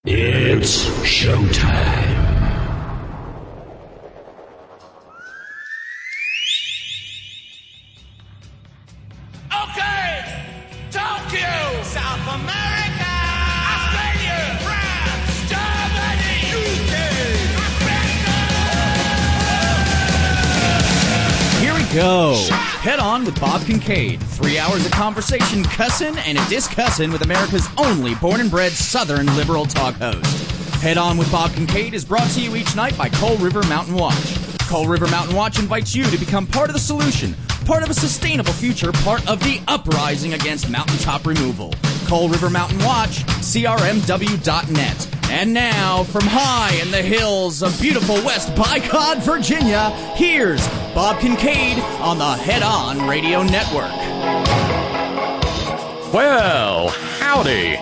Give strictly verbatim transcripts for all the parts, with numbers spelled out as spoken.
It's showtime. Okay, Tokyo, South America, Australia, France, Germany, U K, America. Here we go. Head On with Bob Kincaid. Three hours of conversation, cussin' and a discussin' with America's only born and bred Southern liberal talk host. Head On with Bob Kincaid is brought to you each night by Coal River Mountain Watch. Coal River Mountain Watch invites you to become part of the solution, part of a sustainable future, part of the uprising against mountaintop removal. Coal River Mountain Watch, C R M W dot net. And now, from high in the hills of beautiful West Bicod, Virginia, here's Bob Kincaid on the Head On Radio Network. Well, howdy.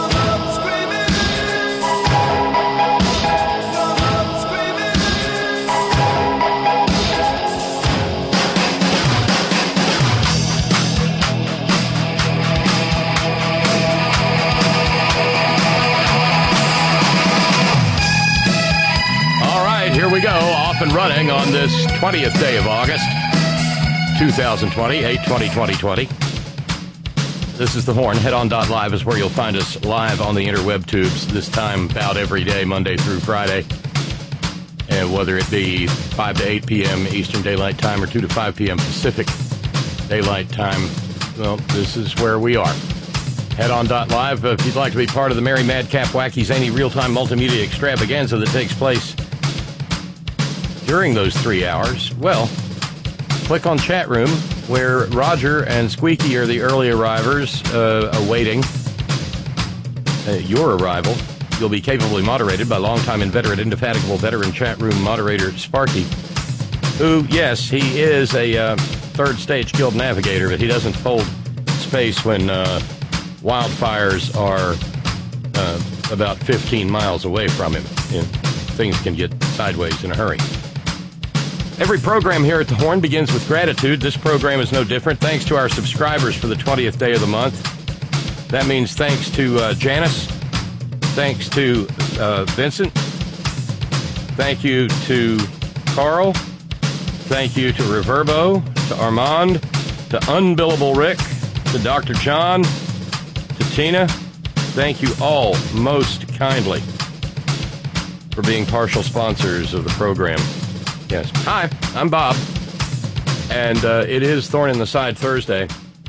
Here we go, off and running on this twentieth day of August, twenty twenty, eight twenty twenty twenty. This is The Horn. Head On dot live is where you'll find us live on the interweb tubes, this time about every day, Monday through Friday. And whether it be five to eight p.m. Eastern Daylight Time or two to five p.m. Pacific Daylight Time, well, this is where we are. Head On dot live, uh, if you'd like to be part of the Merry Madcap Wacky Zany real-time multimedia extravaganza that takes place during those three hours, well, click on Chat Room, where Roger and Squeaky are the early arrivers uh, awaiting uh, your arrival. You'll be capably moderated by longtime inveterate, indefatigable veteran Chat Room moderator Sparky, who, yes, he is a uh, third-stage guild navigator, but he doesn't hold space when uh, wildfires are uh, about fifteen miles away from him, and things can get sideways in a hurry. Every program here at The Horn begins with gratitude. This program is no different. Thanks to our subscribers for the twentieth day of the month. That means thanks to uh, Janice. Thanks to uh, Vincent. Thank you to Carl. Thank you to Reverbo, to Armand, to Unbillable Rick, to Doctor John, to Tina. Thank you all most kindly for being partial sponsors of the program. Yes. Hi, I'm Bob, and uh, it is Thorn in the Side Thursday,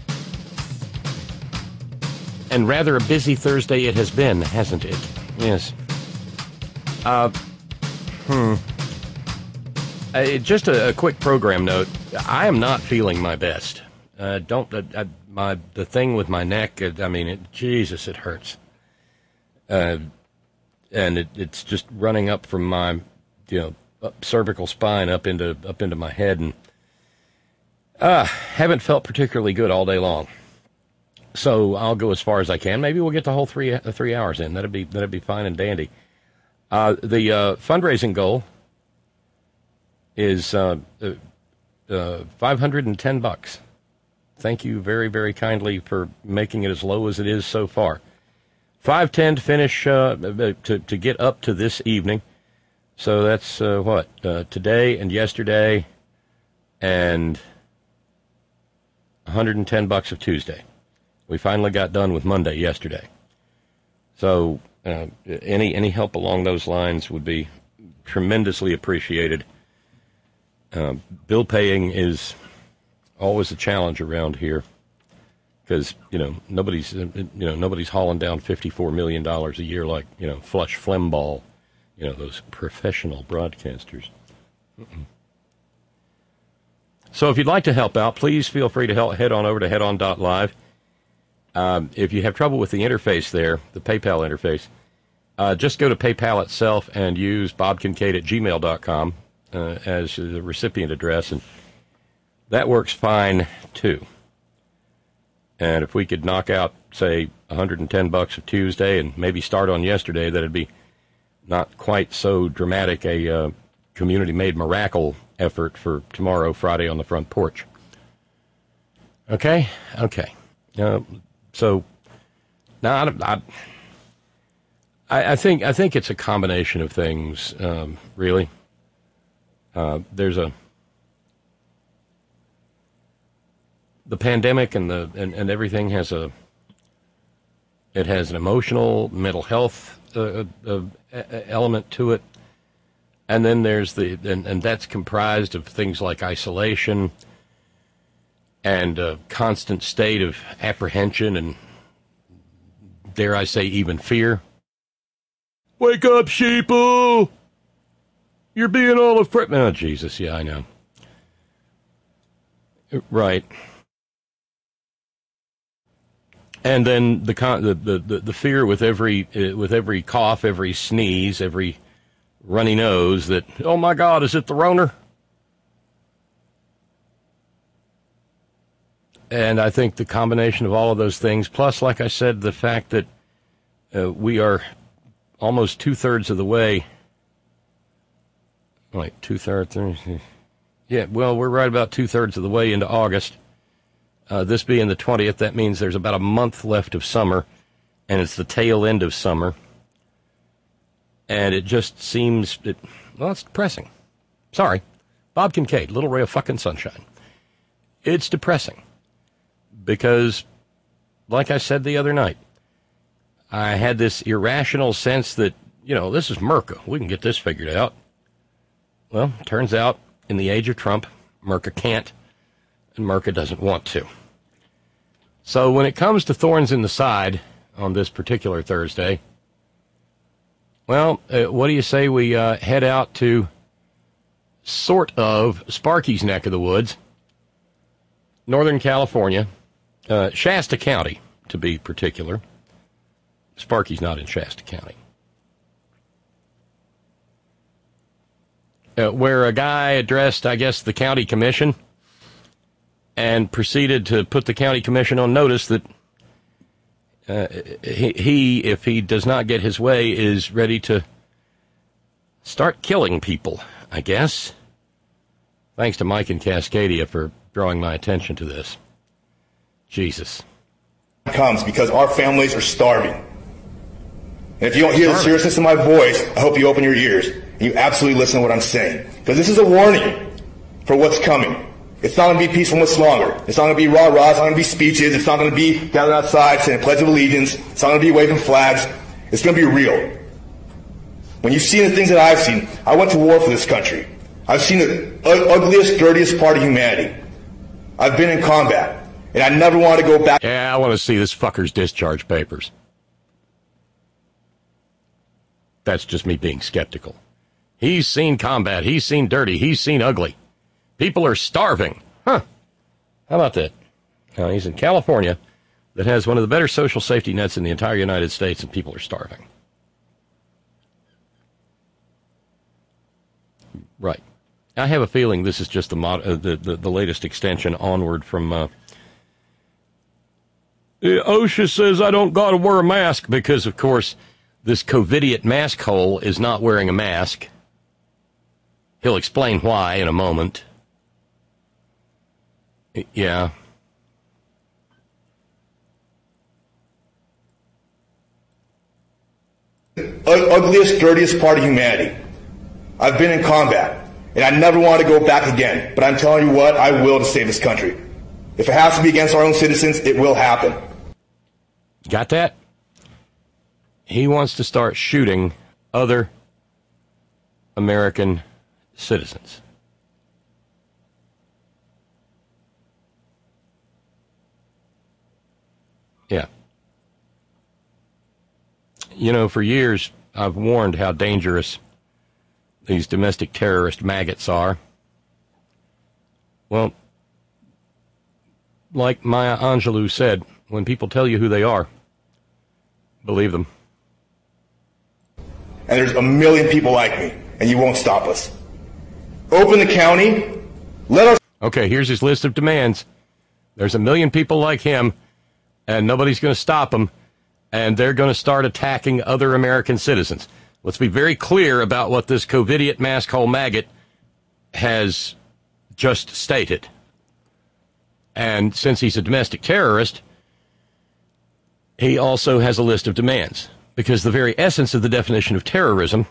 and rather a busy Thursday it has been, hasn't it? Yes. Uh, hmm. Uh, just a, a quick program note. I am not feeling my best. Uh, don't uh, I, my the thing with my neck. Uh, I mean, it, Jesus, it hurts. Uh, and it, it's just running up from my, you know. Up cervical spine up into up into my head, and uh haven't felt particularly good all day long. So I'll go as far as I can. Maybe we'll get the whole three uh, three hours in. That'd be that'd be fine and dandy. Uh, the uh, fundraising goal is uh, uh, uh, five hundred and ten bucks. Thank you very very kindly for making it as low as it is so far. Five ten to finish uh, to to get up to this evening. So that's, uh, what, uh, today and yesterday and one hundred ten bucks of Tuesday. We finally got done with Monday yesterday. So uh, any any help along those lines would be tremendously appreciated. Uh, bill paying is always a challenge around here because, you know, nobody's, you know, nobody's hauling down fifty-four million dollars a year like, you know, Flush Flimbaugh. You know, those professional broadcasters. Mm-mm. So if you'd like to help out, please feel free to help, head on over to head on dot live. Um, if you have trouble with the interface there, the PayPal interface, uh, just go to PayPal itself and use bob kincaid at gmail dot com uh, as the recipient address, and that works fine, too. And if we could knock out, say, one hundred ten bucks of Tuesday and maybe start on yesterday, that'd be not quite so dramatic a uh, community-made miracle effort for tomorrow, Friday, on the front porch. Okay? Okay. Uh, so, now, I, I, I, I think I think it's a combination of things, um, really. Uh, there's a the pandemic and the and, and everything has a it has an emotional, mental health uh, uh, element to it, and then there's the and, and that's comprised of things like isolation and a constant state of apprehension and, dare I say, even fear. Wake up, sheeple! You're being all afraid. Oh, Jesus, yeah, I know. Right. And then the con- the, the, the, the fear with every uh, with every cough, every sneeze, every runny nose that, oh my God, is it the Roner? And I think the combination of all of those things, plus, like I said, the fact that uh, we are almost two-thirds of the way, like two-thirds, yeah, well, we're right about two-thirds of the way into August. Uh, this being the twentieth, that means there's about a month left of summer, and it's the tail end of summer. And it just seems, it, well, it's depressing. Sorry. Bob Kincaid, little ray of fucking sunshine. It's depressing. Because, like I said the other night, I had this irrational sense that, you know, this is Merca. We can get this figured out. Well, turns out, in the age of Trump, Merca can't, and Merca doesn't want to. So when it comes to thorns in the side on this particular Thursday, well, uh, what do you say we uh, head out to sort of Sparky's neck of the woods, Northern California, uh, Shasta County, to be particular. Sparky's not in Shasta County. Uh, where a guy addressed, I guess, the county commission and proceeded to put the county commission on notice that uh, he, he, if he does not get his way, is ready to start killing people, I guess. Thanks to Mike in Cascadia for drawing my attention to this. Jesus. Comes because our families are starving. And if you don't hear the seriousness in my voice, I hope you open your ears and you absolutely listen to what I'm saying. Because this is a warning for what's coming. It's not going to be peaceful much longer. It's not going to be rah-rah. It's not going to be speeches. It's not going to be gathered outside saying Pledge of Allegiance. It's not going to be waving flags. It's going to be real. When you've seen the things that I've seen, I went to war for this country. I've seen the ugliest, dirtiest part of humanity. I've been in combat. And I never want to go back. Yeah, I want to see this fucker's discharge papers. That's just me being skeptical. He's seen combat. He's seen dirty. He's seen ugly. People are starving. Huh. How about that? Now, he's in California that has one of the better social safety nets in the entire United States, and people are starving. Right. I have a feeling this is just the mod- uh, the, the, the latest extension onward from... Uh, OSHA says I don't got to wear a mask because, of course, this COVIDiot mask hole is not wearing a mask. He'll explain why in a moment. Yeah. Ugliest, dirtiest part of humanity. I've been in combat, and I never want to go back again. But I'm telling you what, I will to save this country. If it has to be against our own citizens, it will happen. Got that? He wants to start shooting other American citizens. Yeah. You know, for years, I've warned how dangerous these domestic terrorist maggots are. Well, like Maya Angelou said, when people tell you who they are, believe them. And there's a million people like me, and you won't stop us. Open the county, let us... Okay, here's his list of demands. There's a million people like him, and nobody's going to stop them, and they're going to start attacking other American citizens. Let's be very clear about what this COVIDiot mask hole maggot has just stated. And since he's a domestic terrorist, he also has a list of demands. Because the very essence of the definition of terrorism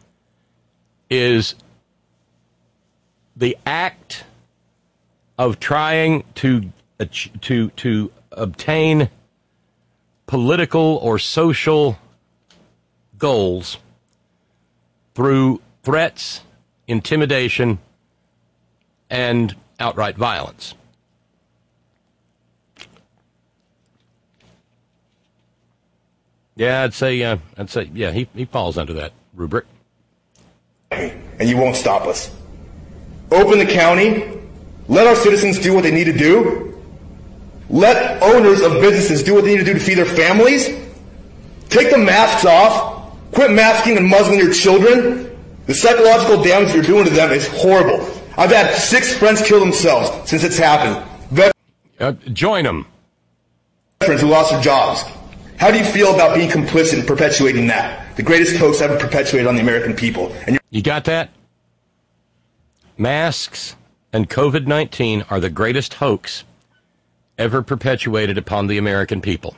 is the act of trying to to to obtain political or social goals through threats, intimidation, and outright violence. Yeah, I'd say, uh, I'd say, yeah, he, he falls under that rubric. And you won't stop us. Open the county. Let our citizens do what they need to do. Let owners of businesses do what they need to do to feed their families. Take the masks off. Quit masking and muzzling your children. The psychological damage you're doing to them is horrible. I've had six friends kill themselves since it's happened. Vet- uh, join them. Veterans who lost their jobs. How do you feel about being complicit in perpetuating that? The greatest hoax ever perpetuated on the American people. And you're- you got that? Masks and COVID nineteen are the greatest hoax ever perpetuated upon the American people.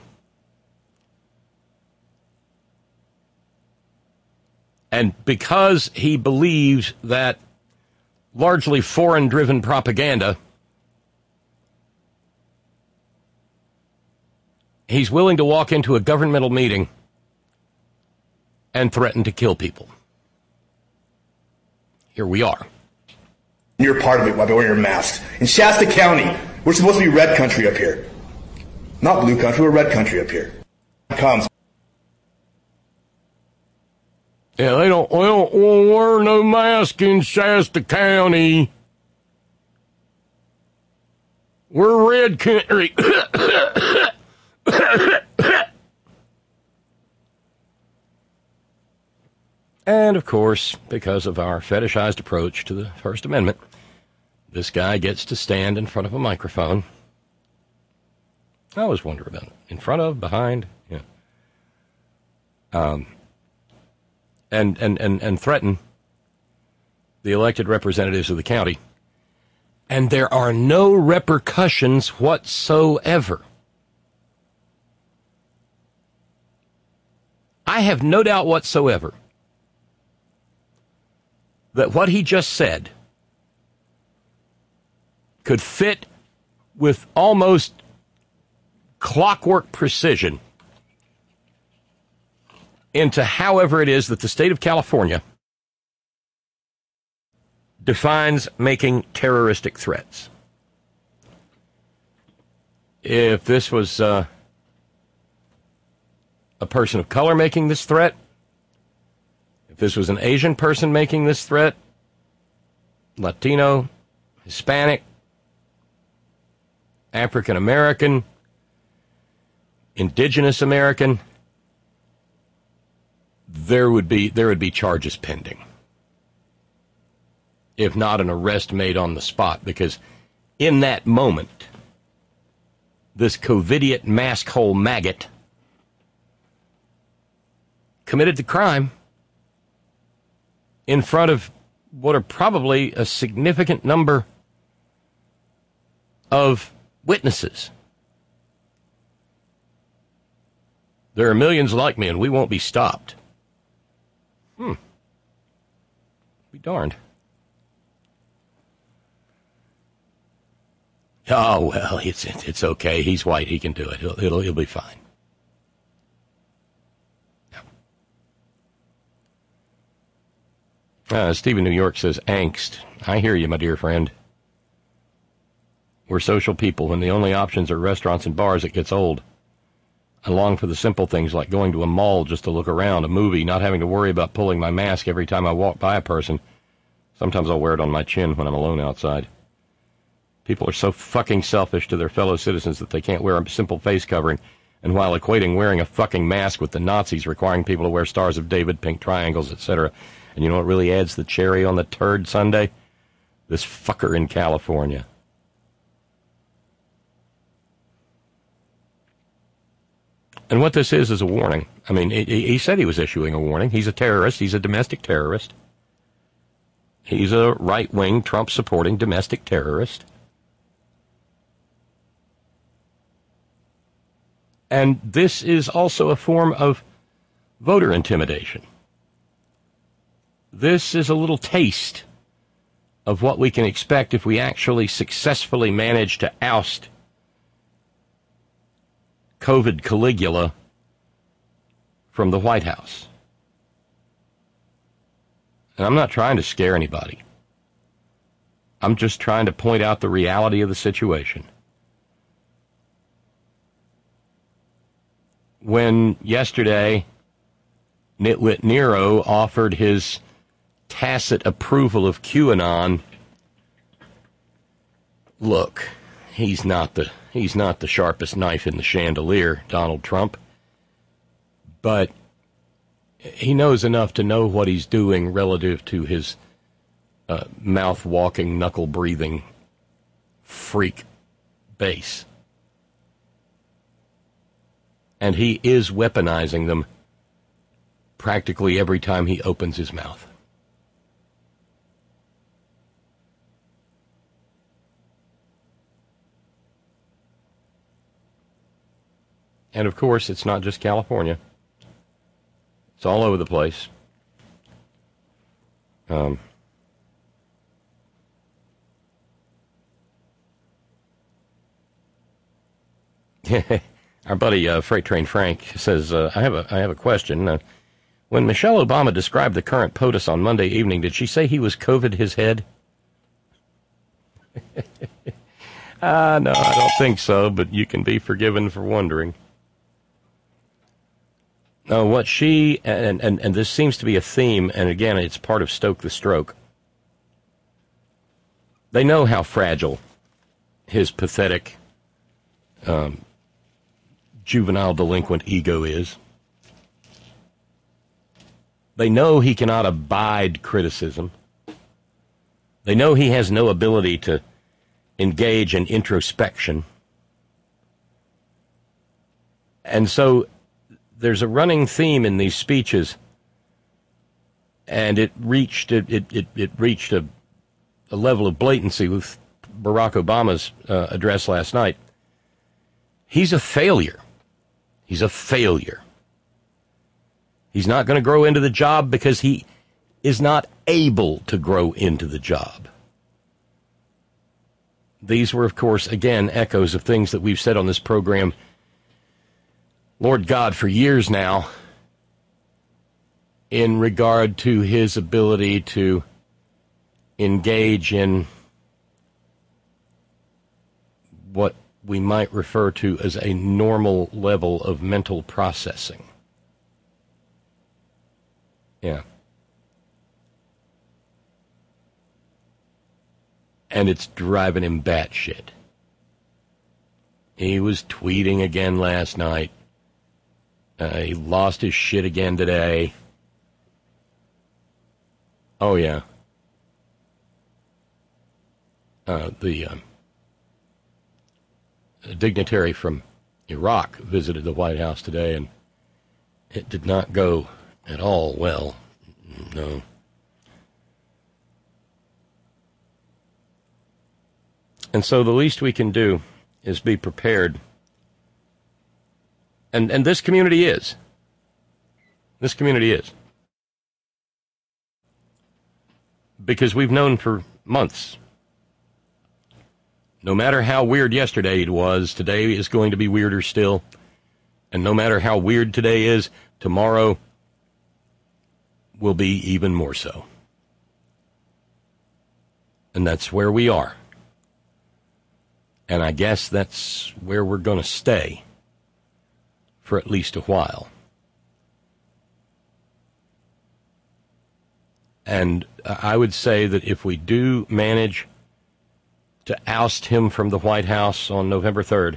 And because he believes that largely foreign-driven propaganda, he's willing to walk into a governmental meeting and threaten to kill people. Here we are. You're part of it by wearing your masks. In Shasta County, we're supposed to be red country up here. Not blue country, we're red country up here. Comes. Yeah, they don't, they don't want to wear no mask in Shasta County. We're red country. And, of course, because of our fetishized approach to the First Amendment, this guy gets to stand in front of a microphone. I always wonder about it. In front of, behind, yeah. Um, and, and, and, and threaten the elected representatives of the county. And there are no repercussions whatsoever. I have no doubt whatsoever that what he just said could fit with almost clockwork precision into however it is that the state of California defines making terroristic threats. If this was uh, a person of color making this threat, if this was an Asian person making this threat, Latino, Hispanic, African American, Indigenous American, there would be there would be charges pending, if not an arrest made on the spot, because in that moment, this COVIDiot mask hole maggot committed the crime in front of what are probably a significant number of witnesses. There are millions like me, and we won't be stopped. Hmm. Be darned. Oh, well, it's it's okay. He's white. He can do it. He'll, it'll, he'll be fine. Uh, Stephen New York says, angst. I hear you, my dear friend. We're social people. When the only options are restaurants and bars, it gets old. I long for the simple things like going to a mall just to look around, a movie, not having to worry about pulling my mask every time I walk by a person. Sometimes I'll wear it on my chin when I'm alone outside. People are so fucking selfish to their fellow citizens that they can't wear a simple face covering, and while equating wearing a fucking mask with the Nazis requiring people to wear Stars of David, pink triangles, et cetera. And you know what really adds the cherry on the turd sundae? This fucker in California. And what this is is a warning. I mean, he, he said he was issuing a warning. He's a terrorist. He's a domestic terrorist. He's a right-wing, Trump-supporting domestic terrorist. And this is also a form of voter intimidation. This is a little taste of what we can expect if we actually successfully manage to oust COVID Caligula from the White House. And I'm not trying to scare anybody. I'm just trying to point out the reality of the situation. When yesterday Nitwit Nero offered his tacit approval of QAnon, look, he's not the he's not the sharpest knife in the chandelier, Donald Trump, but he knows enough to know what he's doing relative to his uh, mouth-walking, knuckle-breathing freak base. And he is weaponizing them practically every time he opens his mouth. And, of course, it's not just California. It's all over the place. Um, our buddy uh, Freight Train Frank says, uh, I have a I have a question. Uh, when Michelle Obama described the current POTUS on Monday evening, did she say he was COVID his head? uh, no, I don't think so, but you can be forgiven for wondering. No, what she, and, and, and this seems to be a theme, and again, it's part of Stoke the Stroke. They know how fragile his pathetic, um, juvenile delinquent ego is. They know he cannot abide criticism. They know he has no ability to engage in introspection. And so there's a running theme in these speeches, and it reached it it, it, it reached a, a level of blatancy with Barack Obama's uh, address last night. He's a failure. He's a failure. He's not going to grow into the job because he is not able to grow into the job. These were, of course, again, echoes of things that we've said on this program, Lord God, for years now, in regard to his ability to engage in what we might refer to as a normal level of mental processing. Yeah. And it's driving him batshit. He was tweeting again last night. Uh, he lost his shit again today. Oh, yeah. Uh, the um, a dignitary from Iraq visited the White House today, and it did not go at all well. No. And so the least we can do is be prepared. And and this community is. This community is. Because we've known for months. No matter how weird yesterday it was, today is going to be weirder still. And no matter how weird today is, tomorrow will be even more so. And that's where we are. And I guess that's where we're going to stay for at least a while. And I would say that if we do manage to oust him from the White House on November third,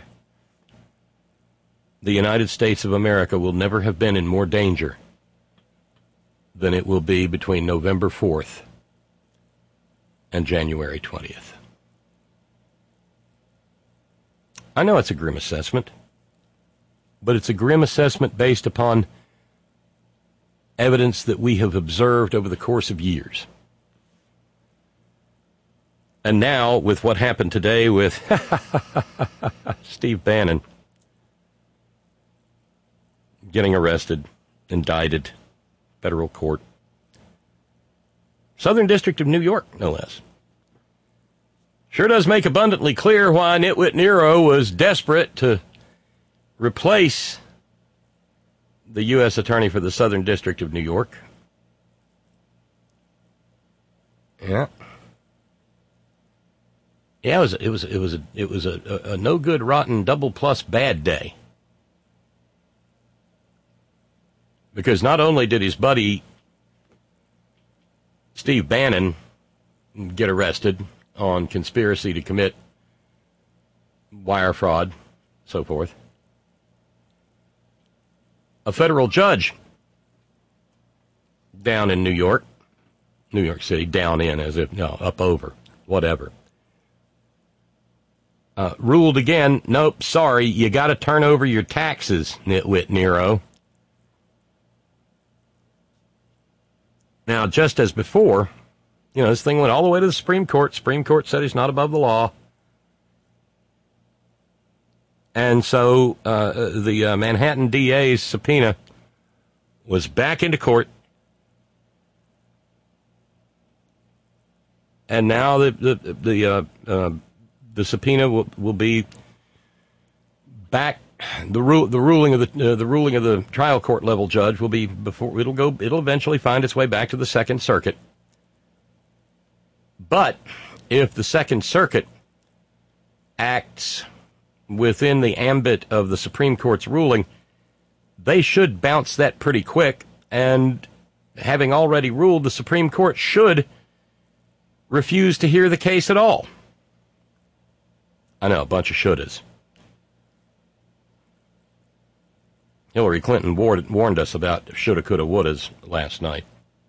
the United States of America will never have been in more danger than it will be between November fourth and January twentieth. I know it's a grim assessment, but it's a grim assessment based upon evidence that we have observed over the course of years. And now, with what happened today with Steve Bannon getting arrested indicted, federal court. Southern District of New York, no less. Sure does make abundantly clear why Nitwit Nero was desperate to replace the U S Attorney for the Southern District of New York. Yeah. Yeah, it was it was it was a it was a, a, a no good, rotten, double plus bad day. Because not only did his buddy Steve Bannon get arrested on conspiracy to commit wire fraud, so forth, a federal judge down in New York, New York City, down in as if, no, up over, whatever, uh, ruled again, nope, sorry, you got to turn over your taxes, Nitwit Nero. Now, just as before, you know, this thing went all the way to the Supreme Court. Supreme Court said he's not above the law. And so uh, the uh, Manhattan D A's subpoena was back into court. And now the the the, uh, uh, the subpoena will, will be back. The rule, the ruling of the uh, the ruling of the trial court level judge will be before it'll go. It'll eventually find its way back to the Second Circuit. But if the Second Circuit acts within the ambit of the Supreme Court's ruling, they should bounce that pretty quick. And having already ruled, the Supreme Court should refuse to hear the case at all. I know, a bunch of shouldas. Hillary Clinton warned, warned us about shoulda, coulda, wouldas last night.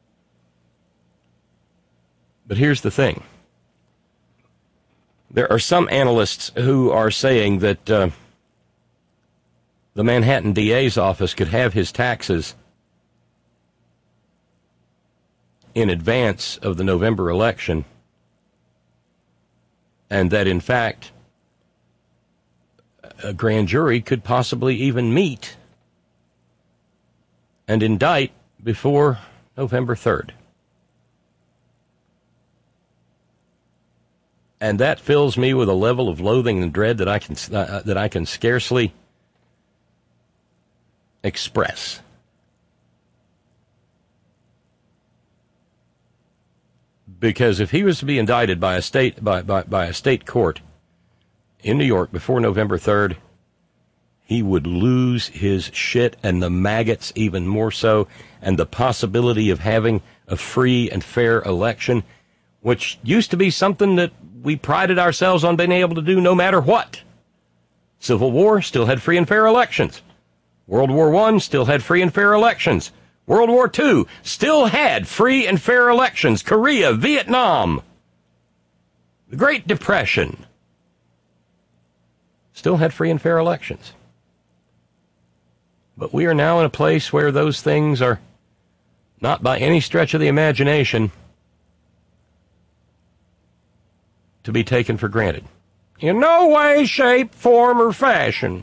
But here's the thing. There are some analysts who are saying that uh, the Manhattan D A's office could have his taxes in advance of the November election, and that, in fact, a grand jury could possibly even meet and indict before November third. And that fills me with a level of loathing and dread that I can uh, that I can scarcely express. Because if he was to be indicted by a state by, by, by a state court in New York before November third, he would lose his shit, and the maggots even more so, and the possibility of having a free and fair election, which used to be something that we prided ourselves on being able to do no matter what. Civil War still had free and fair elections. World War One still had free and fair elections. World War Two still had free and fair elections. Korea, Vietnam, the Great Depression still had free and fair elections. But we are now in a place where those things are not by any stretch of the imagination to be taken for granted. In no way, shape, form, or fashion.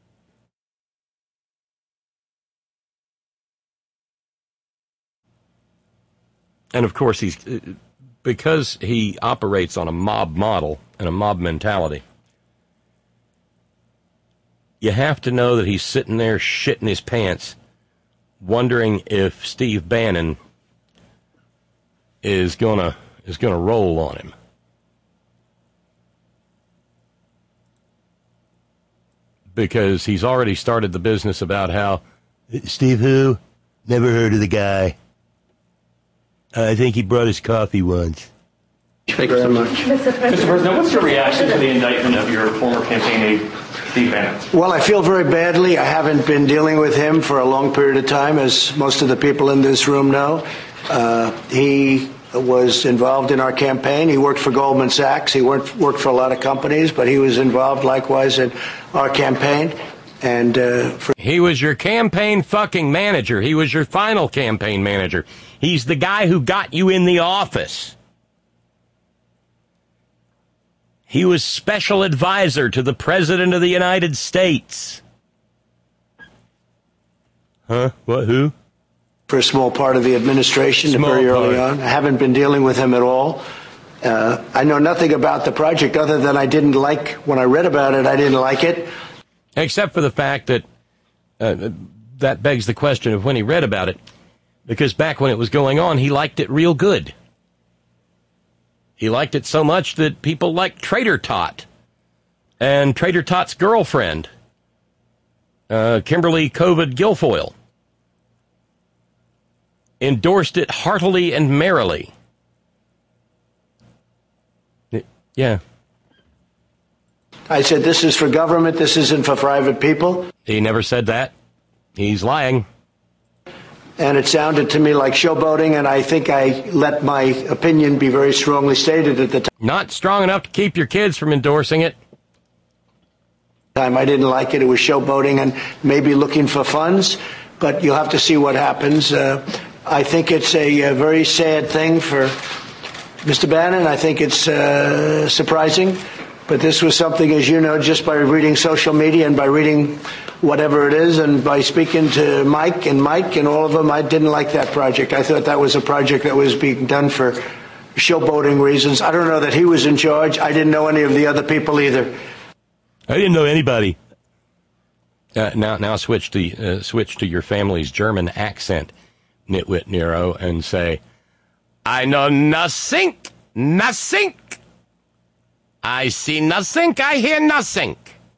And of course, he's because he operates on a mob model and a mob mentality, you have to know that he's sitting there shitting his pants, wondering if Steve Bannon is gonna is gonna roll on him. Because he's already started the business about how, Steve who? Never heard of the guy. I think he brought his coffee once. Thank you very much. Mister President, what's your reaction to the indictment of your former campaign aide, Steve Bannon? Well, I feel very badly. I haven't been dealing with him for a long period of time, as most of the people in this room know. Uh, he was involved in our campaign. He worked for Goldman Sachs. He worked, worked for a lot of companies, but he was involved likewise in our campaign. And uh, for- He was your campaign fucking manager. He was your final campaign manager. He's the guy who got you in the office. He was special advisor to the President of the United States. Huh? What? Who? for a small part of the administration Small very early part. on. I haven't been dealing with him at all. Uh, I know nothing about the project other than I didn't like, when I read about it, I didn't like it. Except for the fact that uh, that begs the question of when he read about it, because back when it was going on, he liked it real good. He liked it so much that people like Trader Tot and Trader Tot's girlfriend, uh, Kimberly Covid Guilfoyle, endorsed it heartily and merrily. Yeah. I said, this is for government, this isn't for private people. He never said that. He's lying. And it sounded to me like showboating, and I think I let my opinion be very strongly stated at the time. Not strong enough to keep your kids from endorsing it. I didn't like it. It was showboating and maybe looking for funds, but you'll have to see what happens. Uh, I think it's a, a very sad thing for Mister Bannon. I think it's uh, surprising, but this was something, as you know, just by reading social media and by reading whatever it is and by speaking to Mike and Mike and all of them, I didn't like that project. I thought that was a project that was being done for showboating reasons. I don't know that he was in charge. I didn't know any of the other people either. I didn't know anybody. Uh, now, now switch to uh, switch to your family's German accent, Nitwit Nero, and say, "I know nothing, nothing. I see nothing. I hear nothing."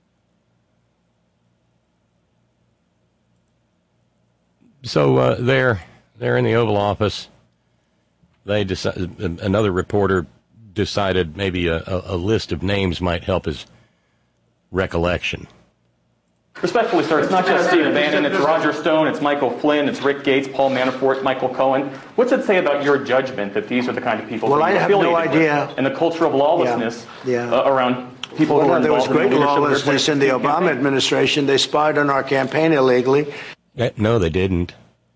So uh, they're they're in the Oval Office. They decided, another reporter decided maybe a, a, a list of names might help his recollection. Respectfully, sir, it's not just Steve Bannon, it's Roger Stone, it's Michael Flynn, it's Rick Gates, Paul Manafort, Michael Cohen. What's it say about your judgment that these are the kind of people Well, who I you're have no affiliated with, idea. and the culture of lawlessness Yeah, yeah. Uh, around people Well, who are no, there was involved in great the leadership of your lawlessness in the campaign? Obama administration. They spied on our campaign illegally. Eh, no, they didn't.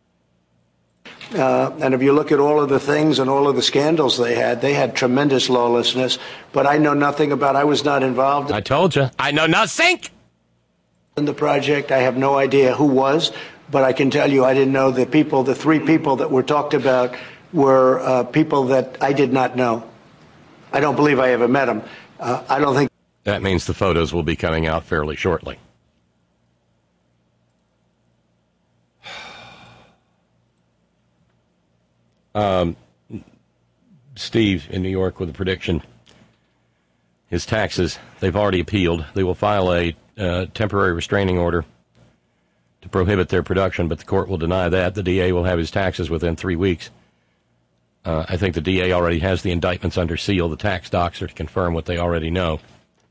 Uh, and if you look at all of the things and all of the scandals they had, they had tremendous lawlessness. But I know nothing about, I was not involved I told you. I know nothing. in the project. I have no idea who was, but I can tell you I didn't know the people, the three people that were talked about were uh, people that I did not know. I don't believe I ever met them. Uh, I don't think. That means the photos will be coming out fairly shortly. Um, Steve in New York with a prediction. His taxes, they've already appealed. They will file a uh, temporary restraining order to prohibit their production, but the court will deny that. The D A will have his taxes within three weeks. Uh, I think the D A already has the indictments under seal. The tax docs are to confirm what they already know.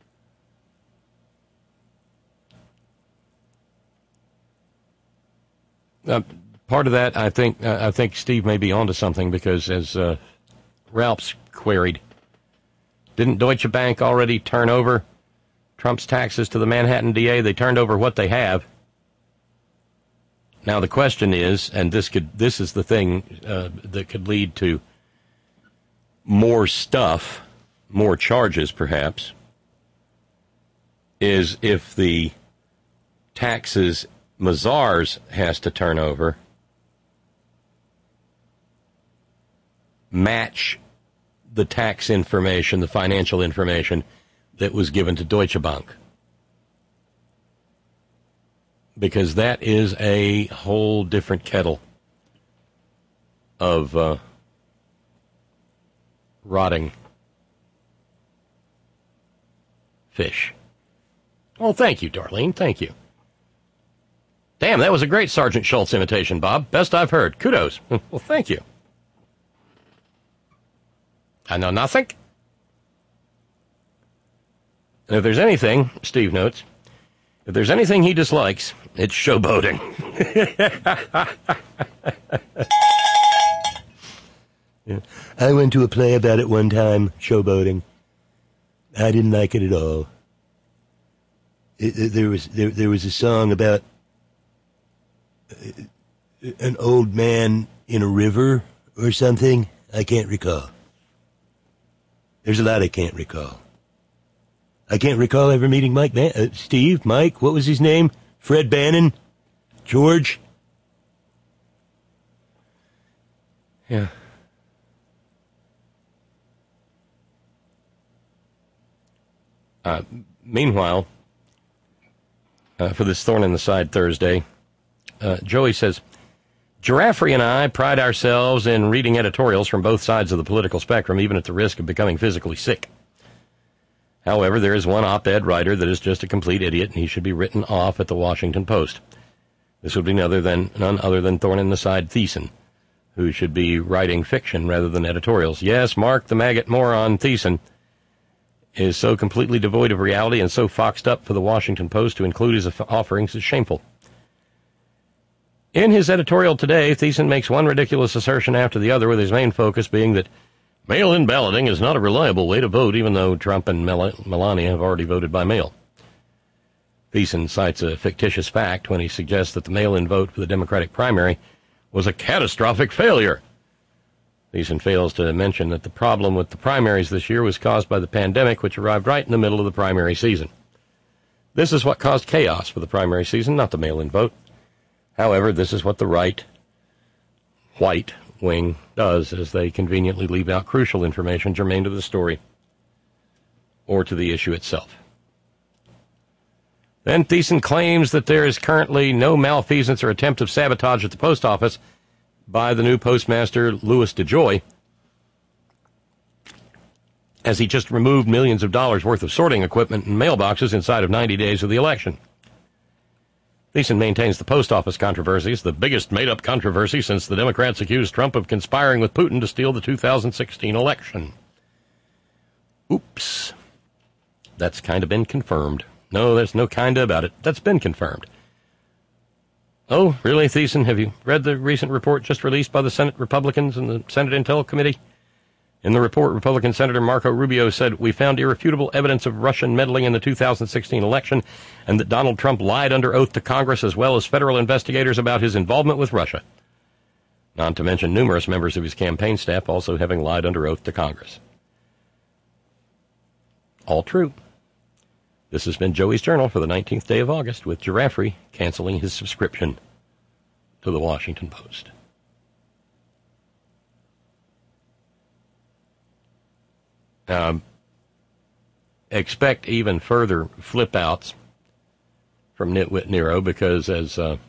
Uh, part of that, I think, uh, I think Steve may be onto something because, as uh, Ralph's queried, didn't Deutsche Bank already turn over Trump's taxes to the Manhattan D A? They turned over what they have. Now the question is, and this could, this is the thing uh, that could lead to more stuff, more charges, perhaps, is if the taxes Mazars has to turn over match the tax information, the financial information that was given to Deutsche Bank. Because that is a whole different kettle of uh, rotting fish. Well, thank you, Darlene. Thank you. Damn, that was a great Sergeant Schultz imitation, Bob. Best I've heard. Kudos. Well, thank you. I know nothing. And if there's anything, Steve notes, if there's anything he dislikes, it's showboating. Yeah. I went to a play about it one time, showboating. I didn't like it at all. It, it, there was there, there was a song about an old man in a river or something. I can't recall. There's a lot I can't recall. I can't recall ever meeting Mike, Man- uh, Steve, Mike, what was his name? Fred Bannon? George? Yeah. Uh, meanwhile, uh, for this thorn in the side Thursday, uh, Joey says, Giraffrey and I pride ourselves in reading editorials from both sides of the political spectrum, even at the risk of becoming physically sick. However, there is one op-ed writer that is just a complete idiot, and he should be written off at the Washington Post. This would be none other than, none other than Thorn in the Side Thiessen, who should be writing fiction rather than editorials. Yes, Mark the maggot moron Thiessen is so completely devoid of reality and so foxed up for the Washington Post to include his offerings is shameful. In his editorial today, Thiessen makes one ridiculous assertion after the other, with his main focus being that mail-in balloting is not a reliable way to vote, even though Trump and Mel- Melania have already voted by mail. Thiessen cites a fictitious fact when he suggests that the mail-in vote for the Democratic primary was a catastrophic failure. Thiessen fails to mention that the problem with the primaries this year was caused by the pandemic, which arrived right in the middle of the primary season. This is what caused chaos for the primary season, not the mail-in vote. However, this is what the right, white wing does, as they conveniently leave out crucial information germane to the story or to the issue itself. Then Thiessen claims that there is currently no malfeasance or attempt of sabotage at the post office by the new postmaster, Louis DeJoy, as he just removed millions of dollars worth of sorting equipment and mailboxes inside of ninety days of the election. Thiessen maintains the post office controversy is the biggest made-up controversy since the Democrats accused Trump of conspiring with Putin to steal the two thousand sixteen election. Oops. That's kind of been confirmed. No, there's no kinda about it. That's been confirmed. Oh, really, Thiessen? Have you read the recent report just released by the Senate Republicans and the Senate Intel Committee? In the report, Republican Senator Marco Rubio said, we found irrefutable evidence of Russian meddling in the two thousand sixteen election and that Donald Trump lied under oath to Congress as well as federal investigators about his involvement with Russia. Not to mention numerous members of his campaign staff also having lied under oath to Congress. All true. This has been Joey's Journal for the nineteenth day of August, with Giraffrey canceling his subscription to the Washington Post. Um, expect even further flip-outs from Nitwit Nero, because as uh,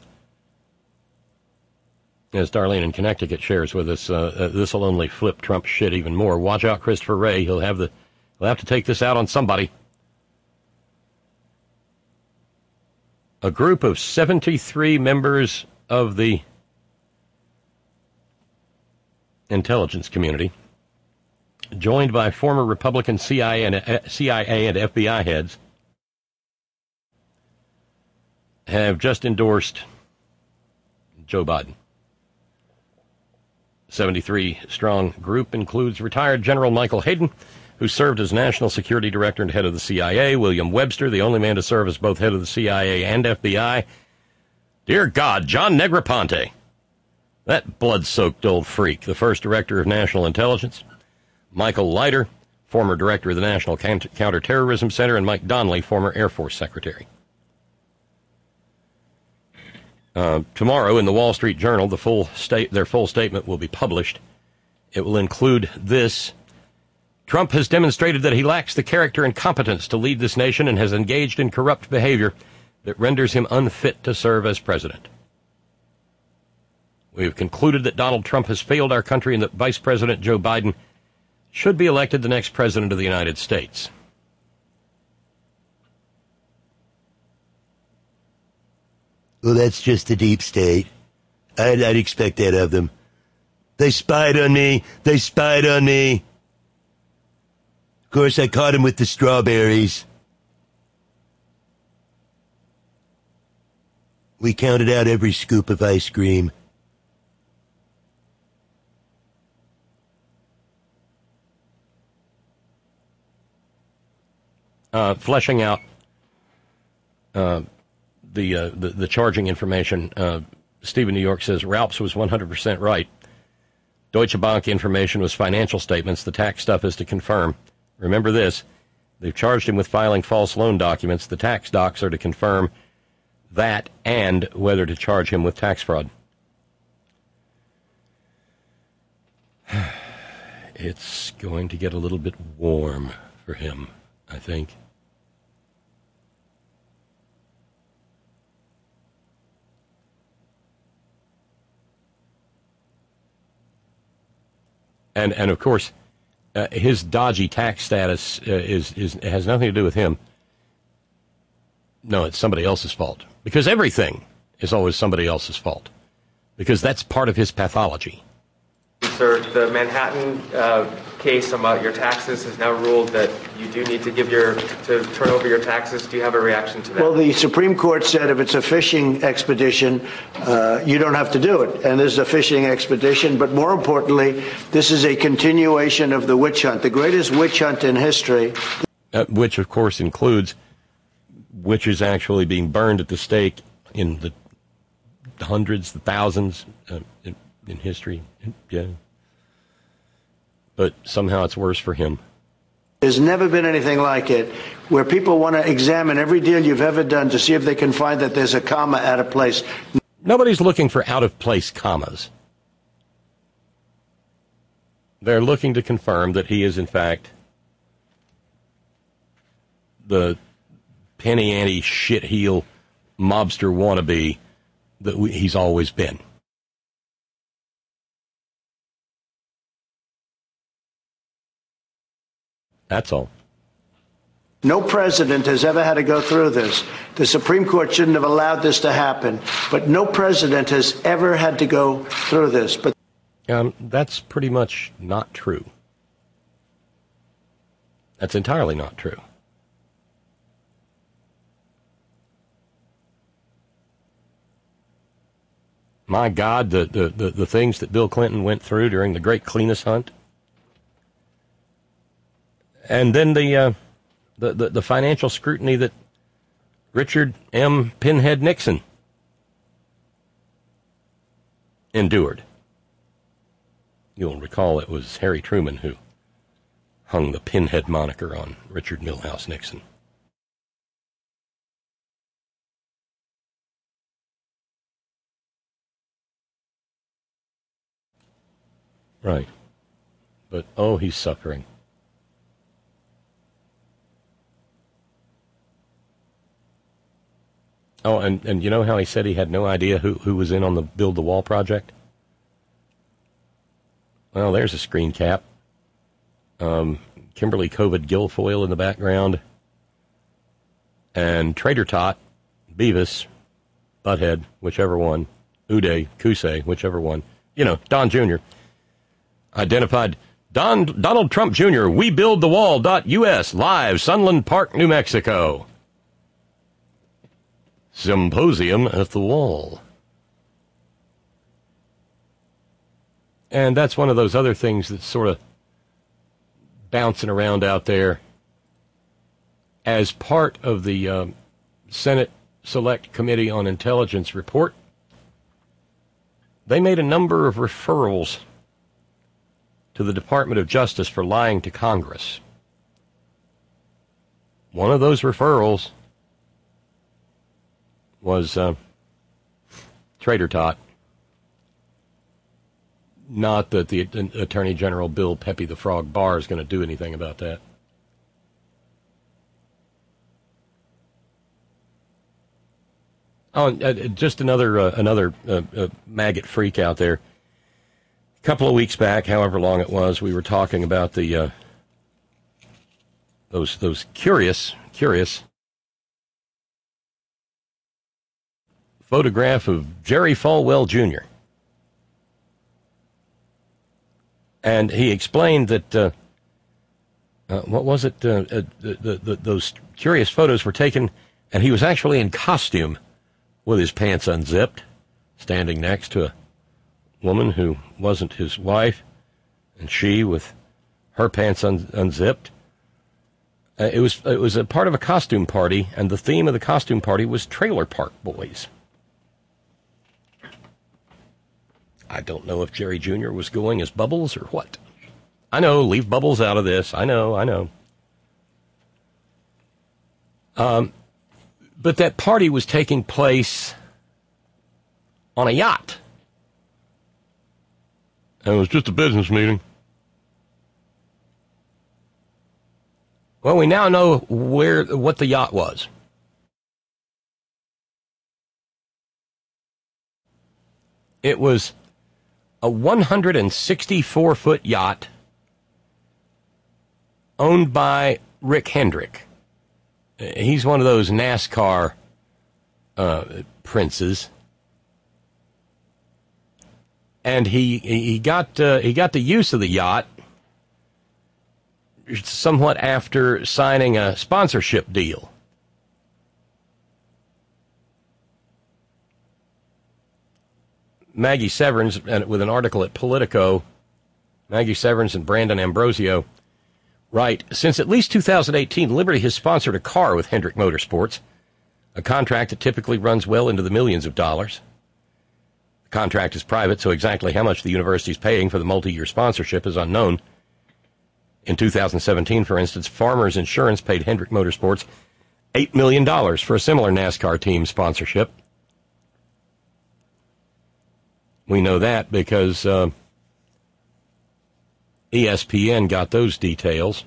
as Darlene in Connecticut shares with us, uh, uh, this will only flip Trump shit even more. Watch out, Christopher Wray. He'll have the he'll have to take this out on somebody. A group of seventy-three members of the intelligence community, joined by former Republican C I A and, uh, C I A and F B I heads, have just endorsed Joe Biden. seventy-three strong group includes retired General Michael Hayden, who served as National Security Director and head of the C I A, William Webster, the only man to serve as both head of the C I A and F B I. Dear God, John Negroponte, that blood-soaked old freak, the first Director of National Intelligence. Michael Leiter, former Director of the National Counterterrorism Center, and Mike Donnelly, former Air Force Secretary. Uh, tomorrow in the Wall Street Journal, the full state, their full statement will be published. It will include this: Trump has demonstrated that he lacks the character and competence to lead this nation and has engaged in corrupt behavior that renders him unfit to serve as president. We have concluded that Donald Trump has failed our country and that Vice President Joe Biden should be elected the next president of the United States. Well, that's just the deep state. I'd, I'd expect that of them. They spied on me. They spied on me. Of course, I caught him with the strawberries. We counted out every scoop of ice cream. Uh, fleshing out uh, the, uh, the the charging information, uh, Stephen New York says Ralphs was one hundred percent right. Deutsche Bank information was financial statements. The tax stuff is to confirm. Remember this, they've charged him with filing false loan documents. The tax docs are to confirm that and whether to charge him with tax fraud. It's going to get a little bit warm for him, I think. And and of course, uh, his dodgy tax status uh, is is has nothing to do with him. No, it's somebody else's fault. Because everything is always somebody else's fault. Because that's part of his pathology. Sir, the Manhattan uh, case about your taxes has now ruled that you do need to give your to turn over your taxes. Do you have a reaction to that? Well, the Supreme Court said if it's a fishing expedition, uh, you don't have to do it. And this is a fishing expedition. But more importantly, this is a continuation of the witch hunt, the greatest witch hunt in history. Uh, which, of course, includes witches actually being burned at the stake in the hundreds, the thousands uh, in, in history. Yeah. But somehow it's worse for him. There's never been anything like it, where people want to examine every deal you've ever done to see if they can find that there's a comma out of place. Nobody's looking for out-of-place commas. They're looking to confirm that he is, in fact, the penny ante shitheel mobster wannabe that we, he's always been. That's all. No president has ever had to go through this. The Supreme Court shouldn't have allowed this to happen, but no president has ever had to go through this. But um, that's pretty much not true. That's entirely not true. My God, the, the, the, the things that Bill Clinton went through during the Great Cleanest Hunt. And then the, uh, the, the the financial scrutiny that Richard M. Pinhead Nixon endured. You'll recall it was Harry Truman who hung the Pinhead moniker on Richard Milhouse Nixon. Right. But, oh, he's suffering. Oh, and, and you know how he said he had no idea who, who was in on the Build the Wall project? Well, there's a screen cap. Um, Kimberly Covid Guilfoyle in the background. And Trader Tot, Beavis, Butthead, whichever one, Uday, Kusei, whichever one. You know, Don Junior Identified Don, Donald Trump Junior, we build the wall dot U S, live, Sunland Park, New Mexico. Symposium at the Wall. And that's one of those other things that's sort of bouncing around out there. As part of the um, Senate Select Committee on Intelligence report, they made a number of referrals to the Department of Justice for lying to Congress. One of those referrals was uh, Trader Tot. Not that the Attorney General Bill Pepe the Frog Barr is going to do anything about that. Oh, and, uh, just another uh, another uh, uh, maggot freak out there. A couple of weeks back, however long it was, we were talking about the uh, those those curious curious. photograph of Jerry Falwell Junior And he explained that, uh, uh, what was it, uh, uh, the, the, the, those curious photos were taken, and he was actually in costume with his pants unzipped, standing next to a woman who wasn't his wife, and she with her pants un- unzipped. Uh, it was it was a part of a costume party, and the theme of the costume party was Trailer Park Boys. I don't know if Jerry Junior was going as Bubbles or what. I know, leave Bubbles out of this. I know, I know. Um, but that party was taking place on a yacht. It was just a business meeting. Well, we now know where what the yacht was. It was a one hundred sixty-four foot yacht owned by Rick Hendrick. He's one of those NASCAR uh, princes. And he he got uh, he got the use of the yacht somewhat after signing a sponsorship deal. Maggie Severns, with an article at Politico, Maggie Severns and Brandon Ambrosio write, since at least two thousand eighteen, Liberty has sponsored a car with Hendrick Motorsports, a contract that typically runs well into the millions of dollars. The contract is private, so exactly how much the university is paying for the multi-year sponsorship is unknown. In two thousand seventeen, for instance, Farmers Insurance paid Hendrick Motorsports eight million dollars for a similar NASCAR team sponsorship. We know that because uh, E S P N got those details.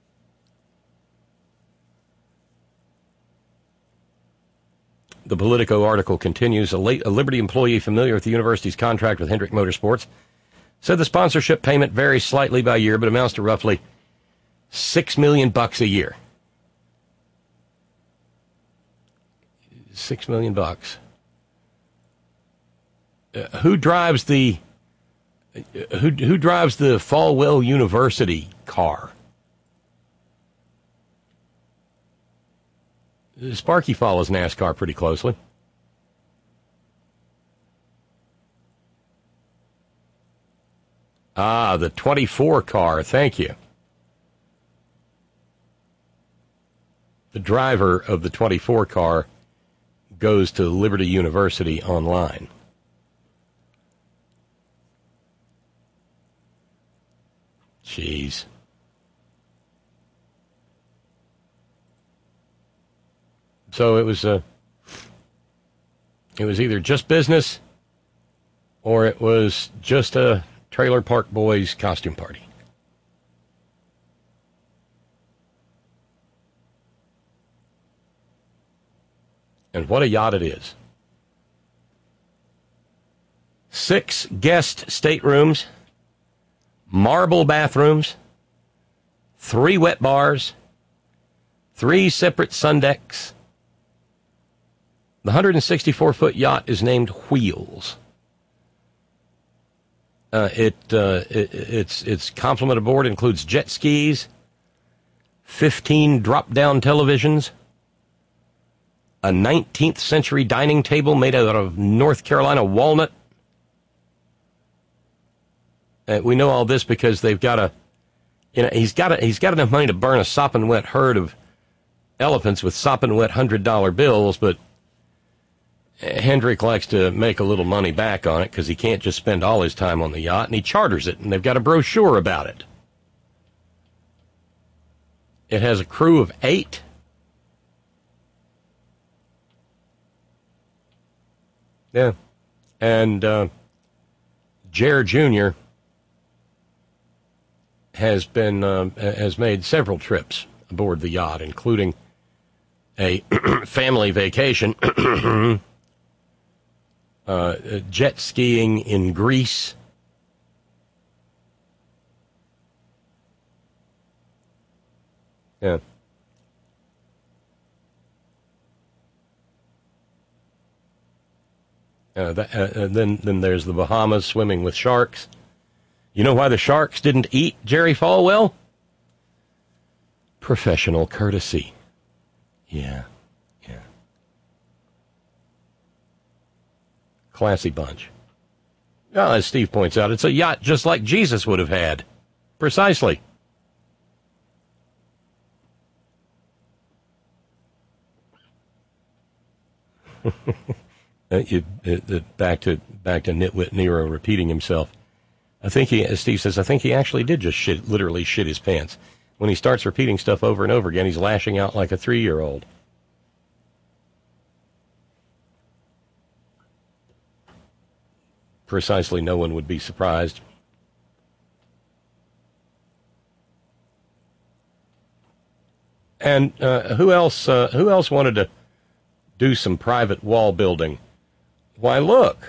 The Politico article continues. A, late, a Liberty employee familiar with the university's contract with Hendrick Motorsports said the sponsorship payment varies slightly by year, but amounts to roughly six million bucks a year. Six million bucks. Uh, who drives the uh, who who drives the Falwell University car? Sparky follows NASCAR pretty closely. Ah, the twenty-four car. Thank you. The driver of the twenty-four car goes to Liberty University online. Jeez. So it was uh, it was either just business or it was just a Trailer Park Boys costume party. And what a yacht it is. Six guest staterooms, marble bathrooms, three wet bars, three separate sun decks. The one hundred sixty-four foot yacht is named Wheels. Uh, it, uh, it its its complement aboard includes jet skis, fifteen drop-down televisions, a nineteenth century dining table made out of North Carolina walnut. Uh, we know all this because they've got a, you know, he's got a, he's got enough money to burn a sopping wet herd of elephants with sopping wet hundred dollar bills, but Hendrick likes to make a little money back on it because he can't just spend all his time on the yacht, and he charters it, and they've got a brochure about it. It has a crew of eight. Yeah. And uh, Jer Junior has been uh, has made several trips aboard the yacht, including a family vacation, uh, jet skiing in Greece, yeah. Uh, that, uh, then, then there's the Bahamas, swimming with sharks. You know why the sharks didn't eat Jerry Falwell? Professional courtesy. Yeah, yeah. Classy bunch. Well, as Steve points out, it's a yacht just like Jesus would have had. Precisely. Uh, you, uh, back to back to Nitwit Nero repeating himself. I think he, as Steve says, I think he actually did just shit, literally shit his pants. When he starts repeating stuff over and over again, he's lashing out like a three-year-old. Precisely, no one would be surprised. And uh, who else? Uh, who else wanted to do some private wall building? Why, look,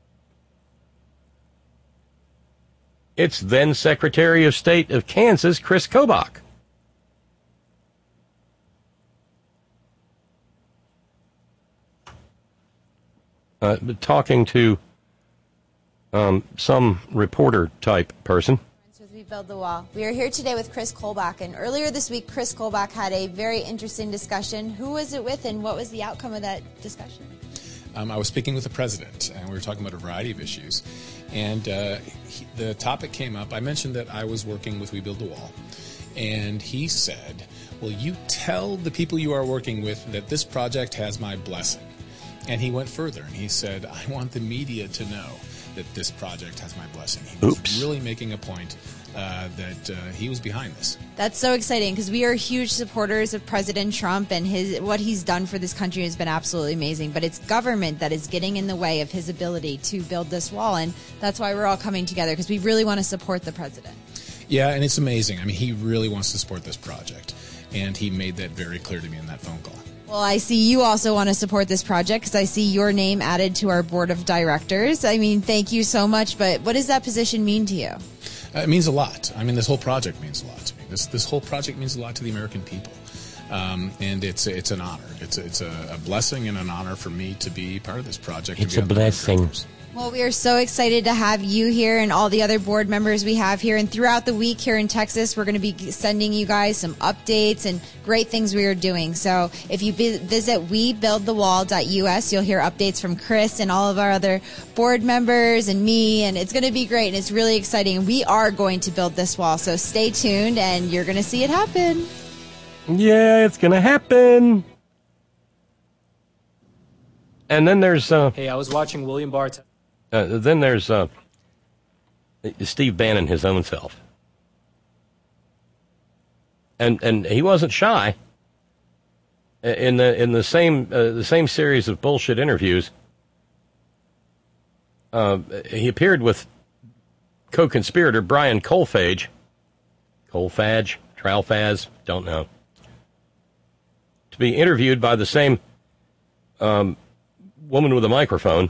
it's then Secretary of State of Kansas, Chris Kobach. Uh, talking to um, some reporter-type person. We Build the Wall. We are here today with Chris Kobach, and earlier this week, Chris Kobach had a very interesting discussion. Who was it with, and what was the outcome of that discussion? Um, I was speaking with the president, and we were talking about a variety of issues. And uh, he, the topic came up. I mentioned that I was working with We Build the Wall, and he said, "Well, you tell the people you are working with that this project has my blessing." And he went further, and he said, "I want the media to know that this project has my blessing." He was Oops. really making a point uh, that uh, he was behind this. That's so exciting because we are huge supporters of President Trump, and his what he's done for this country has been absolutely amazing. But it's government that is getting in the way of his ability to build this wall, and that's why we're all coming together, because we really want to support the president. Yeah, and it's amazing. I mean, he really wants to support this project, and he made that very clear to me in that phone call. Well, I see you also want to support this project because I see your name added to our board of directors. I mean, thank you so much, but what does that position mean to you? Uh, it means a lot. I mean, this whole project means a lot to me. This this whole project means a lot to the American people, um, and it's it's an honor. It's a, it's a, a blessing and an honor for me to be part of this project. It's a blessing. Well, we are so excited to have you here and all the other board members we have here. And throughout the week here in Texas, we're going to be sending you guys some updates and great things we are doing. So if you visit we build the wall dot U S, you'll hear updates from Chris and all of our other board members and me. And it's going to be great. And it's really exciting. We are going to build this wall. So stay tuned and you're going to see it happen. Yeah, it's going to happen. And then there's... Uh, hey, I was watching William Barr... T- Uh, then there's uh, Steve Bannon, his own self, and and he wasn't shy. In the in the same uh, the same series of bullshit interviews, uh, he appeared with co-conspirator Brian Kolfage, Kolfage, Tralfaz, don't know, to be interviewed by the same um, woman with a microphone.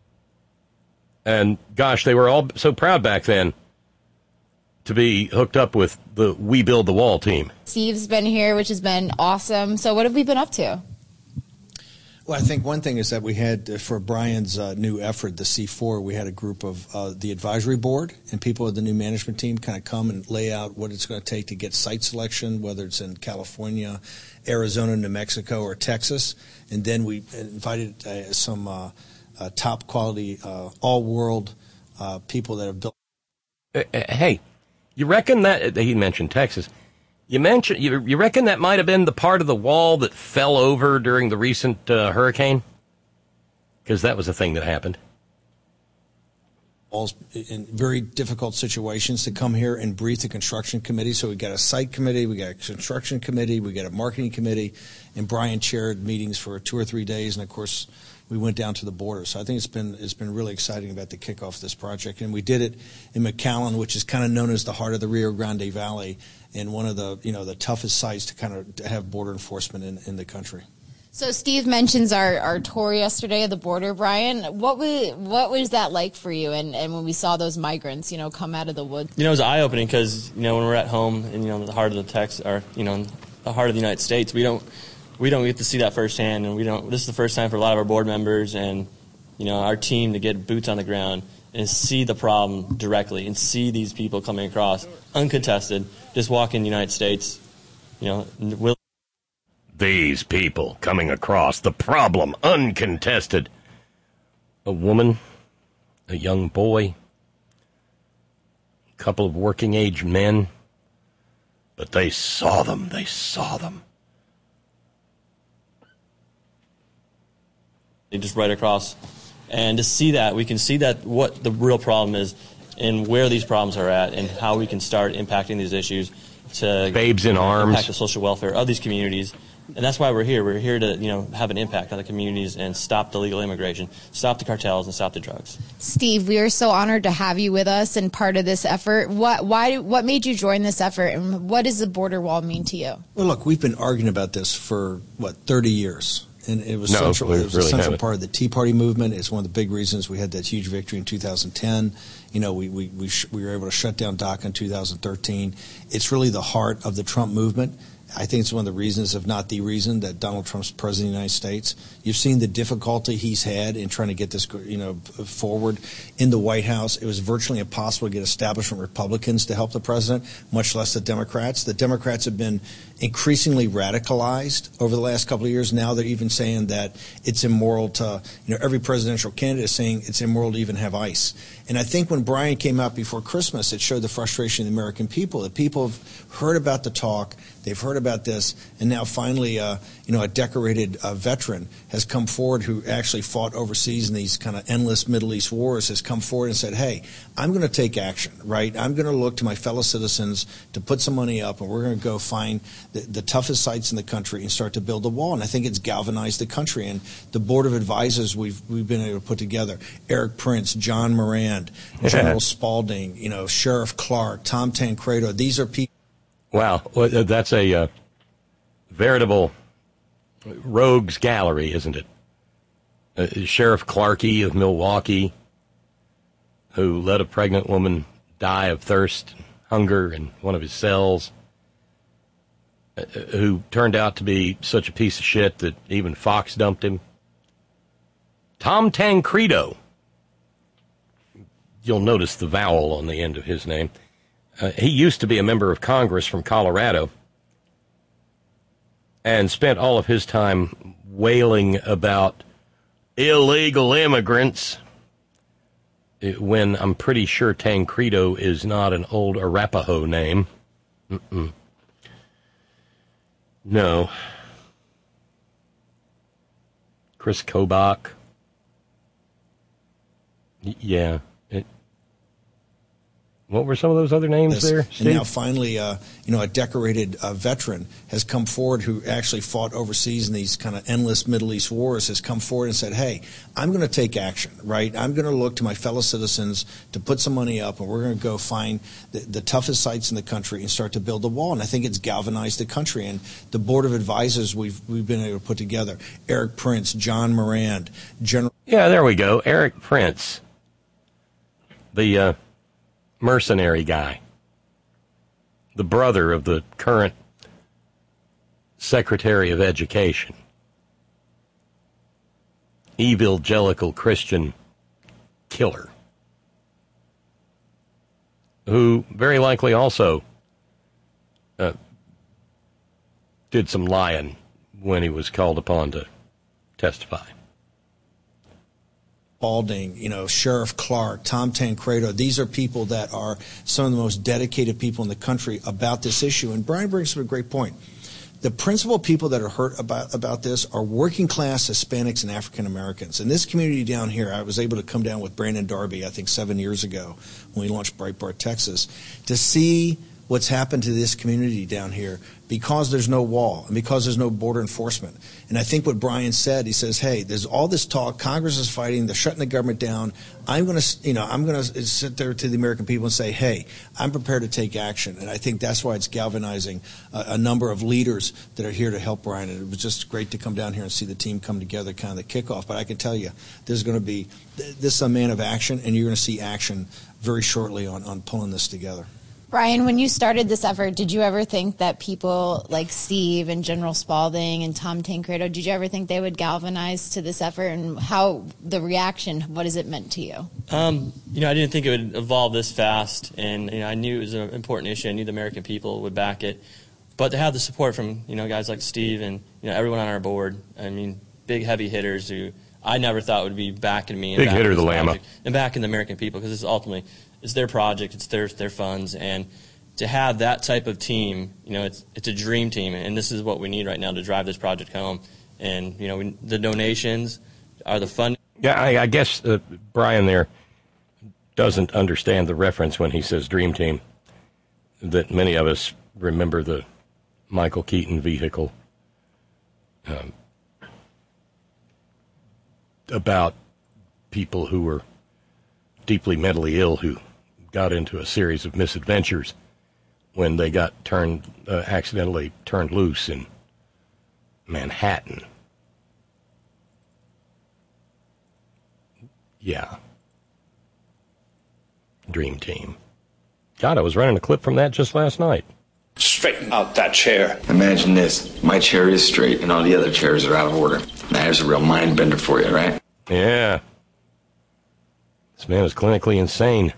And, gosh, they were all so proud back then to be hooked up with the We Build the Wall team. Steve's been here, which has been awesome. So what have we been up to? Well, I think one thing is that we had, uh, for Brian's uh, new effort, the C four, we had a group of uh, the advisory board and people of the new management team kind of come and lay out what it's going to take to get site selection, whether it's in California, Arizona, New Mexico, or Texas. And then we invited uh, some... Uh, Uh, top quality, uh, all world uh, people that have built. Uh, uh, hey, you reckon that he mentioned Texas? You mentioned you, you reckon that might have been the part of the wall that fell over during the recent uh, hurricane? Because that was a thing that happened. Walls in very difficult situations to come here and brief the construction committee. So we got a site committee, we got a construction committee, we got a marketing committee, and Brian chaired meetings for two or three days, and of course. We went down to the border, so I think it's been it's been really exciting about the kickoff of this project, and we did it in McAllen, which is kind of known as the heart of the Rio Grande Valley, and one of the you know the toughest sites to kind of to have border enforcement in, in the country. So Steve mentions our, our tour yesterday of the border, Brian. What was what was that like for you? And, and when we saw those migrants, you know, come out of the woods, you know, it was eye opening because you know when we're at home and you know the heart of the Texas, or you know the heart of the United States, we don't. We don't get to see that firsthand, and we don't. This is the first time for a lot of our board members and, you know, our team to get boots on the ground and see the problem directly and see these people coming across uncontested, just walk in the United States, you know. Will These people coming across the problem uncontested. A woman, a young boy, a couple of working age men, but they saw them. They saw them. just right across. And to see that, we can see that what the real problem is and where these problems are at and how we can start impacting these issues to babes in arms, impact the social welfare of these communities And that's why we're here. We're here to, you know, have an impact on the communities and stop the illegal immigration, stop the cartels, and stop the drugs. Steve, we are so honored to have you with us and part of this effort. What, why, what made you join this effort, and what does the border wall mean to you? Well, look, we've been arguing about this for, what, thirty years. And it was no, central, it was really a central haven't. part of the Tea Party movement. It's one of the big reasons we had that huge victory in two thousand ten. You know, we we we, sh- we were able to shut down DACA in two thousand thirteen. It's really the heart of the Trump movement. I think it's one of the reasons, if not the reason, that Donald Trump's president of the United States. You've seen the difficulty he's had in trying to get this, you know, forward in the White House. It was virtually impossible to get establishment Republicans to help the president, much less the Democrats. The Democrats have been increasingly radicalized over the last couple of years. Now they're even saying that it's immoral to, you know, every presidential candidate is saying it's immoral to even have ICE. And I think when Brian came out before Christmas, it showed the frustration of the American people. The people have heard about the talk, they've heard about this, and now finally, uh, you know, a decorated uh, veteran has come forward who actually fought overseas in these kind of endless Middle East wars, has come forward and said, hey, I'm going to take action, right? I'm going to look to my fellow citizens to put some money up, and we're going to go find the, the toughest sites in the country and start to build a wall. And I think it's galvanized the country. And the Board of Advisors we've we've been able to put together, Eric Prince, John Moran, General Spalding, you know, Sheriff Clark, Tom Tancredo. These are people. Wow, well, that's a uh, veritable rogues gallery, isn't it? Uh, Sheriff Clarkey of Milwaukee, who let a pregnant woman die of thirst, hunger in one of his cells, uh, who turned out to be such a piece of shit that even Fox dumped him. Tom Tancredo. You'll notice the vowel on the end of his name. Uh, he used to be a member of Congress from Colorado and spent all of his time wailing about illegal immigrants when I'm pretty sure Tancredo is not an old Arapaho name. Mm-mm. No. Chris Kobach. Y- yeah. It, What were some of those other names there, Steve? And now finally, uh, you know, a decorated uh, veteran has come forward who actually fought overseas in these kind of endless Middle East wars, has come forward and said, hey, I'm going to take action, right? I'm going to look to my fellow citizens to put some money up, and we're going to go find the, the toughest sites in the country and start to build a wall. And I think it's galvanized the country. And the Board of Advisors we've we've been able to put together, Eric Prince, John Moran, General. Yeah, there we go. Eric Prince. The, uh, mercenary guy, the brother of the current Secretary of Education, evangelical Christian killer, who very likely also uh, did some lying when he was called upon to testify. Spalding, you know, Sheriff Clark, Tom Tancredo. These are people that are some of the most dedicated people in the country about this issue. And Brian brings up a great point. The principal people that are hurt about, about this are working class Hispanics and African Americans. In this community down here, I was able to come down with Brandon Darby, I think seven years ago when we launched Breitbart Texas, to see what's happened to this community down here because there's no wall and because there's no border enforcement. And I think what Brian said, he says, hey, there's all this talk, Congress is fighting, they're shutting the government down. I'm going to, you know, I'm going to sit there to the American people and say, hey, I'm prepared to take action. And I think that's why it's galvanizing a, a number of leaders that are here to help Brian. And it was just great to come down here and see the team come together, kind of the kickoff. But I can tell you, there's going to be, this is a man of action, and you're going to see action very shortly on, on pulling this together. Brian, when you started this effort, did you ever think that people like Steve and General Spalding and Tom Tancredo, did you ever think they would galvanize to this effort, and how the reaction, what has it meant to you? Um, you know, I didn't think it would evolve this fast, and you know, I knew it was an important issue. I knew the American people would back it. But to have the support from, you know, guys like Steve and, you know, everyone on our board, I mean, big heavy hitters who I never thought would be backing me. And big hitter, the Lama. And backing the American people, because it's ultimately, it's their project, it's their their funds, and to have that type of team, you know, it's it's a dream team, and this is what we need right now to drive this project home. And you know, we, the donations are the fund. Yeah, I, I guess uh, Brian there doesn't understand the reference when he says dream team. That many of us remember the Michael Keaton vehicle about people who were deeply mentally ill who got into a series of misadventures when they got turned, uh, accidentally turned loose in Manhattan. Yeah. Dream Team. God, I was running a clip from that just last night. Straighten out that chair. Imagine this. My chair is straight and all the other chairs are out of order. Now, there's a real mind bender for you, right? Yeah. This man is clinically insane.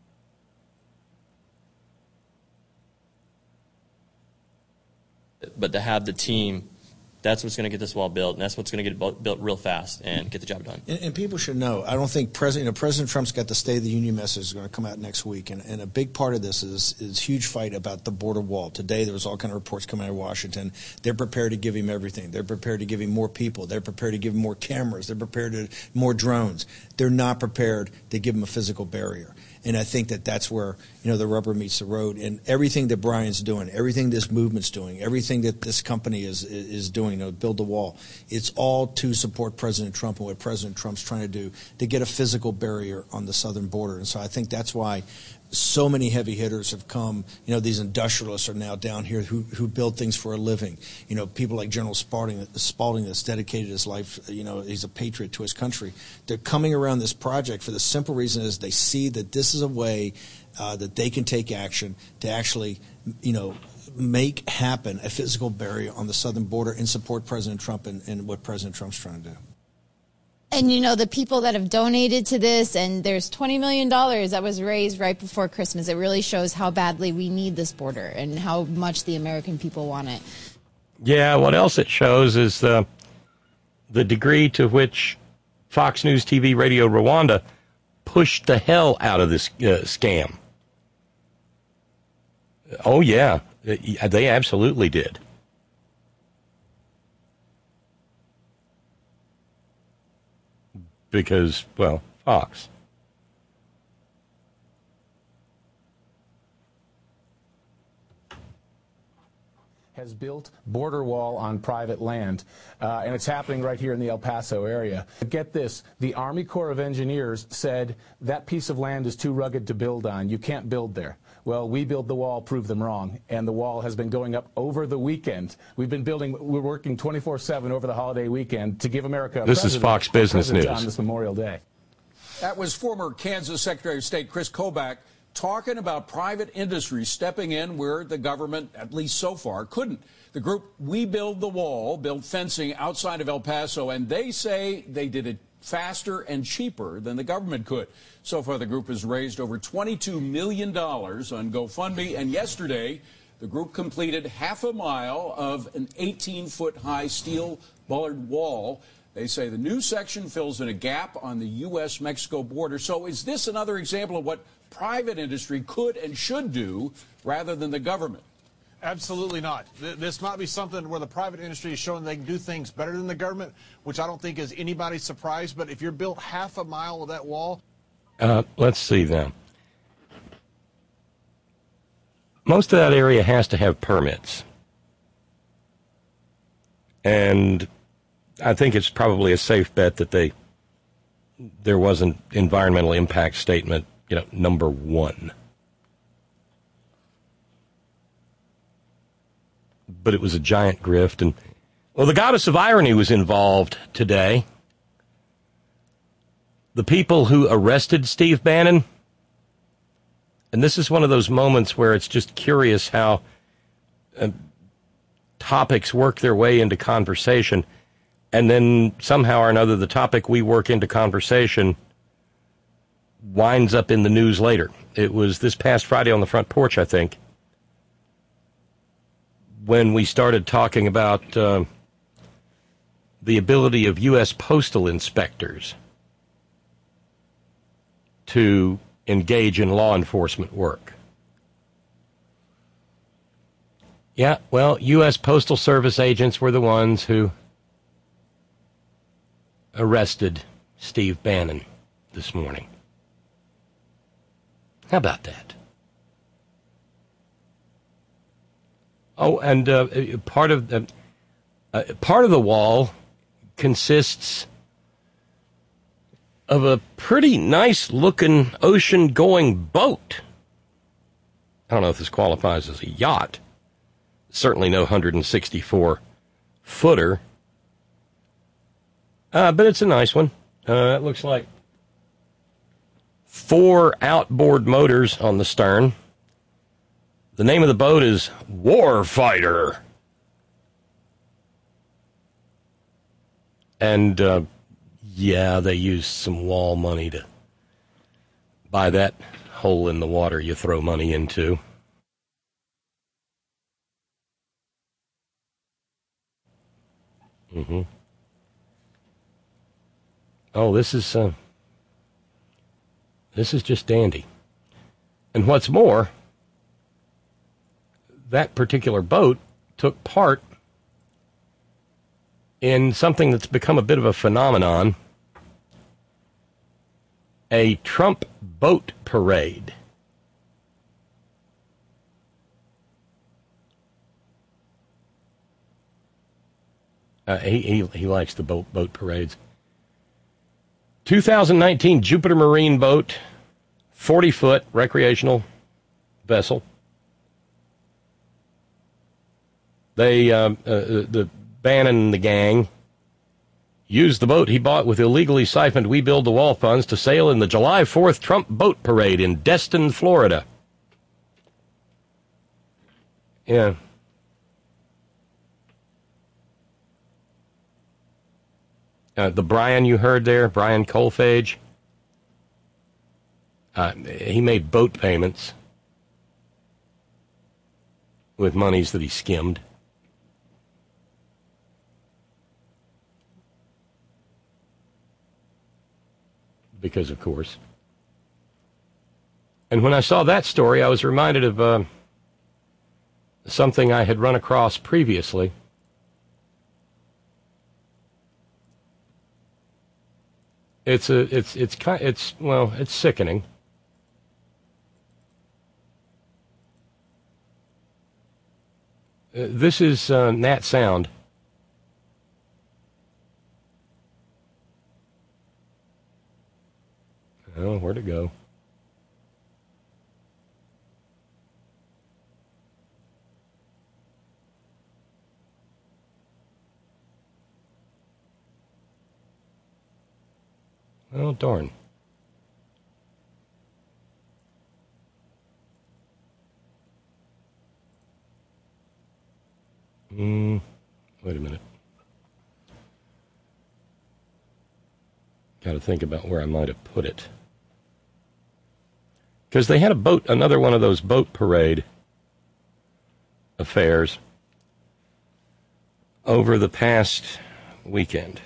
But to have the team, that's what's going to get this wall built, and that's what's going to get it built real fast and get the job done. And, and people should know, I don't think President, you know, President Trump's got the State of the Union message is going to come out next week, and, and a big part of this is is huge fight about the border wall. Today there was all kind of reports coming out of Washington. They're prepared to give him everything. They're prepared to give him more people. They're prepared to give him more cameras. They're prepared to more drones. They're not prepared to give him a physical barrier. And I think that that's where, you know, the rubber meets the road. And everything that Brian's doing, everything this movement's doing, everything that this company is is doing, you know, Build the Wall, it's all to support President Trump and what President Trump's trying to do to get a physical barrier on the southern border. And so I think that's why so many heavy hitters have come. You know, these industrialists are now down here who who build things for a living. You know, people like General Spalding, Spalding that's dedicated his life, you know, he's a patriot to his country. They're coming around this project for the simple reason is they see that this is a way uh, that they can take action to actually, you know, make happen a physical barrier on the southern border and support President Trump and, and what President Trump's trying to do. And, you know, the people that have donated to this, and there's twenty million dollars that was raised right before Christmas. It really shows how badly we need this border and how much the American people want it. Yeah, what else it shows is the, the degree to which Fox News T V Radio Rwanda pushed the hell out of this uh, scam. Oh, yeah, they absolutely did. Because, well, Fox. Has built border wall on private land, uh, and it's happening right here in the El Paso area. Get this, the Army Corps of Engineers said that piece of land is too rugged to build on. You can't build there. Well, we build the wall, prove them wrong, and the wall has been going up over the weekend. We've been building, we're working twenty-four seven over the holiday weekend to give America a This is Fox Business News on this Memorial Day. That was former Kansas Secretary of State Chris Kobach talking about private industry stepping in where the government, at least so far, couldn't. The group We Build the Wall built fencing outside of El Paso, and they say they did it faster and cheaper than the government could. So far, the group has raised over twenty-two million dollars on GoFundMe, and yesterday, the group completed half a mile of an eighteen-foot high steel bollard wall. They say the new section fills in a gap on the U S Mexico border. So is this another example of what private industry could and should do rather than the government? Absolutely not. This might be something where the private industry is showing they can do things better than the government, which I don't think is anybody's surprise. But if you're built half a mile of that wall. Uh, let's see then. Most of that area has to have permits. And I think it's probably a safe bet that they there was an environmental impact statement, you know, number one. But it was a giant grift. And, well, the goddess of irony was involved today. The people who arrested Steve Bannon, and this is one of those moments where it's just curious how uh, topics work their way into conversation, and then somehow or another the topic we work into conversation winds up in the news later. It was this past Friday on the front porch, I think, when we started talking about uh, the ability of U S postal inspectors to engage in law enforcement work. Yeah, well, U S Postal Service agents were the ones who arrested Steve Bannon this morning. How about that? Oh, and uh, part of the uh, part of the wall consists of a pretty nice-looking ocean-going boat. I don't know if this qualifies as a yacht. Certainly no one hundred sixty-four footer. Uh, but it's a nice one. Uh, it looks like four outboard motors on the stern. The name of the boat is Warfighter. And, uh, yeah, they used some wall money to buy that hole in the water you throw money into. Mm-hmm. Oh, this is, uh, this is just dandy. And what's more, that particular boat took part in something that's become a bit of a phenomenon, a Trump boat parade. Uh, he, he he likes the boat boat parades. two thousand nineteen Jupiter Marine boat, forty foot recreational vessel. They uh, uh, the Bannon and the gang used the boat he bought with illegally siphoned We Build the Wall funds to sail in the July fourth Trump boat parade in Destin, Florida. Yeah. Uh, the Brian you heard there, Brian Colfage, uh, he made boat payments with monies that he skimmed. Because, of course. And when I saw that story, I was reminded of uh, something I had run across previously. It's a, it's, it's kind, it's well, it's sickening. Uh, this is uh, Nat Sound. Oh, where'd it go? Oh, darn. Mm, wait a minute. Got to think about where I might have put it. Because they had a boat, another one of those boat parade affairs over the past weekend.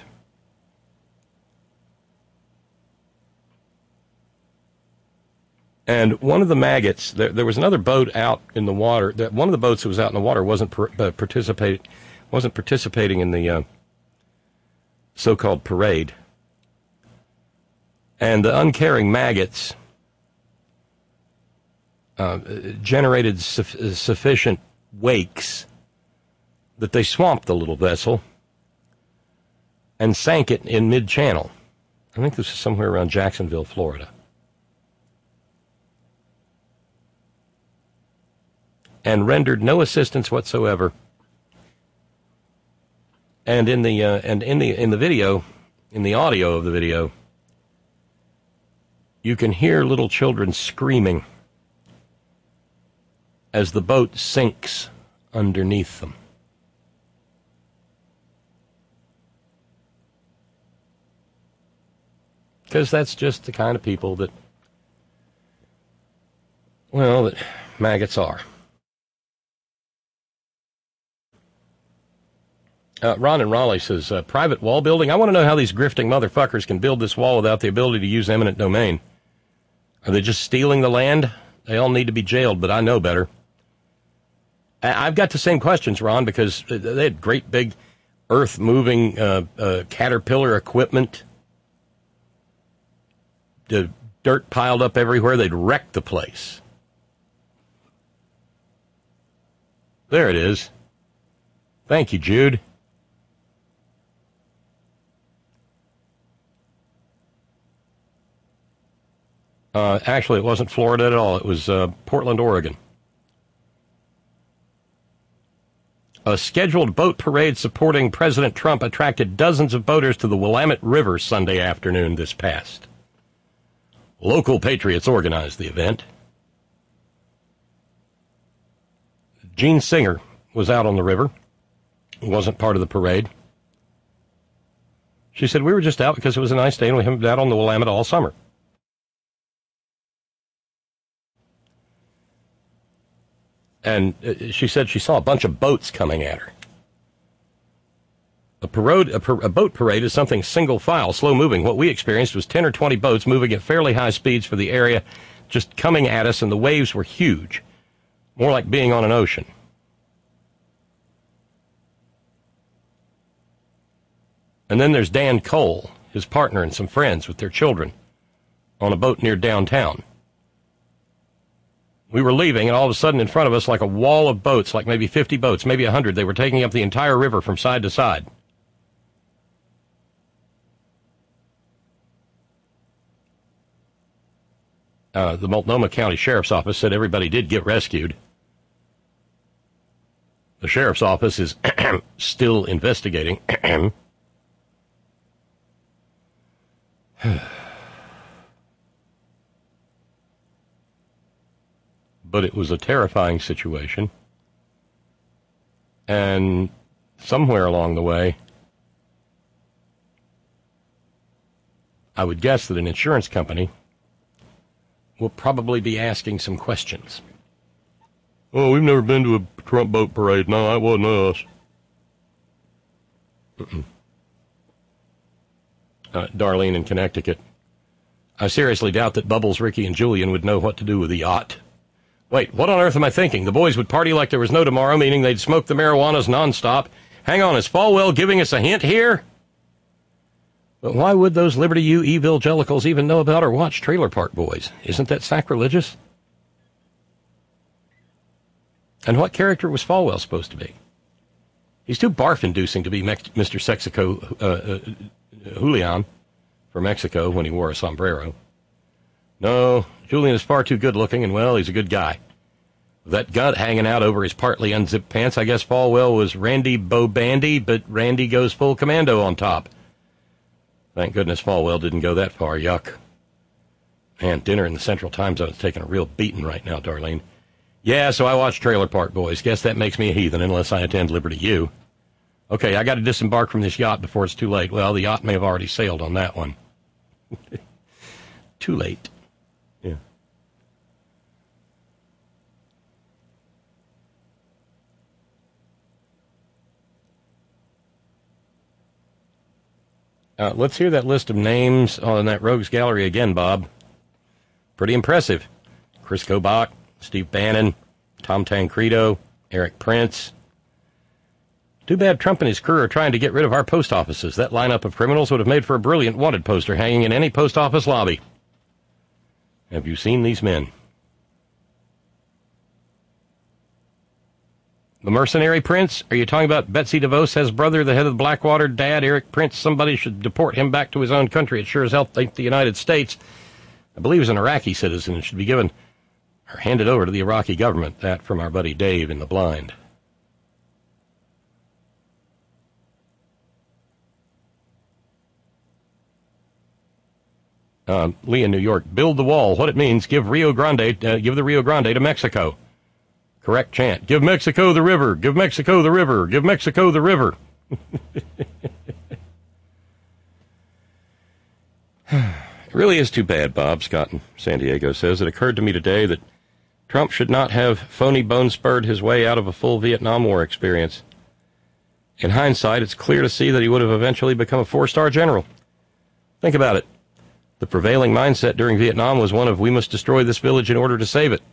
And one of the maggots, there, there was another boat out in the water. That one of the boats that was out in the water wasn't per, uh, participate, wasn't participating in the uh, so-called parade. And the uncaring maggots uh, generated su- sufficient wakes that they swamped the little vessel and sank it in mid-channel. I think this is somewhere around Jacksonville, Florida. And rendered no assistance whatsoever. And in the uh, and in the in the video, in the audio of the video, you can hear little children screaming as the boat sinks underneath them. Because that's just the kind of people that, well, that maggots are. Uh, Ron in Raleigh says, uh, private wall building? I want to know how these grifting motherfuckers can build this wall without the ability to use eminent domain. Are they just stealing the land? They all need to be jailed, but I know better. I- I've got the same questions, Ron, because they had great big earth-moving uh, uh, Caterpillar equipment. The dirt piled up everywhere. They'd wreck the place. There it is. Thank you, Jude. Uh, actually, it wasn't Florida at all. It was uh, Portland, Oregon. A scheduled boat parade supporting President Trump attracted dozens of boaters to the Willamette River Sunday afternoon this past. Local patriots organized the event. Gene Singer was out on the river. He wasn't part of the parade. She said, we were just out because it was a nice day and we haven't been out on the Willamette all summer. And she said she saw a bunch of boats coming at her. A, parade, a, par- a boat parade is something single file, slow moving. What we experienced was ten or twenty boats moving at fairly high speeds for the area, just coming at us, and the waves were huge. More like being on an ocean. And then there's Dan Cole, his partner, and some friends with their children on a boat near downtown. We were leaving, and all of a sudden in front of us, like a wall of boats, like maybe fifty boats, maybe one hundred, they were taking up the entire river from side to side. Uh, the Multnomah County Sheriff's Office said everybody did get rescued. The Sheriff's Office is still investigating. But it was a terrifying situation. And somewhere along the way, I would guess that an insurance company will probably be asking some questions. Oh, we've never been to a Trump boat parade. No, that wasn't us. Mm-mm. Uh, Darlene in Connecticut. I seriously doubt that Bubbles, Ricky, and Julian would know what to do with the yacht. Wait, what on earth am I thinking? The boys would party like there was no tomorrow, meaning they'd smoke the marijuanas nonstop. Hang on, is Falwell giving us a hint here? But why would those Liberty U evangelicals even know about or watch Trailer Park Boys? Isn't that sacrilegious? And what character was Falwell supposed to be? He's too barf-inducing to be Mex- Mister Sexico uh, uh, Julian for Mexico when he wore a sombrero. No, Julian is far too good-looking, and, well, he's a good guy. With that gut hanging out over his partly unzipped pants, I guess Falwell was Randy Bobandy, but Randy goes full commando on top. Thank goodness Falwell didn't go that far. Yuck. Man, dinner in the Central Time Zone is taking a real beating right now, Darlene. Yeah, so I watch Trailer Park Boys. Guess that makes me a heathen unless I attend Liberty U. Okay, I got to disembark from this yacht before it's too late. Well, the yacht may have already sailed on that one. Too late. Yeah. Uh, let's hear that list of names on that Rogues Gallery again, Bob. Pretty impressive. Chris Kobach, Steve Bannon, Tom Tancredo, Eric Prince. Too bad Trump and his crew are trying to get rid of our post offices. That lineup of criminals would have made for a brilliant wanted poster hanging in any post office lobby. Have you seen these men? The mercenary prince? Are you talking about Betsy DeVos' brother, the head of the Blackwater? Dad, Eric Prince? Somebody should deport him back to his own country. It sure as hell ain't the United States. I believe he's an Iraqi citizen and should be given or handed over to the Iraqi government. That from our buddy Dave in the blind. Uh, Lee in New York. Build the wall. What it means, give Rio Grande, uh, give the Rio Grande to Mexico. Correct chant. Give Mexico the river. Give Mexico the river. Give Mexico the river. It really is too bad, Bob, Scott in San Diego says. It occurred to me today that Trump should not have phony bone-spurred his way out of a full Vietnam War experience. In hindsight, it's clear to see that he would have eventually become a four-star general. Think about it. The prevailing mindset during Vietnam was one of, we must destroy this village in order to save it.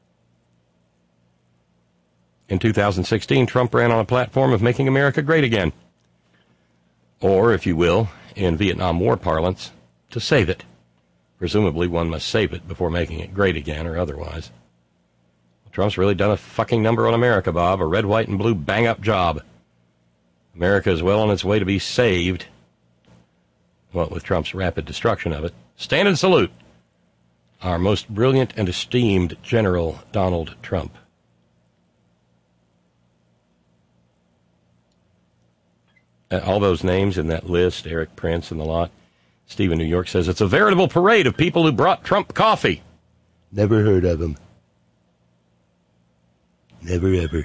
In two thousand sixteen, Trump ran on a platform of making America great again. Or, if you will, in Vietnam War parlance, to save it. Presumably one must save it before making it great again or otherwise. Trump's really done a fucking number on America, Bob. A red, white, and blue bang-up job. America is well on its way to be saved. Well, with Trump's rapid destruction of it. Stand and salute. our most brilliant and esteemed General Donald Trump. Uh, all those names in that list, Eric Prince and the lot. Steve in New York says, it's a veritable parade of people who brought Trump coffee. Never heard of him. Never ever.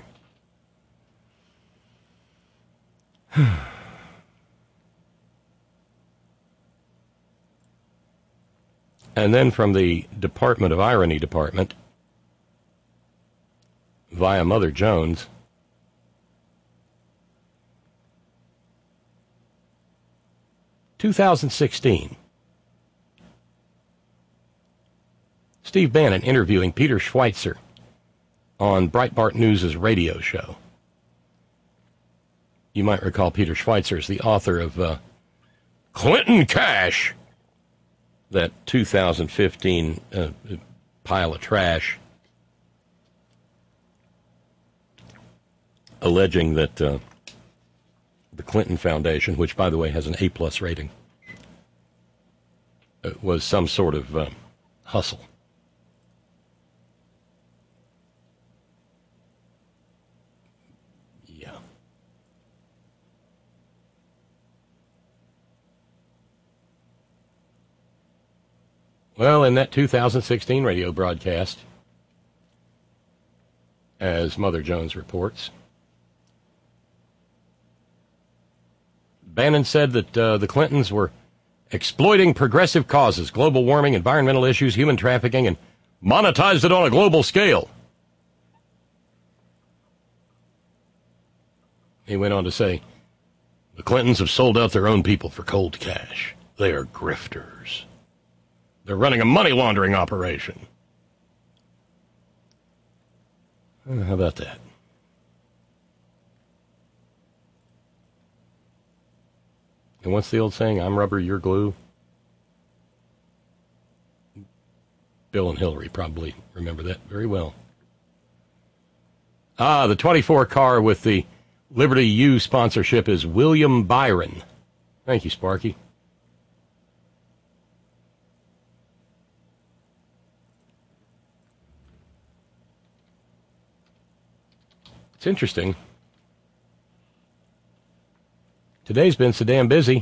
And then from the Department of Irony Department, via Mother Jones, two thousand sixteen. Steve Bannon interviewing Peter Schweitzer on Breitbart News' radio show. You might recall Peter Schweitzer is the author of uh, Clinton Cash, that two thousand fifteen uh, pile of trash, alleging that uh, the Clinton Foundation, which, by the way, has an A-plus rating, uh, was some sort of uh, hustle. Yeah. Well, in that two thousand sixteen radio broadcast, as Mother Jones reports, Bannon said that uh, the Clintons were exploiting progressive causes, global warming, environmental issues, human trafficking, and monetized it on a global scale. He went on to say, the Clintons have sold out their own people for cold cash. They are grifters. They're running a money laundering operation. Uh, how about that? And what's the old saying? I'm rubber, you're glue. Bill and Hillary probably remember that very well. Ah, the twenty-four car with the Liberty U sponsorship is William Byron. Thank you, Sparky. It's interesting. Today's been so damn busy.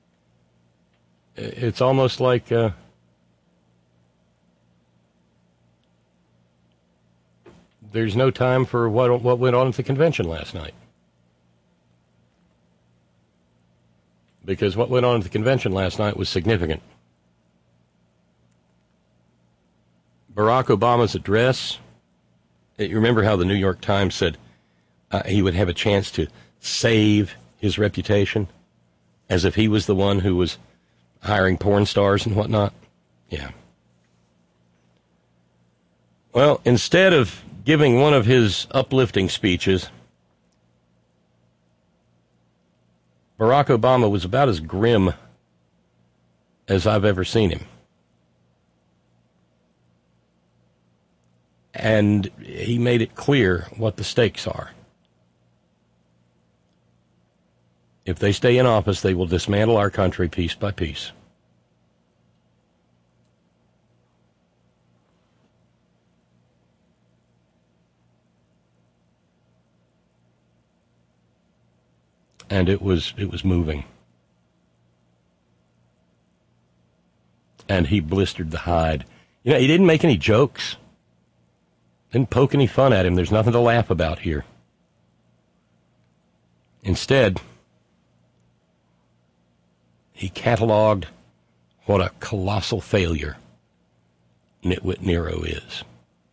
It's almost like uh, there's no time for what what went on at the convention last night. Because what went on at the convention last night was significant. Barack Obama's address, you remember how the New York Times said uh, he would have a chance to save his reputation, as if he was the one who was hiring porn stars and whatnot? Yeah. Well, instead of giving one of his uplifting speeches, Barack Obama was about as grim as I've ever seen him. And he made it clear what the stakes are. If they stay in office, they will dismantle our country piece by piece. And it was it was moving. And he blistered the hide. You know, he didn't make any jokes. Didn't poke any fun at him. There's nothing to laugh about here. Instead, he cataloged what a colossal failure Nitwit Nero is.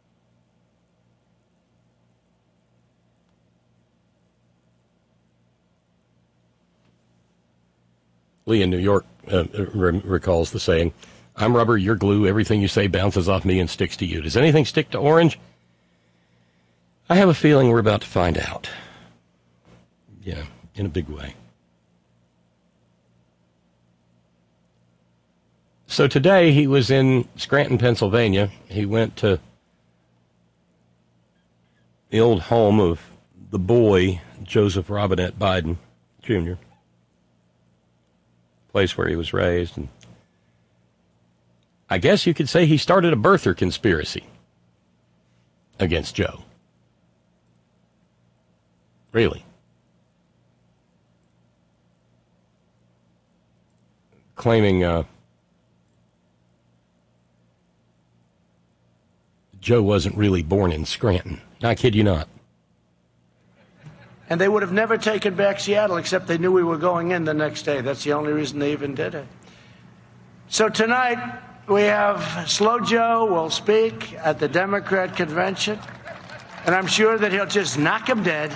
Lee in New York uh, re- recalls the saying, I'm rubber, you're glue, everything you say bounces off me and sticks to you. Does anything stick to Orange? I have a feeling we're about to find out. Yeah, in a big way. So today he was in Scranton, Pennsylvania. He went to the old home of the boy, Joseph Robinette Biden, Junior, place where he was raised. And I guess you could say he started a birther conspiracy against Joe. Really. Claiming uh, Joe wasn't really born in Scranton. I kid you not. And they would have never taken back Seattle except they knew we were going in the next day. That's the only reason they even did it. So tonight we have Slow Joe will speak at the Democrat convention, and I'm sure that he'll just knock him dead.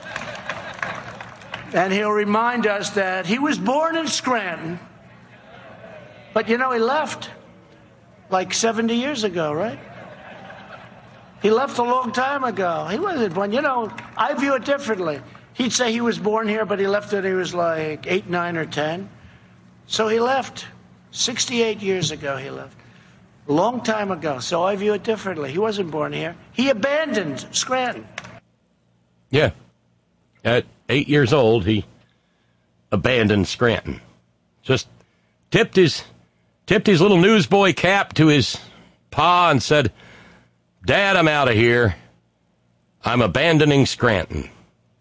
And he'll remind us that he was born in Scranton, but, you know, he left like seventy years ago, right? He left a long time ago. He wasn't born. You know, I view it differently. He'd say he was born here, but he left when he was like eight, nine, or ten. So he left. sixty-eight years ago he left. A long time ago. So I view it differently. He wasn't born here. He abandoned Scranton. Yeah. At eight years old, he abandoned Scranton. Just tipped his tipped his little newsboy cap to his pa and said, Dad, I'm out of here. I'm abandoning Scranton.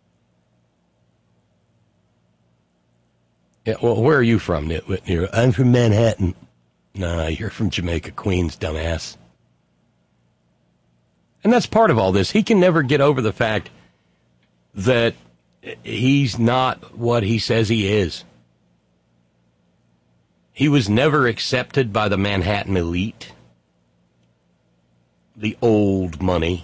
Yeah, well, where are you from, Nitwit Nero? I'm from Manhattan. Nah, you're from Jamaica, Queens, dumbass. And that's part of all this. He can never get over the fact that he's not what he says he is. He was never accepted by the Manhattan elite. The old money.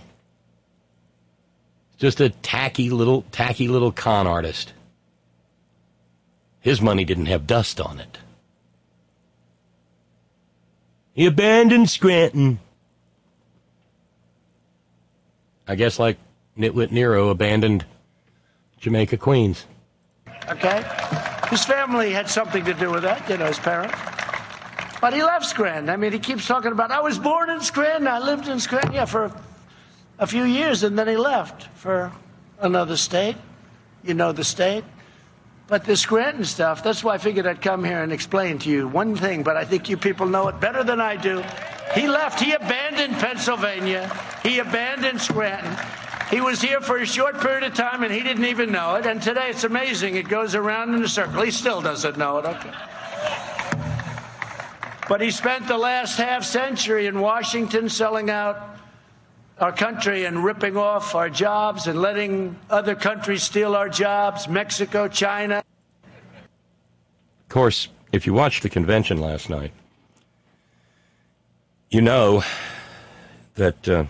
Just a tacky little, tacky little con artist. His money didn't have dust on it. He abandoned Scranton. I guess like Nitwit Nero abandoned Jamaica, Queens. Okay? His family had something to do with that, you know, his parents. But he left Scranton. I mean, he keeps talking about, I was born in Scranton, I lived in Scranton, yeah, for a, a few years, and then he left for another state. You know the state. But the Scranton stuff, that's why I figured I'd come here and explain to you one thing, but I think you people know it better than I do. He left. He abandoned Pennsylvania. He abandoned Scranton. He was here for a short period of time, and he didn't even know it. And today, it's amazing. It goes around in a circle. He still doesn't know it. Okay. But he spent the last half century in Washington selling out our country and ripping off our jobs and letting other countries steal our jobs, Mexico, China. Of course, if you watched the convention last night, you know that uh,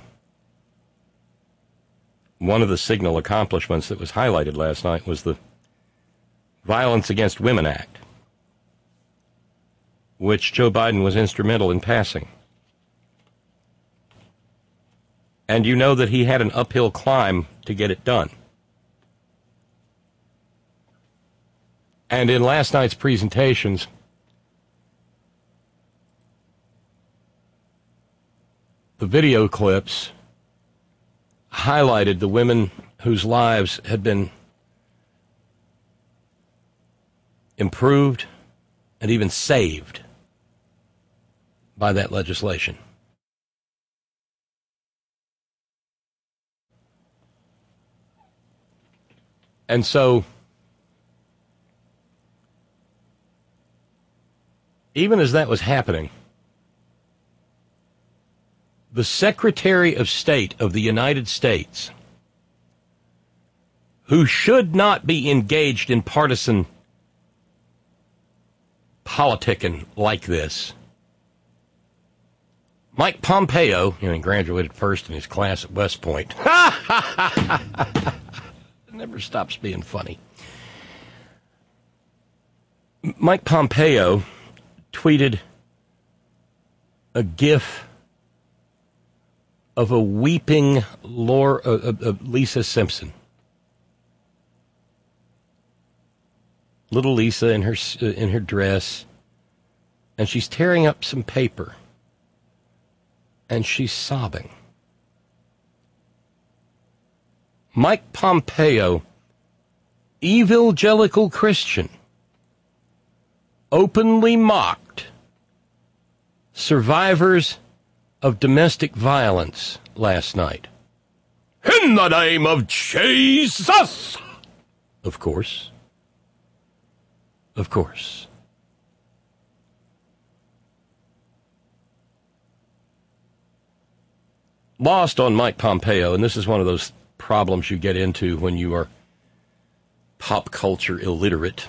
one of the signal accomplishments that was highlighted last night was the Violence Against Women Act, which Joe Biden was instrumental in passing. And you know that he had an uphill climb to get it done. And in last night's presentations, the video clips highlighted the women whose lives had been improved and even saved by that legislation. And so, even as that was happening, the Secretary of State of the United States, who should not be engaged in partisan politicking like this, Mike Pompeo, you know, he graduated first in his class at West Point. Never stops being funny. Mike Pompeo tweeted a gif of a weeping Laura, uh, uh, Lisa Simpson. Little Lisa in her uh, in her dress, and she's tearing up some paper, and she's sobbing. Mike Pompeo, evangelical Christian, openly mocked survivors of domestic violence last night. In the name of Jesus! Of course. Of course. Lost on Mike Pompeo, and this is one of those problems you get into when you are pop culture illiterate,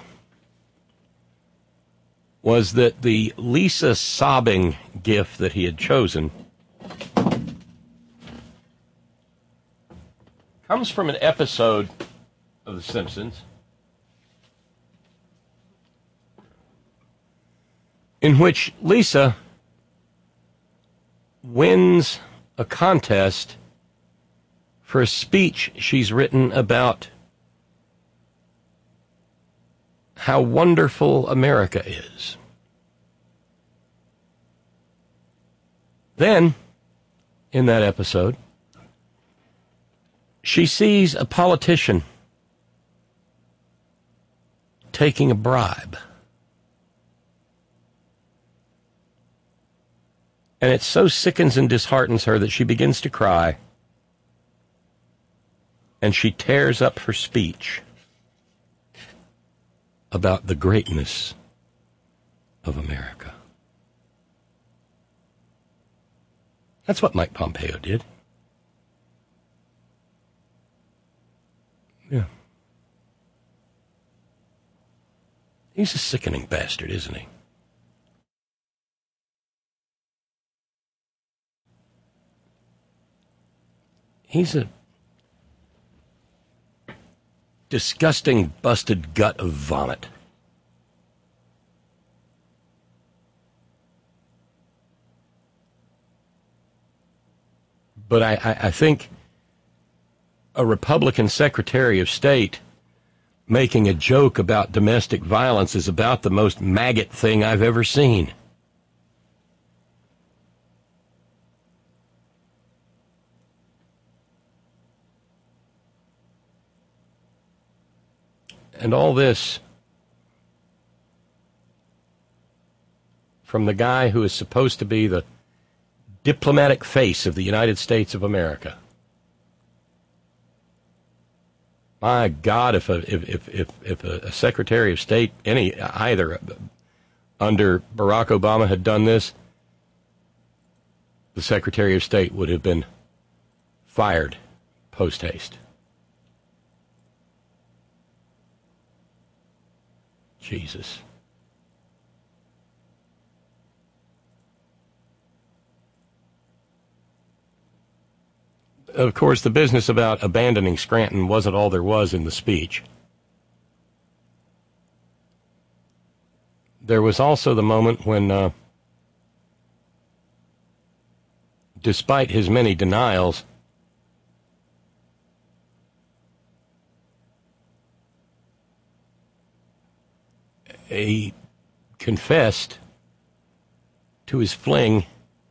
was that the Lisa sobbing gif that he had chosen comes from an episode of The Simpsons in which Lisa wins a contest for a speech she's written about how wonderful America is. Then, in that episode, she sees a politician taking a bribe. And it so sickens and disheartens her that she begins to cry. And she tears up her speech about the greatness of America. That's what Mike Pompeo did. Yeah. He's a sickening bastard, isn't he? He's a disgusting, busted gut of vomit. But I, I, I think a Republican Secretary of State making a joke about domestic violence is about the most maggot thing I've ever seen. And all this from the guy who is supposed to be the diplomatic face of the United States of America. My God, if a if if if, if a Secretary of State, any either under Barack Obama had done this, the Secretary of State would have been fired post haste. Jesus. Of course, the business about abandoning Scranton wasn't all there was in the speech. There was also the moment when, uh, despite his many denials, he confessed to his fling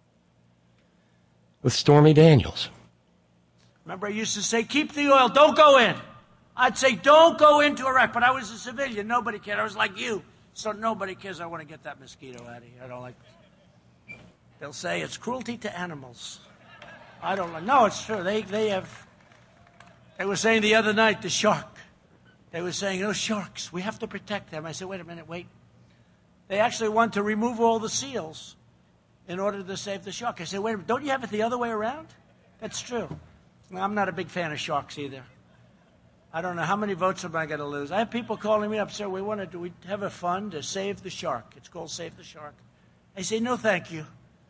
with Stormy Daniels. Remember, I used to say, keep the oil, don't go in. I'd say, don't go into Iraq, but I was a civilian. Nobody cared. I was like you. So nobody cares. I want to get that mosquito out of here. I don't like it. They'll say it's cruelty to animals. I don't like. No, it's true. They they have. They were saying the other night, the shark. They were saying, those sharks, we have to protect them. I said, wait a minute, wait. They actually want to remove all the seals in order to save the shark. I said, wait a minute, don't you have it the other way around? That's true. I'm not a big fan of sharks either. I don't know how many votes am I going to lose. I have people calling me up, sir, we want to do, we have a fund to save the shark. It's called Save the Shark. I say, no, thank you.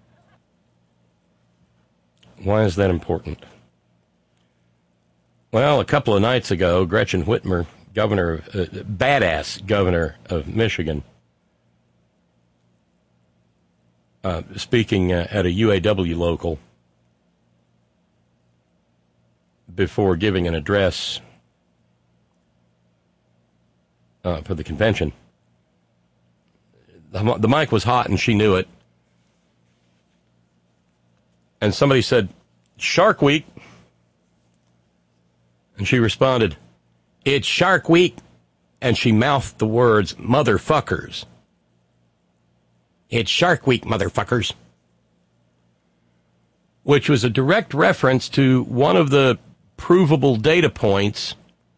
Why is that important? Well, a couple of nights ago, Gretchen Whitmer, governor, uh, badass governor of Michigan, uh, speaking uh, at a U A W local before giving an address uh, for the convention. The, the mic was hot and she knew it. And somebody said, Shark Week. And she responded, it's Shark Week. And she mouthed the words, motherfuckers. It's Shark Week, motherfuckers. which was a direct reference to one of the provable data points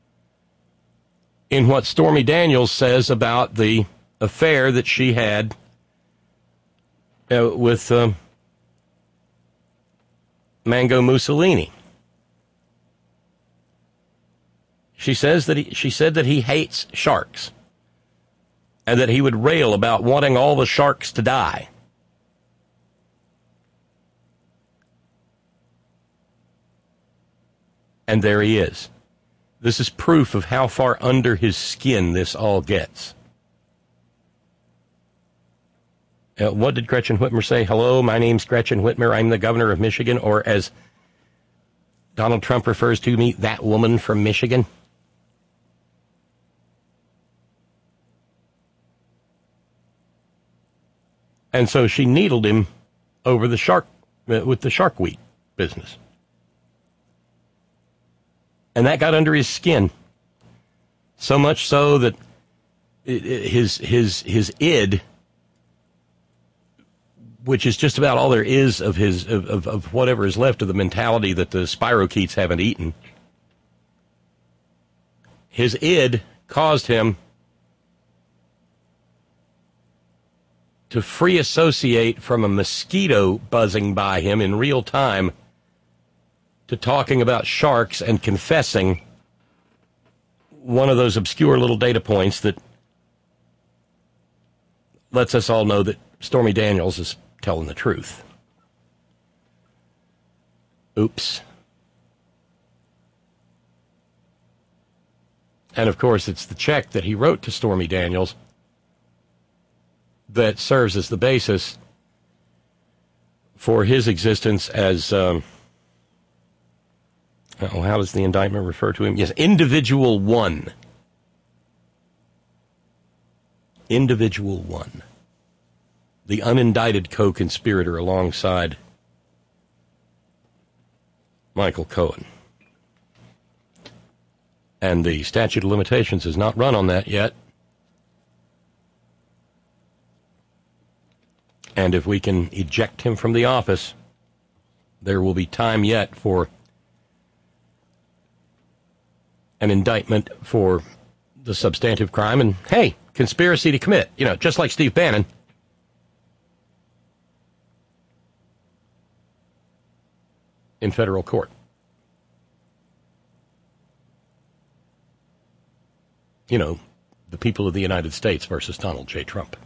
in what Stormy Daniels says about the affair that she had uh, with uh, Mango Mussolini. She says that he, she said that he hates sharks and that he would rail about wanting all the sharks to die. And there he is. This is proof of how far under his skin this all gets. Uh, what did Gretchen Whitmer say? Hello, my name's Gretchen Whitmer. I'm the governor of Michigan, or as Donald Trump refers to me, that woman from Michigan. And so she needled him over the shark, uh, with the shark week business. And that got under his skin. So much so that it, it, his, his, his id, which is just about all there is of his, of, of, of whatever is left of the mentality that the spirochetes haven't eaten. His id caused him to free associate from a mosquito buzzing by him in real time to talking about sharks and confessing one of those obscure little data points that lets us all know that Stormy Daniels is telling the truth. Oops. And of course, it's the check that he wrote to Stormy Daniels that serves as the basis for his existence as, um, oh, how does the indictment refer to him? Yes, Individual One. Individual One. The unindicted co-conspirator alongside Michael Cohen. And the statute of limitations is not run on that yet. And if we can eject him from the office, there will be time yet for an indictment for the substantive crime. And, hey, conspiracy to commit, you know, just like Steve Bannon. In federal court. You know, the people of the United States versus Donald J. Trump.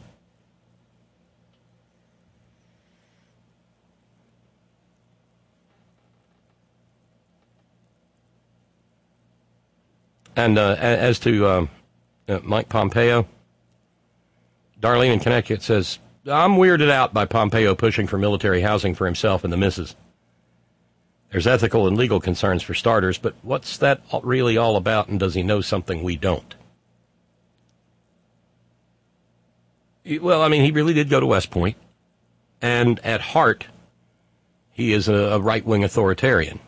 And uh, as to uh, uh, Mike Pompeo, Darlene in Connecticut says, I'm weirded out by Pompeo pushing for military housing for himself and the missus. There's ethical and legal concerns for starters, but what's that really all about, and does he know something we don't? Well, I mean, he really did go to West Point, and at heart, he is a, a right-wing authoritarian.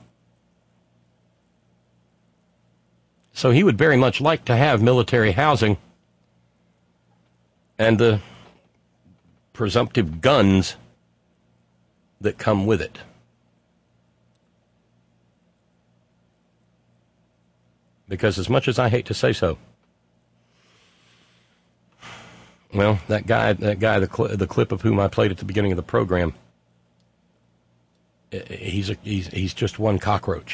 So he would very much like to have military housing and the presumptive guns that come with it. Because as much as I hate to say so, well, that guy, that guy, the, cl- the clip of whom I played at the beginning of the program, he's a, he's he's just one cockroach.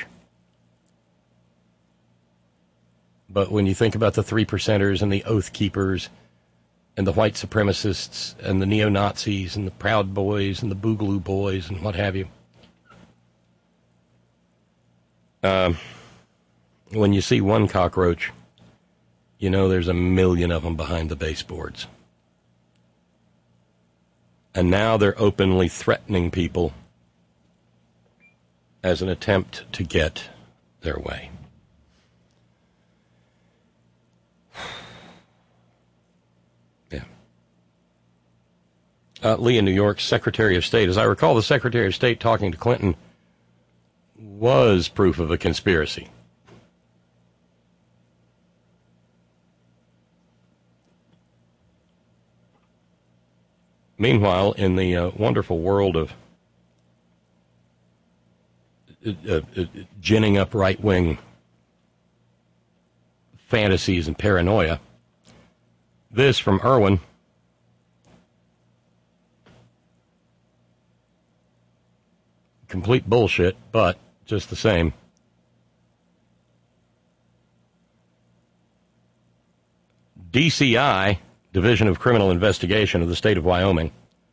But when you think about the three percenters and the oath keepers and the white supremacists and the neo-Nazis and the Proud Boys and the Boogaloo Boys and what have you, um, when you see one cockroach, you know there's a million of them behind the baseboards. And now they're openly threatening people as an attempt to get their way. Yeah. Uh, Lee in New York, Secretary of State. As I recall, the Secretary of State talking to Clinton was proof of a conspiracy. Meanwhile, in the uh, wonderful world of uh, uh, ginning up right-wing fantasies and paranoia. This from Irwin. Complete bullshit, but just the same. D C I, Division of Criminal Investigation of the state of Wyoming.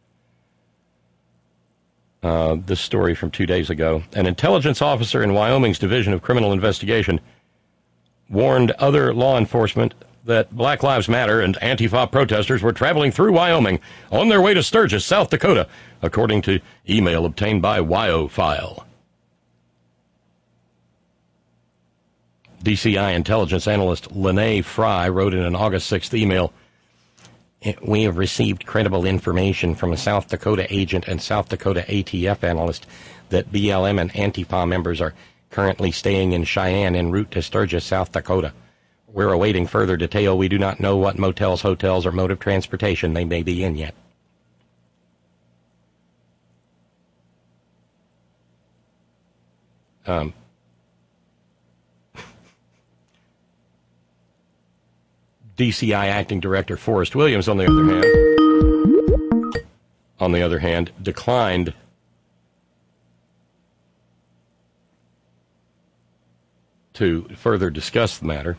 Uh, this story from two days ago. An intelligence officer in Wyoming's Division of Criminal Investigation warned other law enforcement that Black Lives Matter and Antifa protesters were traveling through Wyoming on their way to Sturgis, South Dakota, according to email obtained by WyoFile. D C I intelligence analyst Lene Fry wrote in an August sixth email, "We have received credible information from a South Dakota agent and South Dakota A T F analyst that B L M and Antifa members are currently staying in Cheyenne en route to Sturgis, South Dakota. We're awaiting further detail. We do not know what motels, hotels, or mode of transportation they may be in yet." Um, D C I Acting Director Forrest Williams, on the other hand, on the other hand, declined to further discuss the matter.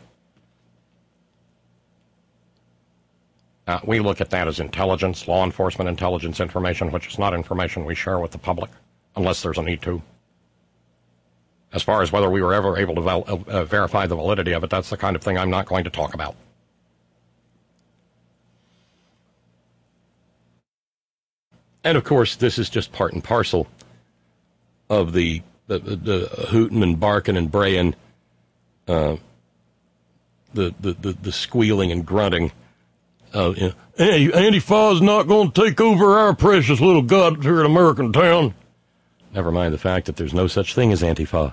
Uh, we look at that as intelligence, law enforcement intelligence information, which is not information we share with the public, unless there's a need to. As far as whether we were ever able to val- uh, verify the validity of it, that's the kind of thing I'm not going to talk about. And, of course, this is just part and parcel of the, the, the, the hooting and barking and braying, uh, the, the, the, the squealing and grunting. Uh, you know, hey, Antifa's not going to take over our precious little god here in American town. Never mind the fact that there's no such thing as Antifa.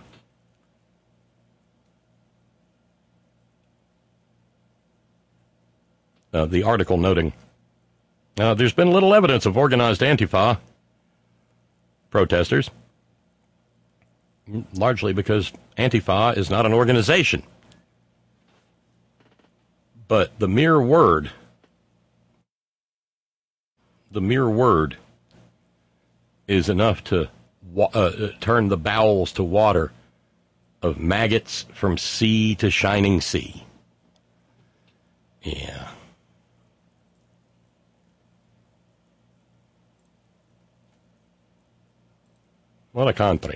Uh, the article noting, uh, there's been little evidence of organized Antifa protesters, largely because Antifa is not an organization. But the mere word, the mere word is enough to wa- uh, turn the bowels to water of maggots from sea to shining sea. Yeah. What a country.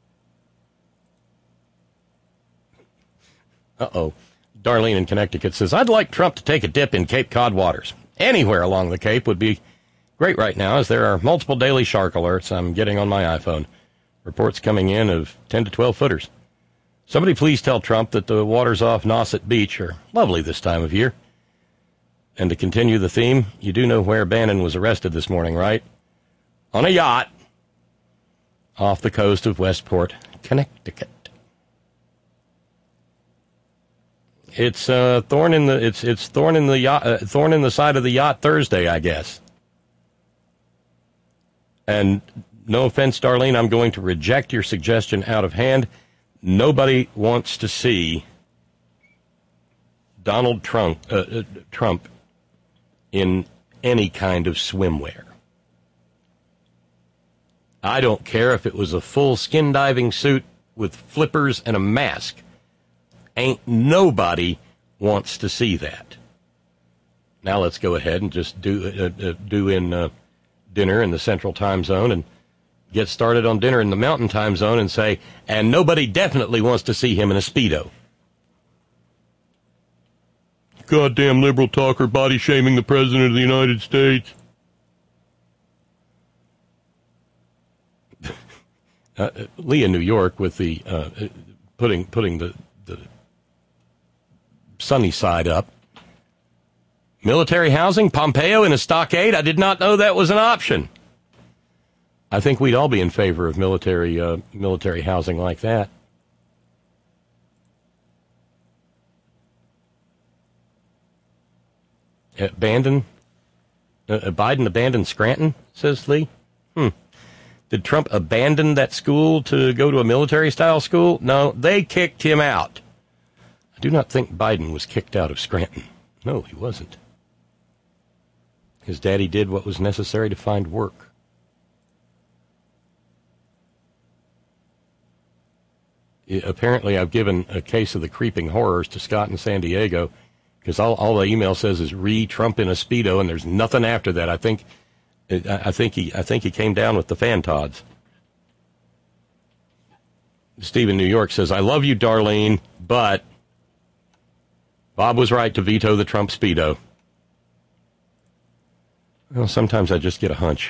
Uh-oh. Darlene in Connecticut says, I'd like Trump to take a dip in Cape Cod waters. Anywhere along the Cape would be great right now, as there are multiple daily shark alerts I'm getting on my iPhone. Reports coming in of ten to twelve footers. Somebody please tell Trump that the waters off Nauset Beach are lovely this time of year. And to continue the theme, you do know where Bannon was arrested this morning, right? On a yacht off the coast of Westport, Connecticut. It's uh, thorn in the it's it's thorn in the yacht, uh, thorn in the side of the yacht Thursday, I guess. And no offense, Darlene, I'm going to reject your suggestion out of hand. Nobody wants to see Donald Trump uh, uh, Trump in any kind of swimwear. I don't care if it was a full skin diving suit with flippers and a mask. Ain't nobody wants to see that. Now let's go ahead and just do uh, uh, do in uh, dinner in the Central Time Zone and get started on dinner in the Mountain Time Zone and say, and nobody definitely wants to see him in a Speedo. Goddamn liberal talker body shaming the President of the United States. Uh, Lee in New York with the uh, putting putting the, the sunny side up. Military housing, Pompeo in a stockade. I did not know that was an option. I think we'd all be in favor of military uh, military housing like that. Abandon uh, Biden abandoned Scranton, says Lee. Hmm. Did Trump abandon that school to go to a military-style school? No, they kicked him out. I do not think Biden was kicked out of Scranton. No, he wasn't. His daddy did what was necessary to find work. Apparently, I've given a case of the creeping horrors to Scott in San Diego, because all, all the email says is re-Trump in a Speedo, and there's nothing after that. I think I think he I think he came down with the Fantods. Steve in New York says, I love you, Darlene, but Bob was right to veto the Trump Speedo. Well, sometimes I just get a hunch.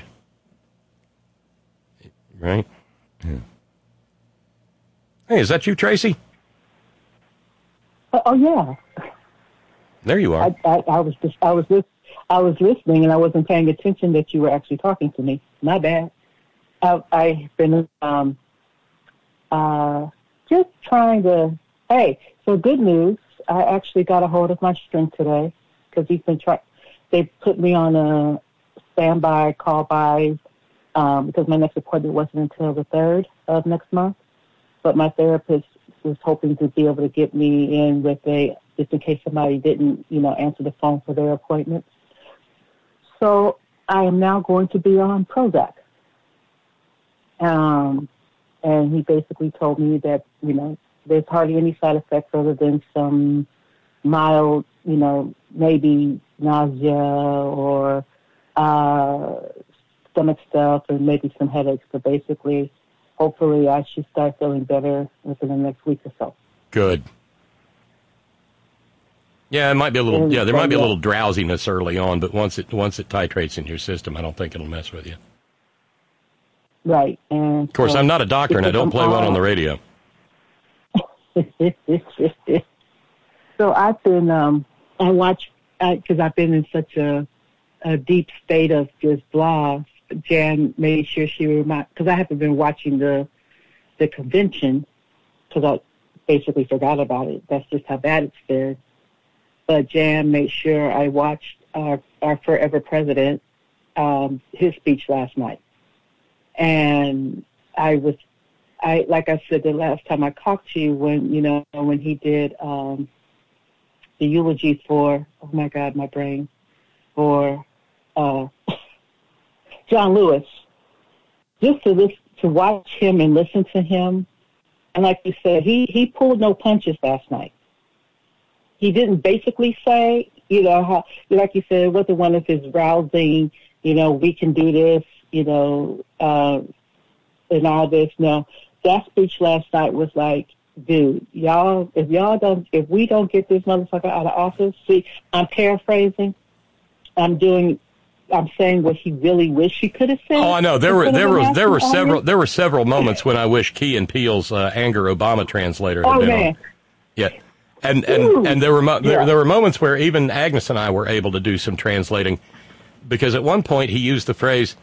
Right? Yeah. Hey, is that you, Tracy? Oh, oh yeah. There you are. I, I, I was just, I was just, I was listening and I wasn't paying attention that you were actually talking to me. My bad. I, I've been um, uh, just trying to. Hey, so good news. I actually got a hold of my shrink today because he's been trying. They put me on a standby call by um, because my next appointment wasn't until the third of next month. But my therapist was hoping to be able to get me in with a, just in case somebody didn't, you know, answer the phone for their appointment. So I am now going to be on Prozac. Um, and he basically told me that, you know, there's hardly any side effects other than some mild, you know, maybe nausea or uh, stomach stuff and maybe some headaches. But basically, hopefully I should start feeling better within the next week or so. Good. Yeah, it might be a little. Yeah, there might be a little drowsiness early on, but once it once it titrates in your system, I don't think it'll mess with you. Right. And of course, so, I'm not a doctor, and I don't play one on the radio. So I've been. Um, I watch because I've been in such a, a deep state of just blah. Jan made sure she remind because I haven't been watching the the convention because I basically forgot about it. That's just how bad it's been. But Jan made sure I watched our, our forever president, um, his speech last night. And I was, I like I said the last time I talked to you when, you know, when he did um, the eulogy for, oh my God, my brain, for uh, John Lewis. Just to listen, to watch him and listen to him. And like you said, he, he pulled no punches last night. He didn't basically say, you know, how, like you said, it wasn't one of his rousing, you know, we can do this, you know, uh, and all this. No, that speech last night was like, dude, y'all, if y'all don't, if we don't get this motherfucker out of office, see, I'm paraphrasing. I'm doing, I'm saying what he really wished he could have said. Oh, I know. There were there were there were several there were several moments when I wish Key and Peele's uh, anger Obama translator had oh, been man. on. Yeah. And and, and there were mo- there, yeah. there were moments where even Agnes and I were able to do some translating, because at one point he used the phrase,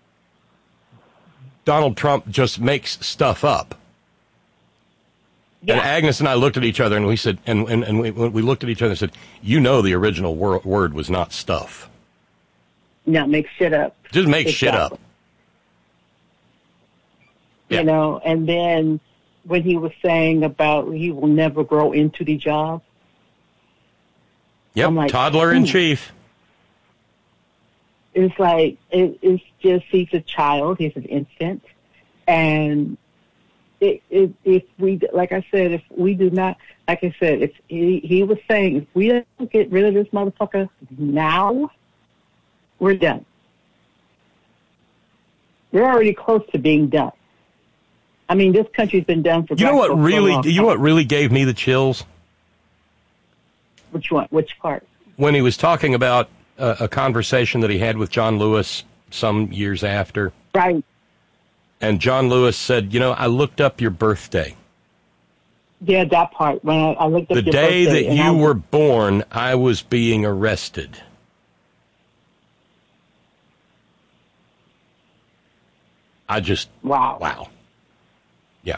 Donald Trump just makes stuff up. Yeah. And Agnes and I looked at each other and we said, and, and, and we, we looked at each other and said, you know the original wor- word was not stuff. No, make shit up. Just make exactly. shit up. You Yeah. know, and then when he was saying about he will never grow into the job. Yep, like, toddler in hmm. chief. It's like, it, it's just, he's a child, he's an infant. And it, it, if we, like I said, if we do not, like I said, if he, he was saying, if we don't get rid of this motherfucker now, we're done. We're already close to being done. I mean, this country's been done for. You know what for really? a long You know what really gave me the chills? Which one? Which part? When he was talking about uh, a conversation that he had with John Lewis some years after. Right. And John Lewis said, "You know, I looked up your birthday. Yeah, that part. When I, I looked up The your day birthday that and you I, were born, I was being arrested." I just wow, wow, yeah.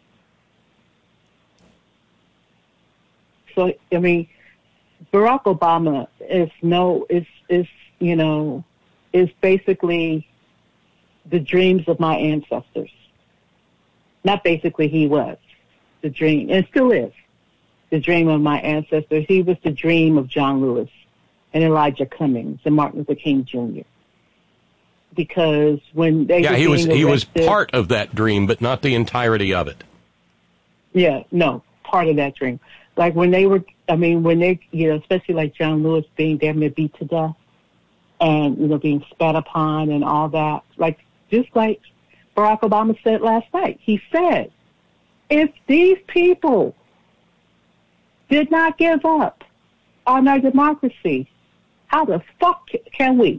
So I mean, Barack Obama is no is is you know is basically the dreams of my ancestors. Not basically he was the dream, and still is the dream of my ancestors. He was the dream of John Lewis and Elijah Cummings and Martin Luther King Junior Because when they yeah, were he was being he was arrested- part of that dream, but not the entirety of it. Yeah, no, part of that dream. Like when they were, I mean, when they, you know, especially like John Lewis being damn near beat to death and, you know, being spat upon and all that. Like, just like Barack Obama said last night. He said, if these people did not give up on our democracy, how the fuck can we?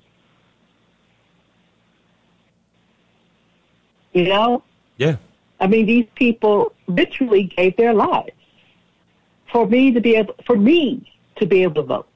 You know? Yeah. I mean, these people literally gave their lives for me to be able, for me to be able to vote.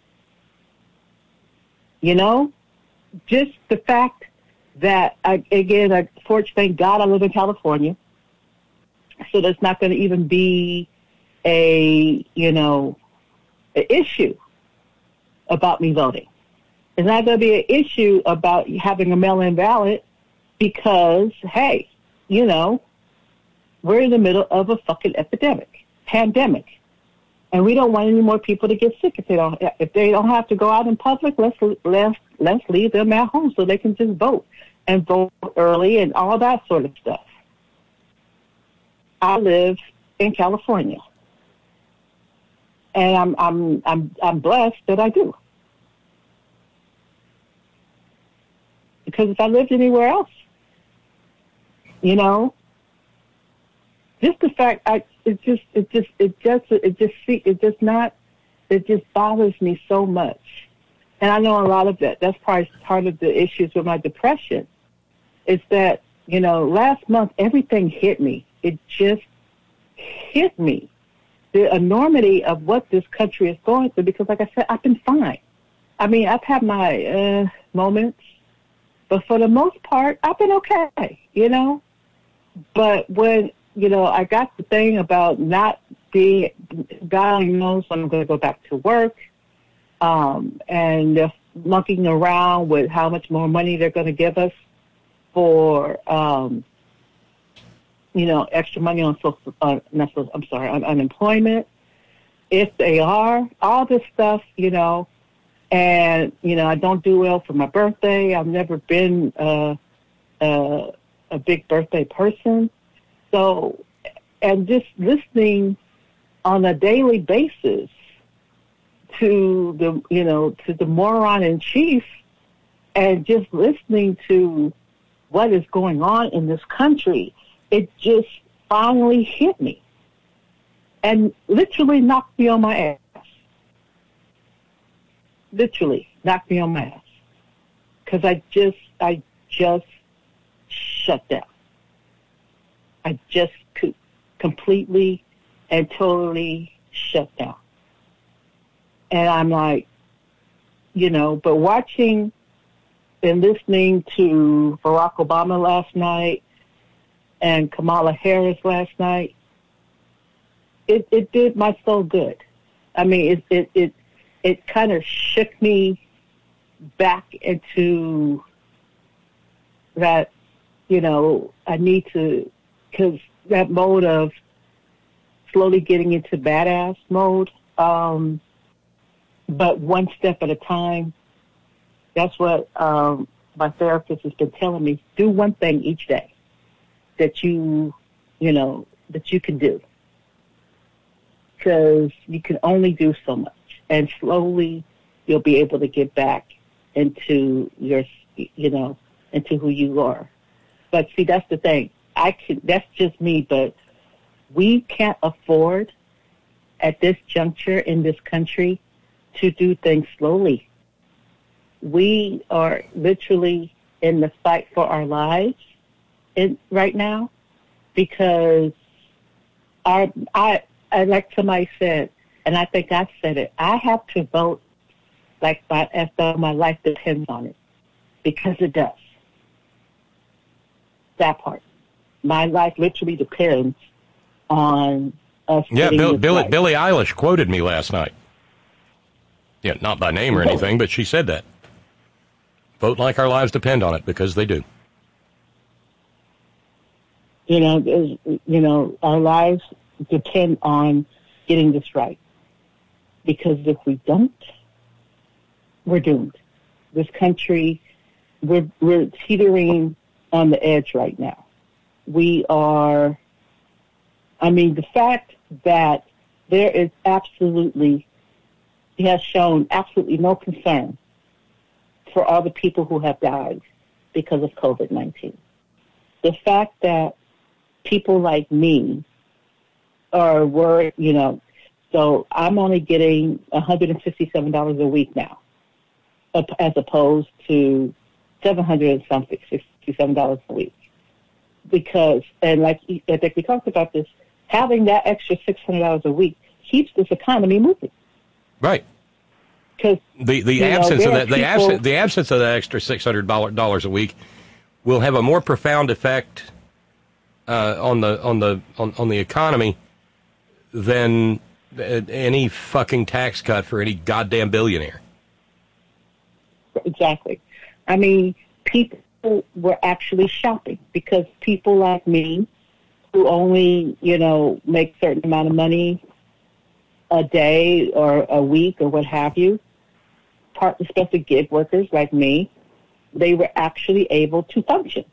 You know, just the fact that, I, again, I, fortunately, thank God I live in California, so there's not going to even be a, you know, an issue about me voting. There's not going to be an issue about having a mail-in ballot because, hey, you know, we're in the middle of a fucking epidemic, pandemic, and we don't want any more people to get sick. If they don't, if they don't have to go out in public, let's let's let's leave them at home so they can just vote and vote early and all that sort of stuff. I live in California, and I'm I'm I'm I'm blessed that I do. Because if I lived anywhere else, you know, just the fact I it just it just it just it just see it just not it just bothers me so much, and I know a lot of that. That's probably part of the issues with my depression. Is that, you know, last month everything hit me. It just hit me, the enormity of what this country is going through. Because, like I said, I've been fine. I mean, I've had my uh, moments, but for the most part, I've been okay. You know. But when, you know, I got the thing about not being, God knows when I'm going to go back to work, um, and they're monkeying around with how much more money they're going to give us for, um, you know, extra money on social, uh, not social, I'm sorry, on unemployment. If they are, all this stuff, you know, and, you know, I don't do well for my birthday. I've never been, uh, uh, a big birthday person. So, and just listening on a daily basis to the, you know, to the moron in chief, and just listening to what is going on in this country, it just finally hit me and literally knocked me on my ass. Literally knocked me on my ass. Because I just, I just shut down. I just could completely and totally shut down. And I'm like, you know, but watching and listening to Barack Obama last night and Kamala Harris last night, it, it did my soul good. I mean, it it it, it kind of shook me back into that, you know, I need to, because that mode of slowly getting into badass mode, um, but one step at a time. That's what um, my therapist has been telling me. Do one thing each day that you, you know, that you can do. Because you can only do so much. And slowly you'll be able to get back into your, you know, into who you are. But see, that's the thing. I can, that's just me, but we can't afford at this juncture in this country to do things slowly. We are literally in the fight for our lives in, right now, because our, I, I, like somebody said, and I think I said it, I have to vote like my, as though my life depends on it, because it does. That part. My life literally depends on us. Yeah, Bill, Billy, right. Billie Eilish quoted me last night. Yeah, not by name or anything, but she said that. Vote like our lives depend on it, because they do. You know, there's- you know, our lives depend on getting this right. Because if we don't, we're doomed. This country, we're, we're teetering on the edge right now. We are, I mean, the fact that there is absolutely, he has shown absolutely no concern for all the people who have died because of COVID nineteen. The fact that people like me are worried, you know, so I'm only getting one hundred fifty-seven dollars a week now, as opposed to seven hundred fifty-seven dollars a week. Because, and like I think we talked about this, having that extra six hundred dollars a week keeps this economy moving. Right. Because the the you know, absence of there are that the people- absence the absence of that extra six hundred dollars a week will have a more profound effect uh, on the on the on, on the economy than any fucking tax cut for any goddamn billionaire. Exactly. I mean, people were actually shopping because people like me who only, you know, make a certain amount of money a day or a week or what have you, part, especially gig workers like me, they were actually able to function,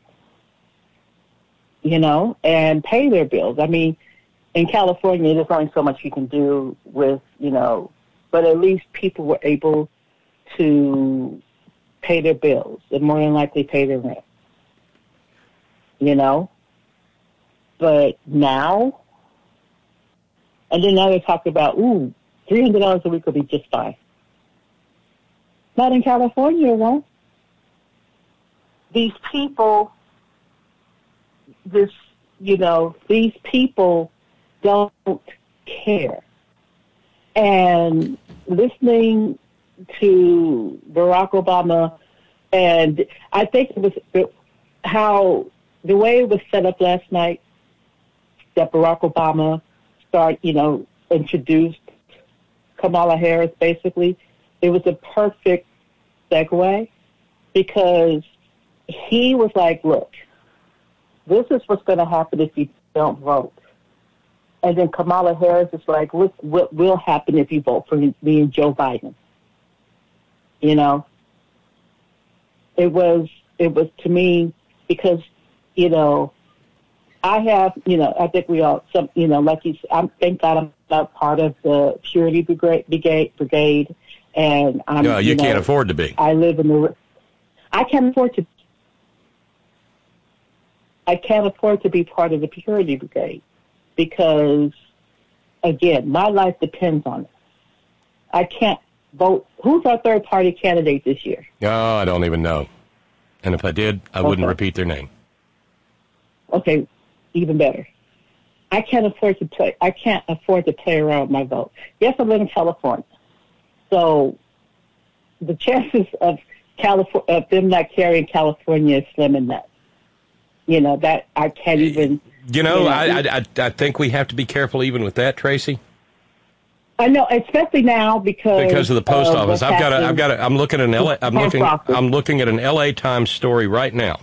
you know, and pay their bills. I mean, in California, there's only so much you can do with, you know, but at least people were able to pay their bills and more than likely pay their rent, you know. But now, and then now they talk about, ooh, three hundred dollars a week will be just fine. Not in California, it won't. These people, this, you know, these people don't care. And listening to Barack Obama, and I think it was how the way it was set up last night, that Barack Obama start, you know, introduced Kamala Harris, basically, it was a perfect segue because he was like, look, this is what's going to happen if you don't vote. And then Kamala Harris is like, look what will happen if you vote for me and Joe Biden. You know, it was, it was to me, because, you know, I have, you know, I think we all, some, you know, like you said, I thank God I'm not part of the Purity Brigade, brigade and I'm, No, you, you know, can't afford to be. I live in the, I can't afford to, I can't afford to be part of the Purity Brigade because, again, my life depends on it. I can't vote. Who's our third party candidate this year? Oh, I don't even know. And if I did, I wouldn't Okay. repeat their name. Okay, even better. I can't afford to play. I can't afford to play around with my vote. Yes, I live in California, so the chances of California of them not carrying California is slim and nuts. You know that I can't even. You know, you know, I, I, I, I think we have to be careful even with that, Tracy. I know, especially now because Because of the post of office. what's I've got a, I've happening got a, I'm looking at an L A, I'm with looking, post office. I'm looking at an L A Times story right now.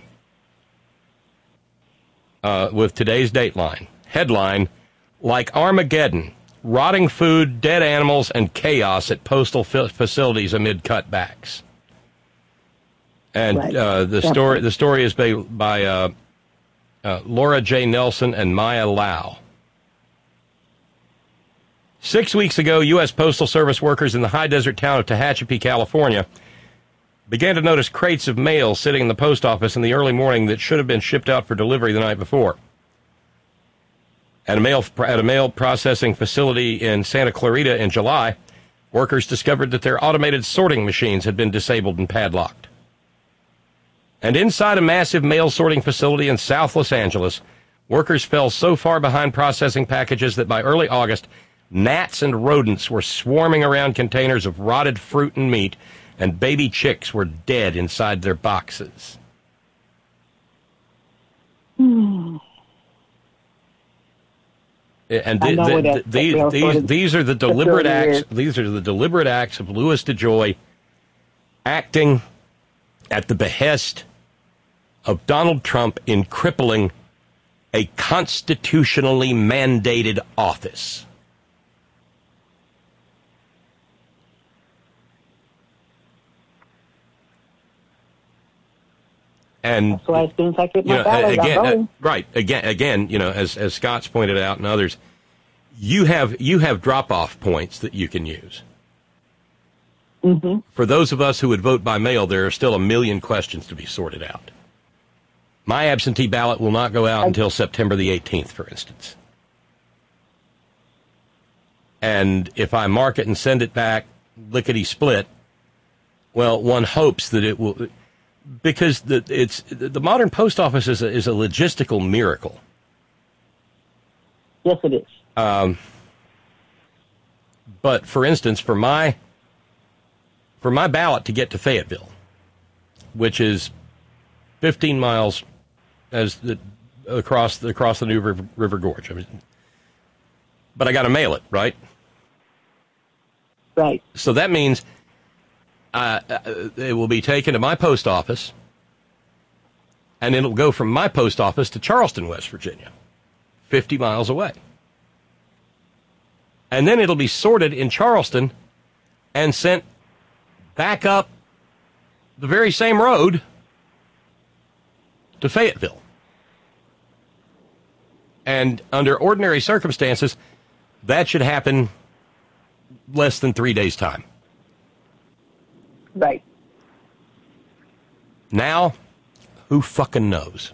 Uh, with today's Dateline. Headline, like Armageddon, rotting food, dead animals, and chaos at postal fa- facilities amid cutbacks. And Right. uh, the Yep. story the story is by, by uh, uh, Laura J. Nelson and Maya Lau. Six weeks ago, U S. Postal Service workers in the high desert town of Tehachapi, California, began to notice crates of mail sitting in the post office in the early morning that should have been shipped out for delivery the night before. At a mail, at a mail processing facility in Santa Clarita in July, workers discovered that their automated sorting machines had been disabled and padlocked. And inside a massive mail sorting facility in South Los Angeles, workers fell so far behind processing packages that by early August, gnats and rodents were swarming around containers of rotted fruit and meat, and baby chicks were dead inside their boxes. Hmm. And I th- know th- where th- that these, mail these, sorting these are the deliberate facility acts. These are the deliberate acts of Louis DeJoy acting at the behest of Donald Trump in crippling a constitutionally mandated office. And That's why as soon as I get my you know, ballot, again, I'm uh, voting. right? Again, again, you know, as as Scott's pointed out and others, you have you have drop off points that you can use. Mm-hmm. For those of us who would vote by mail, there are still a million questions to be sorted out. My absentee ballot will not go out I, until September the eighteenth, for instance. And if I mark it and send it back lickety split, well, one hopes that it will. Because the it's the modern post office is a, is a logistical miracle. Yes, it is. Um, but for instance, for my for my ballot to get to Fayetteville, which is fifteen miles as the, across the, across the New River, River Gorge, I mean, but I got to mail it, right? Right. So that means. Uh, it will be taken to my post office, and it'll go from my post office to Charleston, West Virginia, fifty miles away. And then it'll be sorted in Charleston and sent back up the very same road to Fayetteville. And under ordinary circumstances, that should happen less than three days' time. Right. Now, who fucking knows?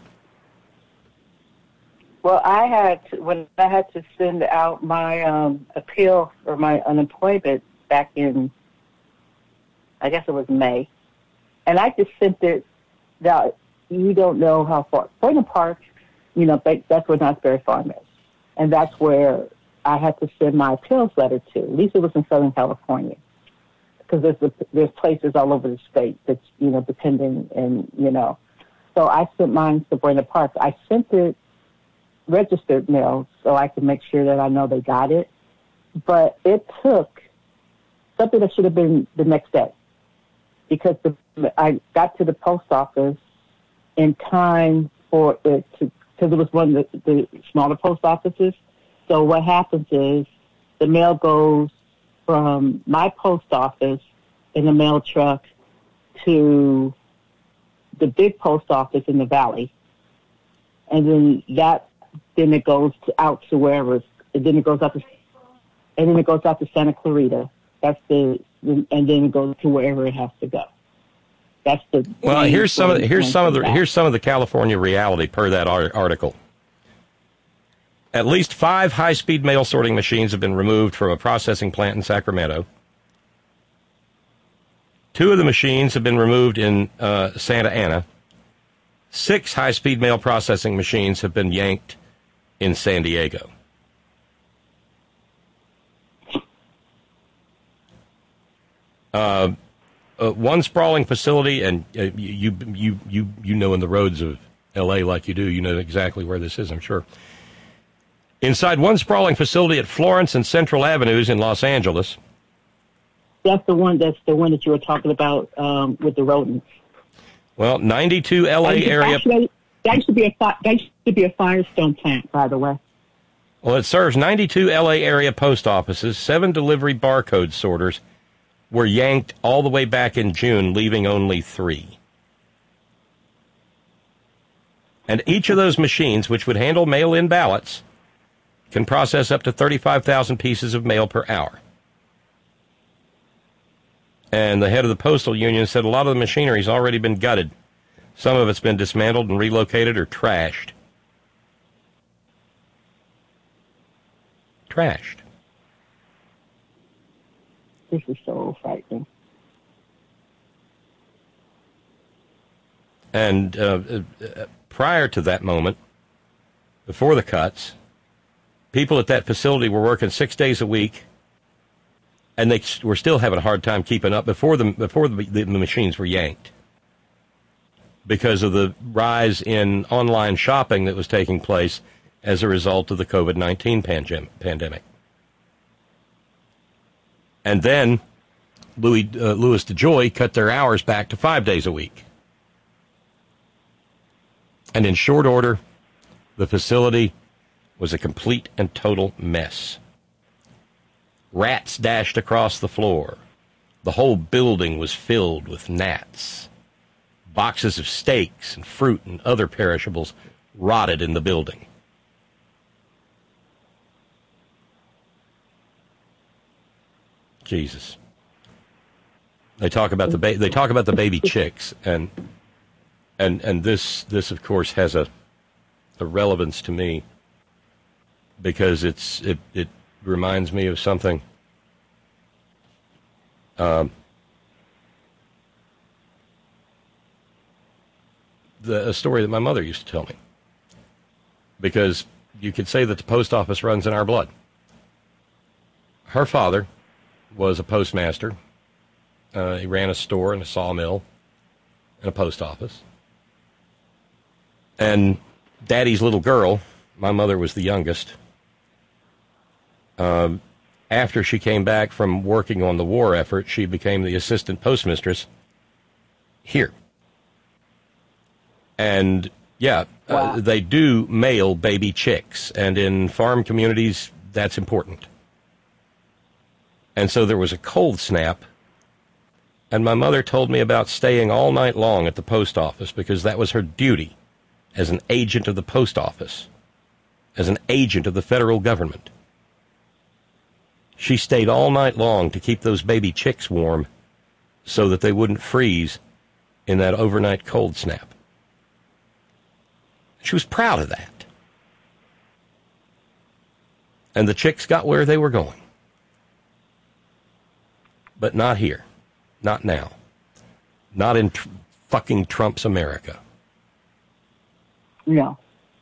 Well, I had to, when I had to send out my um, appeal for my unemployment back in, I guess it was May, and I just sent it. Now, you don't know how far. Boynton Park, you know, that's where Knott's Berry Farm is, and that's where I had to send my appeals letter to. At least it was in Southern California. Because there's there's places all over the state that's, you know, depending and, you know. So I sent mine to Boynton Park. I sent it registered mail so I could make sure that I know they got it. But it took something that should have been the next day. Because the, I got to the post office in time for it to, because it was one of the, the smaller post offices. So what happens is the mail goes from my post office in the mail truck to the big post office in the valley. And then that, then it goes to, out to wherever, and then it goes out to, and then it goes out to Santa Clarita. That's the, and then it goes to wherever it has to go. That's the. Well, here's some of the, here's some of the, here's some of the California reality per that article. At least five high-speed mail sorting machines have been removed from a processing plant in Sacramento. Two of the machines have been removed in uh, Santa Ana. Six high-speed mail processing machines have been yanked in San Diego. Uh, uh, one sprawling facility, and uh, you, you, you, you know in the roads of L A like you do, you know exactly where this is, I'm sure. Inside one sprawling facility at Florence and Central Avenues in Los Angeles. That's the one. That's the one that you were talking about um, with the rodents. Well, ninety-two L A that area. Actually, that used to be a that used to be a Firestone plant, by the way. Well, it serves ninety-two L A area post offices. Seven delivery barcode sorters were yanked all the way back in June, leaving only three. And each of those machines, which would handle mail-in ballots, can process up to thirty-five thousand pieces of mail per hour. And the head of the Postal Union said a lot of the machinery has already been gutted. Some of it's been dismantled and relocated or trashed. Trashed. This is so frightening. And uh, uh, prior to that moment, before the cuts, people at that facility were working six days a week, and they were still having a hard time keeping up before the before the, the machines were yanked because of the rise in online shopping that was taking place as a result of the COVID nineteen pandemic. And then Louis, uh, Louis DeJoy cut their hours back to five days a week. And in short order, The facility was a complete and total mess. Rats dashed across the floor. The whole building was filled with gnats. Boxes of steaks and fruit and other perishables rotted in the building. Jesus. They talk about the ba- they talk about the baby chicks, and and and this this of course has a a relevance to me because it's it it reminds me of something. Um, the a story that my mother used to tell me, because you could say that the post office runs in our blood. Her father was a postmaster. Uh, he ran a store and a sawmill and a post office. And Daddy's little girl, my mother was the youngest, um, after she came back from working on the war effort, she became the assistant postmistress here. And, yeah, wow. uh, they do mail baby chicks, and in farm communities, that's important. And so there was a cold snap, and my mother told me about staying all night long at the post office because that was her duty as an agent of the post office, as an agent of the federal government. She stayed all night long to keep those baby chicks warm so that they wouldn't freeze in that overnight cold snap. She was proud of that. And the chicks got where they were going. But not here. Not now. Not in tr- fucking Trump's America. No.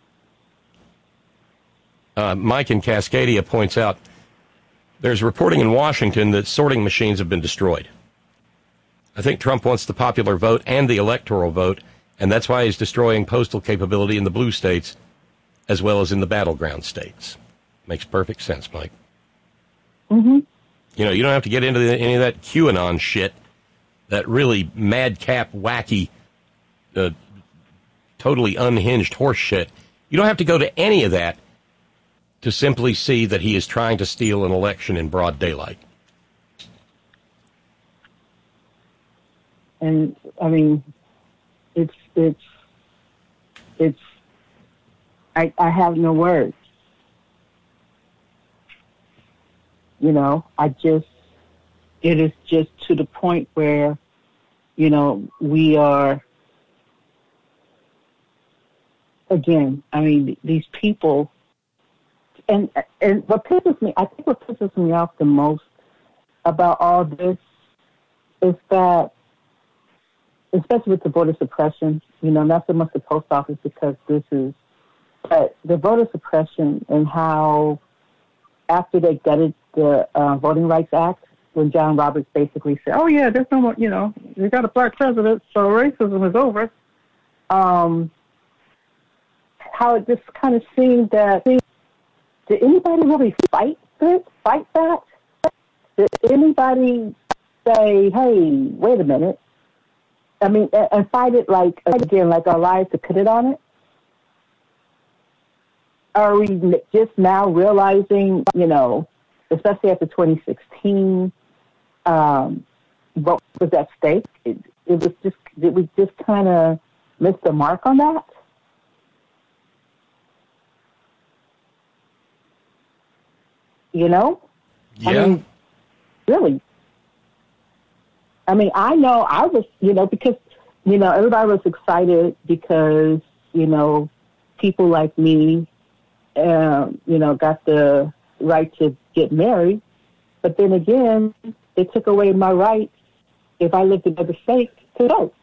Uh, Mike in Cascadia points out, there's reporting in Washington that sorting machines have been destroyed. I think Trump wants the popular vote and the electoral vote, and that's why he's destroying postal capability in the blue states as well as in the battleground states. Makes perfect sense, Mike. Mm-hmm. You know, you don't have to get into the, any of that QAnon shit, that really madcap, wacky, uh, totally unhinged horse shit. You don't have to go to any of that to simply see that he is trying to steal an election in broad daylight. And, I mean, it's, it's, it's, I, I have no words. You know, I just, it is just to the point where, you know, we are, again, I mean, these people, and and what pisses me, I think what pisses me off the most about all this is that, especially with the voter suppression, you know, not so much the post office because this is, but the voter suppression and how after they gutted the uh, Voting Rights Act, when John Roberts basically said, oh, yeah, there's no more, you know, we got a black president, so racism is over. Um, how it just kind of seemed that, did anybody really fight this, fight that? Did anybody say, hey, wait a minute? I mean, and, and fight it like, again, like our lives depended on it? Are we just now realizing, you know, especially after twenty sixteen, um, what was at stake? It, it was just, did we just kind of miss the mark on that? You know? Yeah. I mean, really. I mean, I know I was, you know, because, you know, everybody was excited because, you know, people like me, um, you know, got the right to get married. But then again, they took away my right, if I lived in another state, to vote.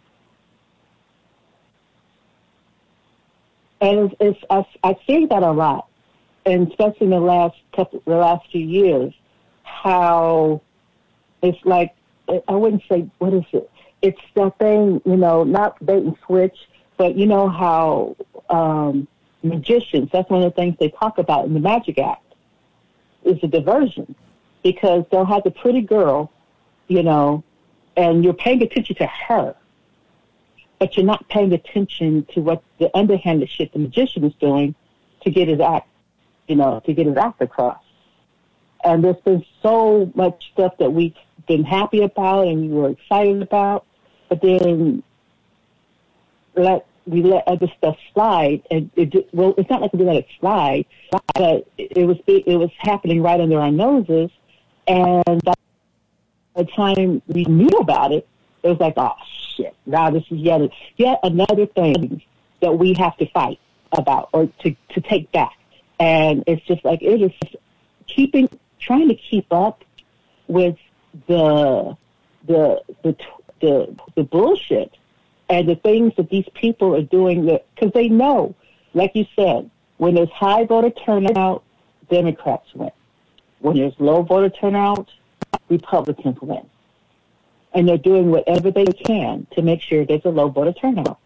And it's, it's I, I see that a lot, and especially in the last couple, the last few years, how it's like, I wouldn't say, what is it? It's the thing, you know, not bait and switch, but you know how um, magicians, that's one of the things they talk about in the Magic Act, is a diversion. Because they'll have the pretty girl, you know, and you're paying attention to her, but you're not paying attention to what the underhanded shit the magician is doing to get his act, you know, to get his act across. And there's been so much stuff that we've been happy about and we were excited about, but then let we let other stuff slide, and it just, well, it's not like we let it slide, but it was it was happening right under our noses, and by the time we knew about it, it was like, oh shit! Now this is yet yet another thing that we have to fight about or to to take back, and it's just like it is keeping trying to keep up with the the the the, the bullshit. And the things that these people are doing, because they know, like you said, when there's high voter turnout, Democrats win. When there's low voter turnout, Republicans win. And they're doing whatever they can to make sure there's a low voter turnout.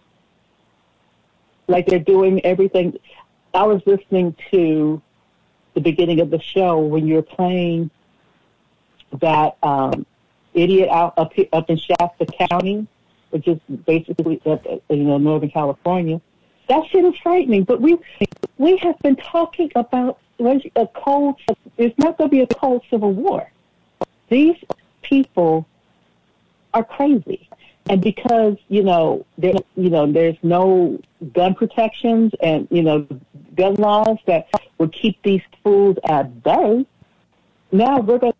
Like they're doing everything. I was listening to the beginning of the show when you were playing that um, idiot out up, up in Shasta County, which is basically, uh, you know, Northern California. That shit is frightening. But we we have been talking about a cold. There's not going to be a cold civil war. These people are crazy, and because you know, there, you know, there's no gun protections and you know, gun laws that would keep these fools at bay. Now we're going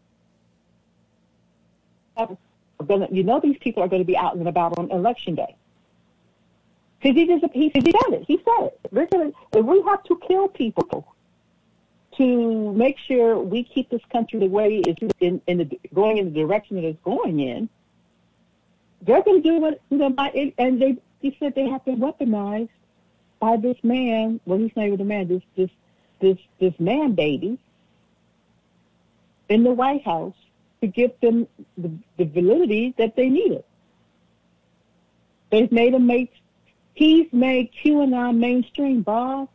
to. Gonna, you know these people are going to be out and about on election day. Because he just he, he said it. He said it. We're gonna, if we have to kill people to make sure we keep this country the way it's in, in the going in the direction that it's going in, they're going to do what you know. By, and they he said they have been weaponized by this man. Well, he's not even a man. This this this this man baby in the White House. To give them the, the validity that they needed. They've made him make, he's made QAnon mainstream, Bob.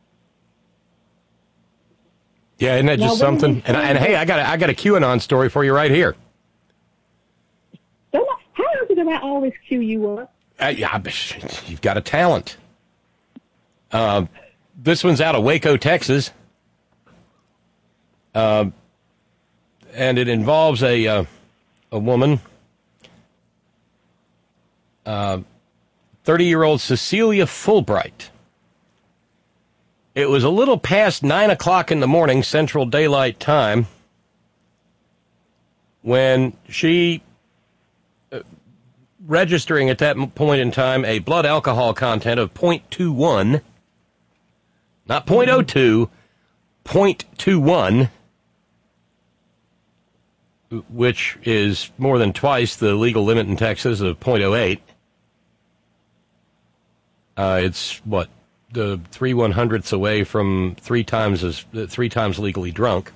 Yeah, isn't that just now, something? And, and hey, I got a, I got a QAnon story for you right here. Not, how is it that I always cue you up? Uh, yeah, you've got a talent. Uh, this one's out of Waco, Texas. Uh, And it involves a uh, a woman, uh, thirty-year-old Cecilia Fulbright. It was a little past nine o'clock in the morning, Central Daylight Time, when she, uh, registering at that point in time a blood alcohol content of point two one, not point oh two, point two one, which is more than twice the legal limit in Texas of point oh eight. Uh, it's, what, the three one-hundredths away from three times as three times legally drunk.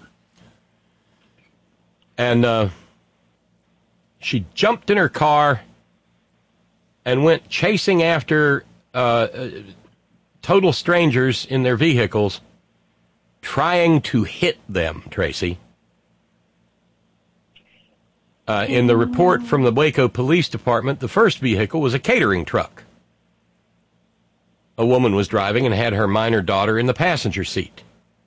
And uh, she jumped in her car and went chasing after uh, total strangers in their vehicles, trying to hit them, Tracy. Uh, in the report from the Waco Police Department, the first vehicle was a catering truck. A woman was driving and had her minor daughter in the passenger seat.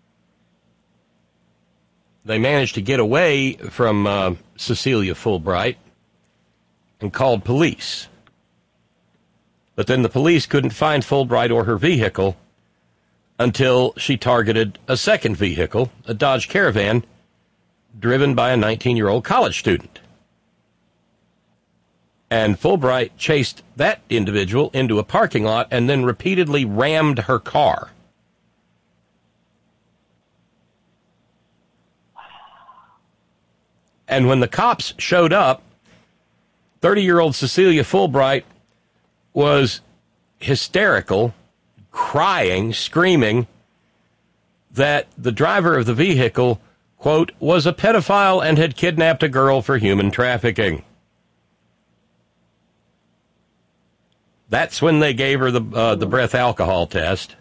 They managed to get away from uh, Cecilia Fulbright and called police. But then the police couldn't find Fulbright or her vehicle until she targeted a second vehicle, a Dodge Caravan, driven by a nineteen-year-old college student. And Fulbright chased that individual into a parking lot and then repeatedly rammed her car. And when the cops showed up, thirty-year-old Cecilia Fulbright was hysterical, crying, screaming that the driver of the vehicle, quote, was a pedophile and had kidnapped a girl for human trafficking. That's when they gave her the uh, the breath alcohol test,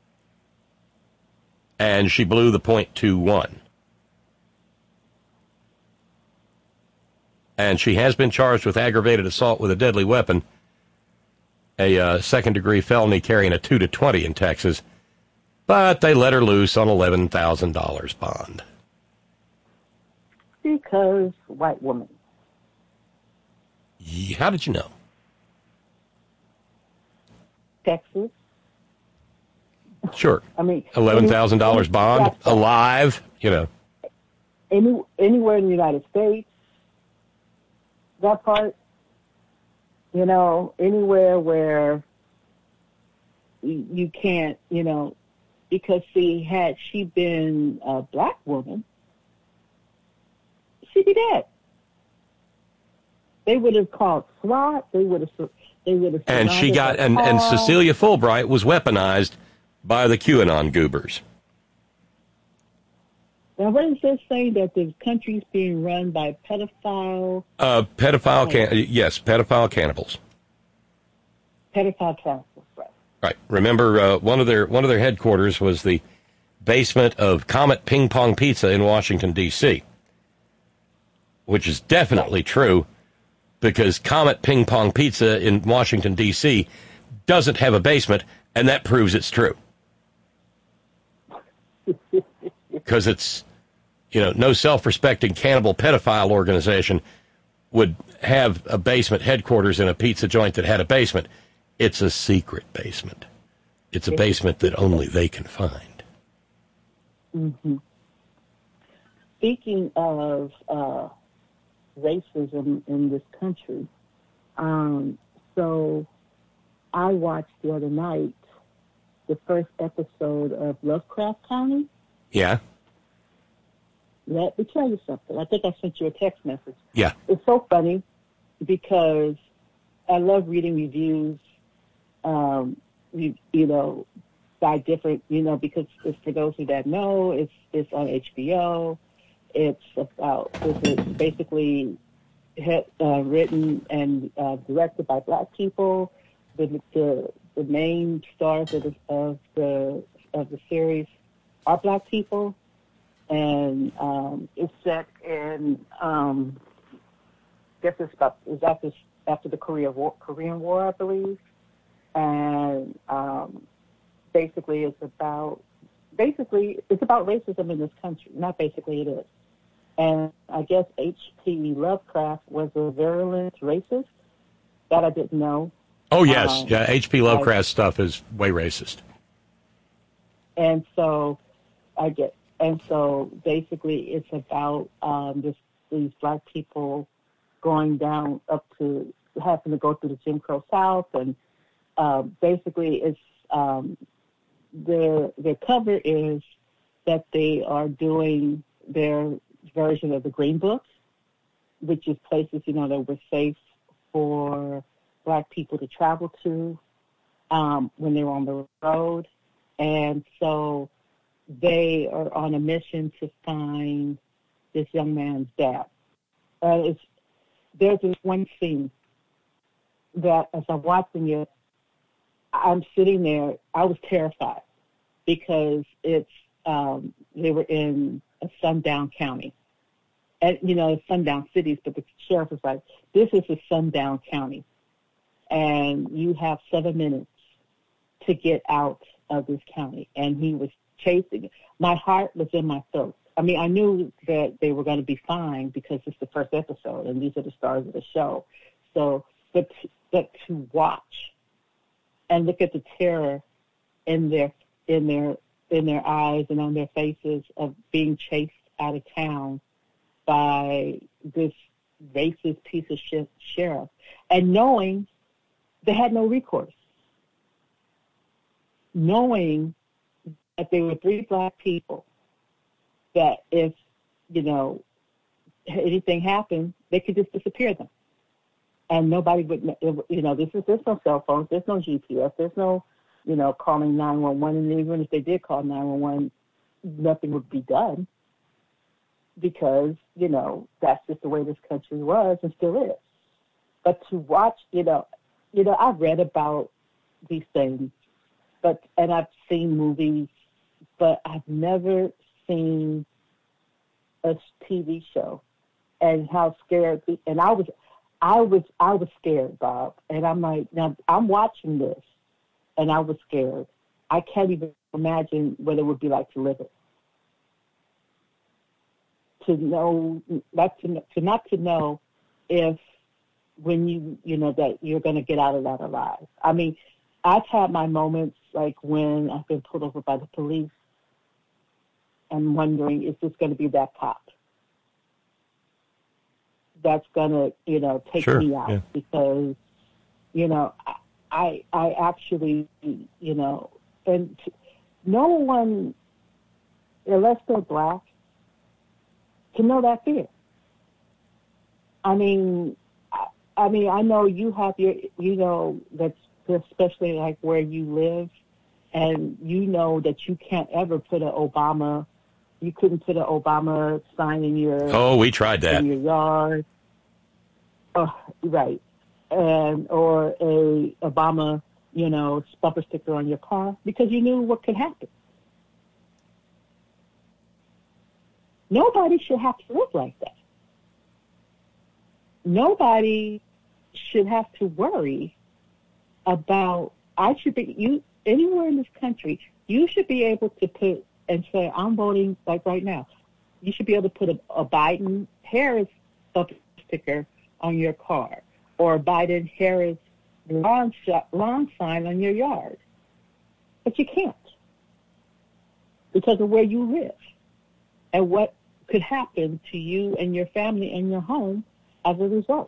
and she blew the point two one. And she has been charged with aggravated assault with a deadly weapon, a uh, second-degree felony carrying a two to twenty in Texas, But they let her loose on eleven thousand dollars bond. Because white woman. Yeah, how did you know? Texas. Sure. I mean, eleven thousand dollars any- bond, that's- alive, you know. Any anywhere in the United States, that part, you know, anywhere where you, you can't, you know, because see, had she been a black woman, she'd be dead. They would have called SWAT. They would have. They would have. And she got, and, and Cecilia Fulbright was weaponized by the QAnon goobers. Now, what is this saying that the country's being run by pedophile, Uh, pedophile, can- yes, pedophile cannibals. pedophile cannibals, right? Right. Remember, uh, one of their one of their headquarters was the basement of Comet Ping Pong Pizza in Washington, D C, which is definitely true because Comet Ping Pong Pizza in Washington, D C doesn't have a basement, and that proves it's true. Because it's, you know, no self-respecting cannibal pedophile organization would have a basement headquarters in a pizza joint that had a basement. It's a secret basement. It's a basement that only they can find. Mm-hmm. Speaking of uh, racism in this country, um, so I watched the other night the first episode of Lovecraft County. Yeah? Let me tell you something. I think I sent you a text message. Yeah. It's so funny because I love reading reviews, um, you, you know, by different, you know, because it's for those who don't know, it's it's on H B O. It's about, it's basically hit, uh, written and uh, directed by black people. The, the the main stars of the of the of the series are black people. And um, it's set in, um, I guess it's about, it's after, after the Korea War, Korean War, I believe. And um, basically it's about, basically it's about racism in this country. Not basically, it is. And I guess H P Lovecraft was a virulent racist. That I didn't know. Oh, yes. Um, yeah, H P Lovecraft I, stuff is way racist. And so I get, and so basically it's about um, this, these black people going down up to, having to go through the Jim Crow South. And uh, basically it's, um, their, their cover is that they are doing their version of the Green Book, which is places, you know, that were safe for black people to travel to um, when they were on the road. And so they are on a mission to find this young man's dad. Uh, it's, there's this one scene that as I'm watching it, I'm sitting there, I was terrified because it's, um, they were in a sundown county. And, you know, it's sundown cities, but the sheriff was like, this is a sundown county. And you have seven minutes to get out of this county. And he was chasing. My heart was in my throat. I mean, I knew that they were going to be fine because it's the first episode and these are the stars of the show. So, but to, but to watch and look at the terror in their in their in their eyes and on their faces of being chased out of town by this racist piece of shit sheriff, and knowing they had no recourse, knowing that they were three black people, that if, you know, anything happened, they could just disappear them. And nobody would, you know, this is, there's no cell phones, there's no G P S, there's no, you know, calling nine one one. And even if they did call nine one one, nothing would be done because, you know, that's just the way this country was and still is. But to watch, you know, you know, I've read about these things, but, and I've seen movies, but I've never seen a T V show and how scared, and I was, I was, I was scared, Bob. And I'm like, now I'm watching this and I was scared. I can't even imagine what it would be like to live it. To know, not to, to not to know if when you, you know, that you're going to get out of that alive. I mean, I've had my moments like when I've been pulled over by the police and wondering, is this going to be that cop that's going to, you know, take sure, me out? Yeah. Because, you know, I, I actually, you know, and t- no one, unless they're black, to know that fear. I mean, I, I mean, I know you have your, you know, that's especially like where you live, and you know that you can't ever put an Obama, you couldn't put an Obama sign in your, Oh, we tried that. in your yard. Oh, right. And, or a Obama, you know, bumper sticker on your car because you knew what could happen. Nobody should have to live like that. Nobody should have to worry about, I should be, you, anywhere in this country, you should be able to put and say, I'm voting, like right now, you should be able to put a, a Biden-Harris bumper sticker on your car or a Biden-Harris lawn, lawn sign on your yard. But you can't because of where you live and what could happen to you and your family and your home as a result.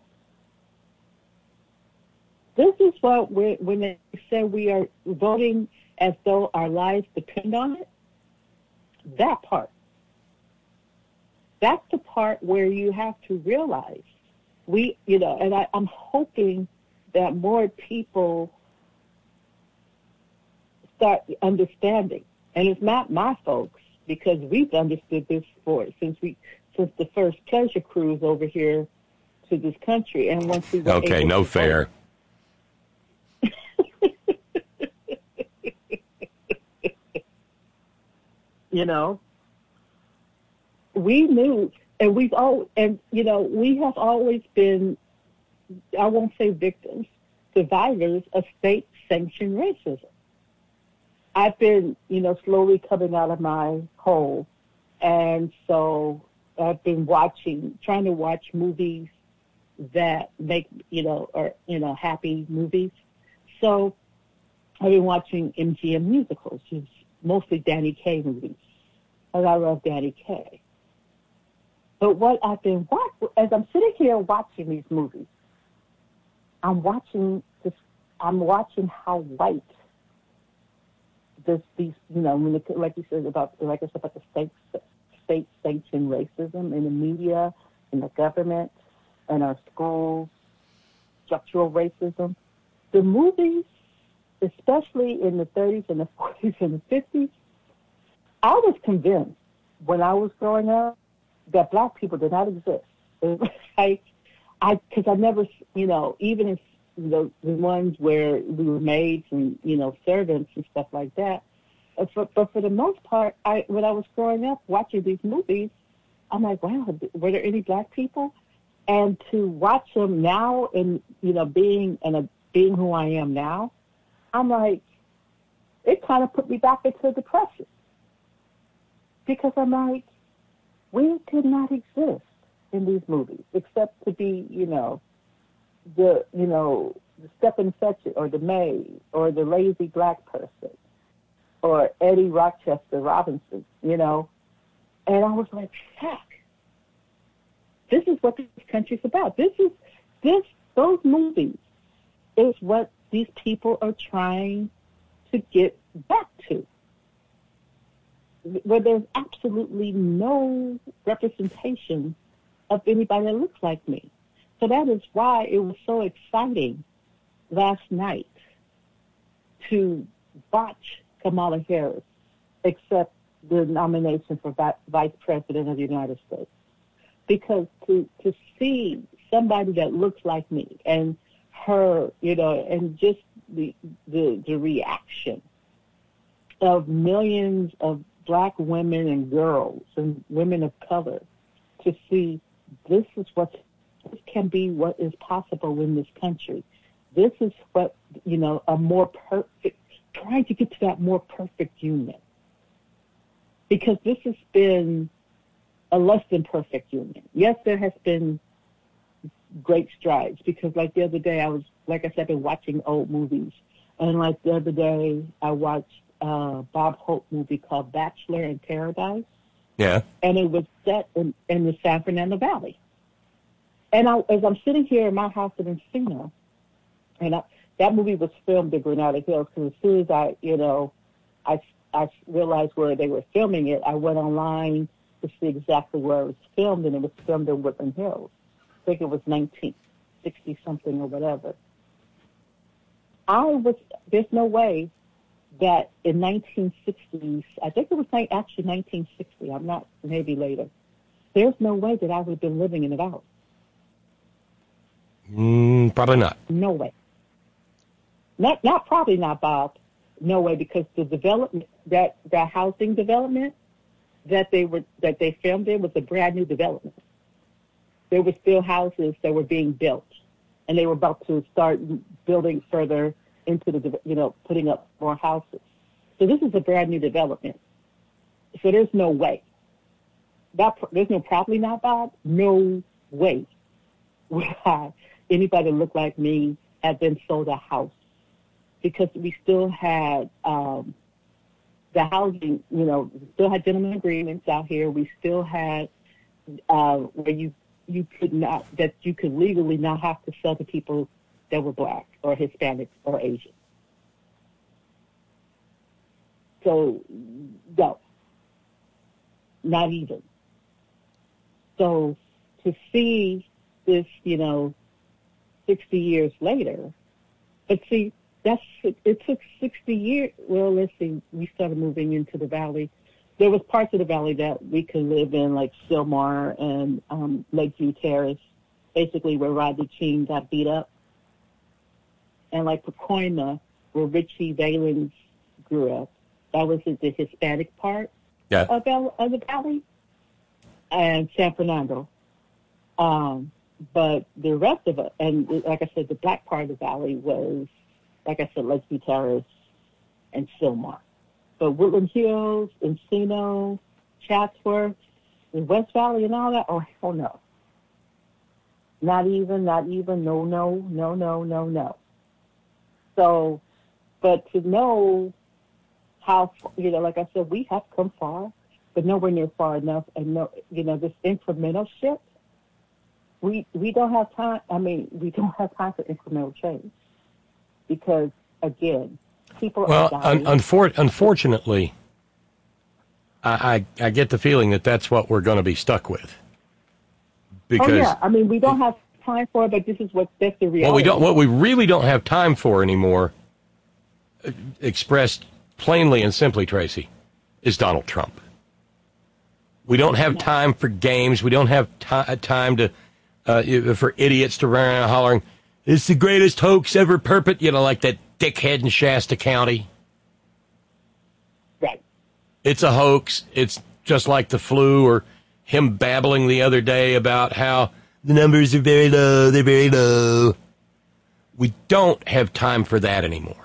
This is what we're, when they say we are voting as though our lives depend on it, that part. That's the part where you have to realize we, you know, and I, I'm hoping that more people start understanding. And it's not my folks, because we've understood this for since we since the first pleasure cruise over here to this country. And once we were okay, able no to fair. You know, we knew, and we've all, and you know, we have always been, I won't say victims, survivors of state-sanctioned racism. I've been, you know, slowly coming out of my hole, and so I've been watching, trying to watch movies that make, you know, or you know, happy movies. So I've been watching M G M musicals, which is mostly Danny Kaye movies, and I love Danny Kaye. But what I've been watching, as I'm sitting here watching these movies, I'm watching this. I'm watching how white this, these, you know, when it, like you said about, like I said about the state, state-sanctioned racism in the media, in the government, and our schools, structural racism. The movies, especially in the thirties and the forties and the fifties, I was convinced when I was growing up that black people did not exist. It was like, I, because I never, you know, even if the, the ones where we were maids and, you know, servants and stuff like that. But for, but for the most part, I, when I was growing up watching these movies, I'm like, wow, were there any black people? And to watch them now and, you know, being and a, being who I am now, I'm like, it kind of put me back into depression. Because I'm like, we did not exist in these movies except to be, you know, the, you know, the Step and Fetch It or the maid or the lazy black person or Eddie Rochester Robinson, you know. And I was like, heck, this is what this country's about. This is, this, those movies is what these people are trying to get back to, where there's absolutely no representation of anybody that looks like me. So that is why it was so exciting last night to watch Kamala Harris accept the nomination for Vice President of the United States. Because to, to see somebody that looks like me and her, you know, and just the, the, the reaction of millions of black women and girls and women of color to see this is what this can be what is possible in this country. This is what, you know, a more perfect, trying to get to that more perfect union. Because this has been a less than perfect union. Yes, there has been great strides, because like the other day, I was, like I said, I've been watching old movies. And like the other day, I watched a Bob Hope movie called Bachelor in Paradise. Yeah. And it was set in, in the San Fernando Valley. And I, as I'm sitting here in my house in Encino, and I, that movie was filmed in Granada Hills, because as soon as I, you know, I, I realized where they were filming it, I went online to see exactly where it was filmed, and it was filmed in Woodland Hills. I think it was nineteen sixty something or whatever. I was, there's no way that in nineteen sixties, I think it was actually nineteen sixty, I'm not, maybe later, there's no way that I would have been living in the valley. Mm, probably not. No way. Not, not probably not, Bob. No way, because the development, that, that housing development that they were, that they filmed in was a brand new development. There were still houses that were being built, and they were about to start building further into the, you know, putting up more houses. So this is a brand new development. So there's no way. That, there's no probably not, Bob. No way would I, anybody that looked like me had been sold a house, because we still had um, the housing, you know, still had gentlemen agreements out here. We still had uh, where you you could not, that you could legally not have to sell to people that were black or Hispanic or Asian. So, no, not even. So to see this, you know, sixty years later, but see, that's, it took sixty years. Well, let's see, we started moving into the valley. There was parts of the valley that we could live in, like Sylmar and um, Lakeview Terrace, basically where Rodney King got beat up. And like Pacoima, where Richie Valens grew up, that was the Hispanic part yeah. of, of the valley, and San Fernando. Um, but the rest of it, and like I said, the black part of the valley was, like I said, Lakeview Terrace and Sylmar. But Woodland Hills, Encino, Chatsworth, the West Valley and all that, oh, hell no. Not even, not even, no, no, no, no, no, no. So, but to know how, you know, like I said, we have come far, but nowhere near far enough. And, no, you know, this incremental shit, we we don't have time, I mean, we don't have time for incremental change. Because, again, people well, are dying. Un- unfor- unfortunately, I, I I get the feeling that that's what we're going to be stuck with. Because oh, yeah. I mean, we don't have time for it, but this is what, that's the reality. What we don't, what we really don't have time for anymore, uh, expressed plainly and simply, Tracy, is Donald Trump. We don't have time for games. We don't have t- time to uh, for idiots to run around hollering, "It's the greatest hoax ever perpet," you know, like that dickhead in Shasta County. Right. It's a hoax. It's just like the flu, or him babbling the other day about how the numbers are very low, they're very low. We don't have time for that anymore.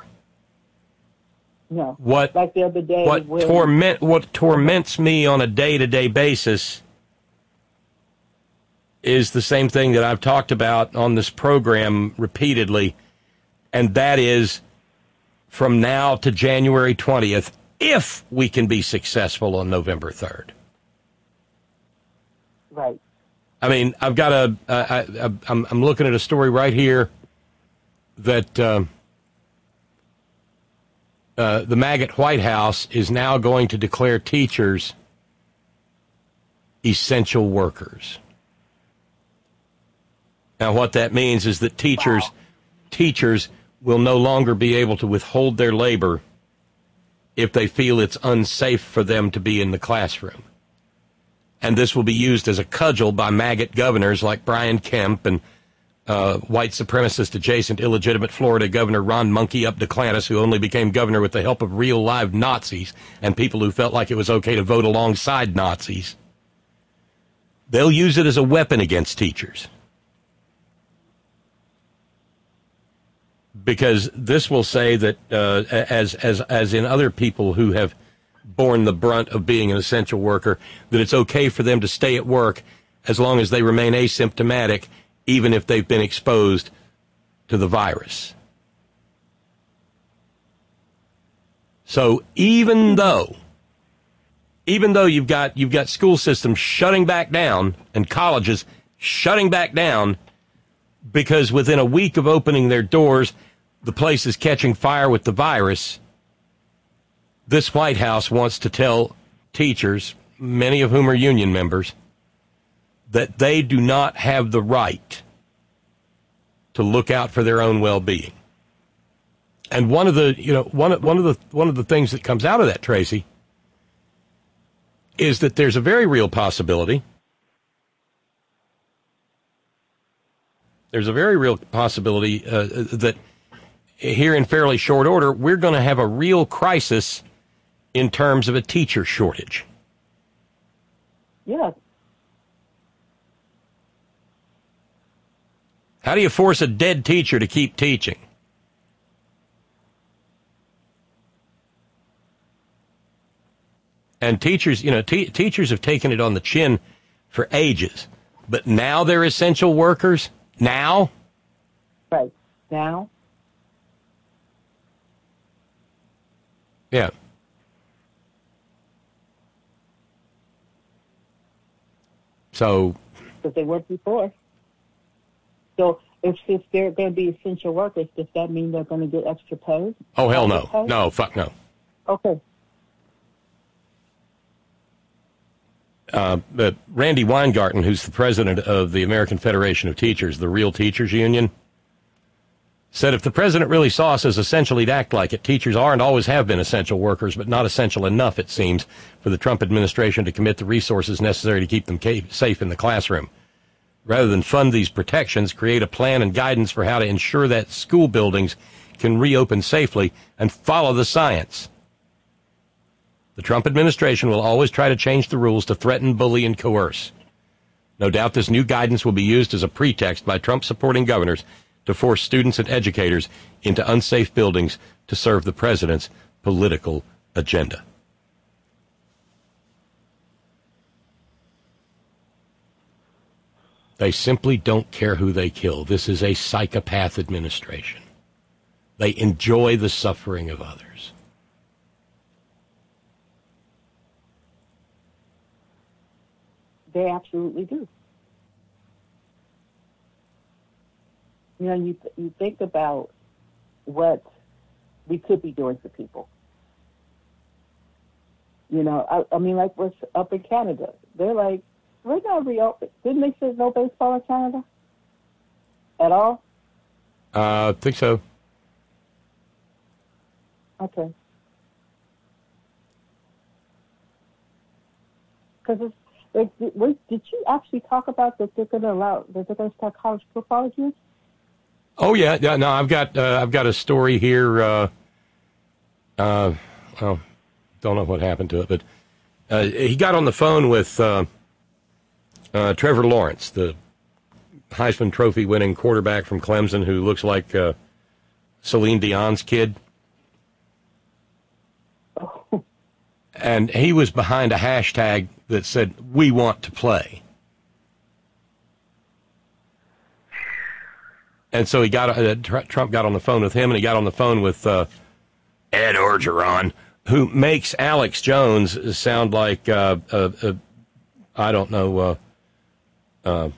No. What, like the other day what, when, torment, what torments me on a day-to-day basis is the same thing that I've talked about on this program repeatedly, and that is from now to January twentieth, if we can be successful on November third. Right. I mean, I've got a, I, I, I'm, I'm looking at a story right here that uh, uh, the MAGA White House is now going to declare teachers essential workers. Now, what that means is that teachers, wow. teachers will no longer be able to withhold their labor if they feel it's unsafe for them to be in the classroom. And this will be used as a cudgel by MAGA governors like Brian Kemp and uh, white supremacist adjacent illegitimate Florida Governor Ron Monkey Up DeClantis, who only became governor with the help of real live Nazis and people who felt like it was okay to vote alongside Nazis. They'll use it as a weapon against teachers. because this will say that, uh, as as as in other people who have borne the brunt of being an essential worker, that it's okay for them to stay at work as long as they remain asymptomatic, even if they've been exposed to the virus. So even though, even though you've got you've got school systems shutting back down and colleges shutting back down because within a week of opening their doors, the place is catching fire with the virus, this White House wants to tell teachers, many of whom are union members, that they do not have the right to look out for their own well-being. And one of the, you know, one one of the one of the things that comes out of that, Tracy, is that there's a very real possibility. There's a very real possibility uh, that here in fairly short order, we're going to have a real crisis in terms of a teacher shortage. Yeah. How do you force a dead teacher to keep teaching? And teachers, you know, te- teachers have taken it on the chin for ages. But now they're essential workers? Now? Right. Now? Yeah. So. Because they weren't before. So if, if they're going to be essential workers, does that mean they're going to get extra pay? Oh, hell no. Pay? No, fuck no. Okay. Uh, but Randy Weingarten, who's the president of the American Federation of Teachers, the Real Teachers Union, said if the president really saw us as essential, he'd act like it. Teachers are and always have been essential workers, but not essential enough, it seems, for the Trump administration to commit the resources necessary to keep them ca- safe in the classroom. Rather than fund these protections, create a plan and guidance for how to ensure that school buildings can reopen safely and follow the science. The Trump administration will always try to change the rules to threaten, bully, and coerce. No doubt this new guidance will be used as a pretext by Trump-supporting governors to force students and educators into unsafe buildings to serve the president's political agenda. They simply don't care who they kill. This is a psychopath administration. They enjoy the suffering of others. They absolutely do. You know, you you think about what we could be doing for people. You know, I, I mean, like we're up in Canada. They're like, we're not reopen. Didn't they say no baseball in Canada at all? Uh, I think so. Okay. Because it's like, did, did you actually talk about that they're going to allow that they're going to start college football again? Oh yeah, yeah. No, I've got uh, I've got a story here. Uh, uh, well, don't know what happened to it, but uh, he got on the phone with uh, uh, Trevor Lawrence, the Heisman Trophy winning quarterback from Clemson, who looks like uh, Celine Dion's kid. Oh. And he was behind a hashtag that said, "We want to play." And so he got uh, Trump got on the phone with him, and he got on the phone with uh, Ed Orgeron, who makes Alex Jones sound like uh, uh, uh, I don't know uh, uh,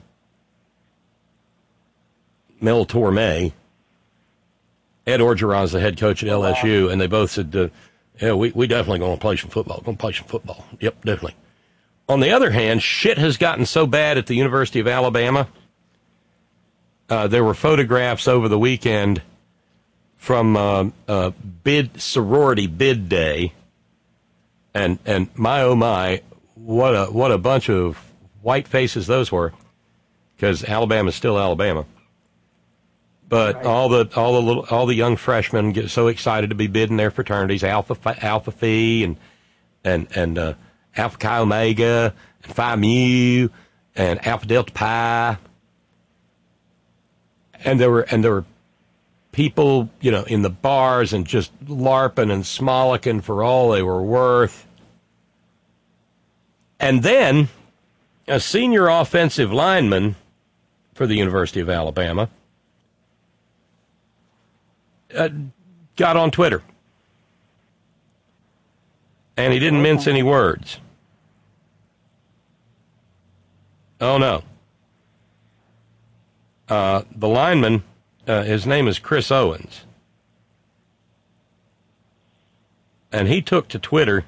Mel Torme. Ed Orgeron's the head coach at L S U, and they both said, uh, "Yeah, we we definitely going to play some football. Going to play some football. Yep, definitely." On the other hand, shit has gotten so bad at the University of Alabama. Uh, there were photographs over the weekend from uh, uh, bid sorority bid day, and and my oh my, what a what a bunch of white faces those were, because Alabama's still Alabama. But right. all the all the little all the young freshmen get so excited to be bidding their fraternities, Alpha Alpha Phi and and and uh, Alpha Chi Omega and Phi Mu and Alpha Delta Pi. And there were and there were people, you know, in the bars and just LARPing and smolicking for all they were worth. And then a senior offensive lineman for the University of Alabama uh, got on Twitter. And he didn't mince any words. Oh, no. Uh, the lineman, uh, his name is Chris Owens. And he took to Twitter.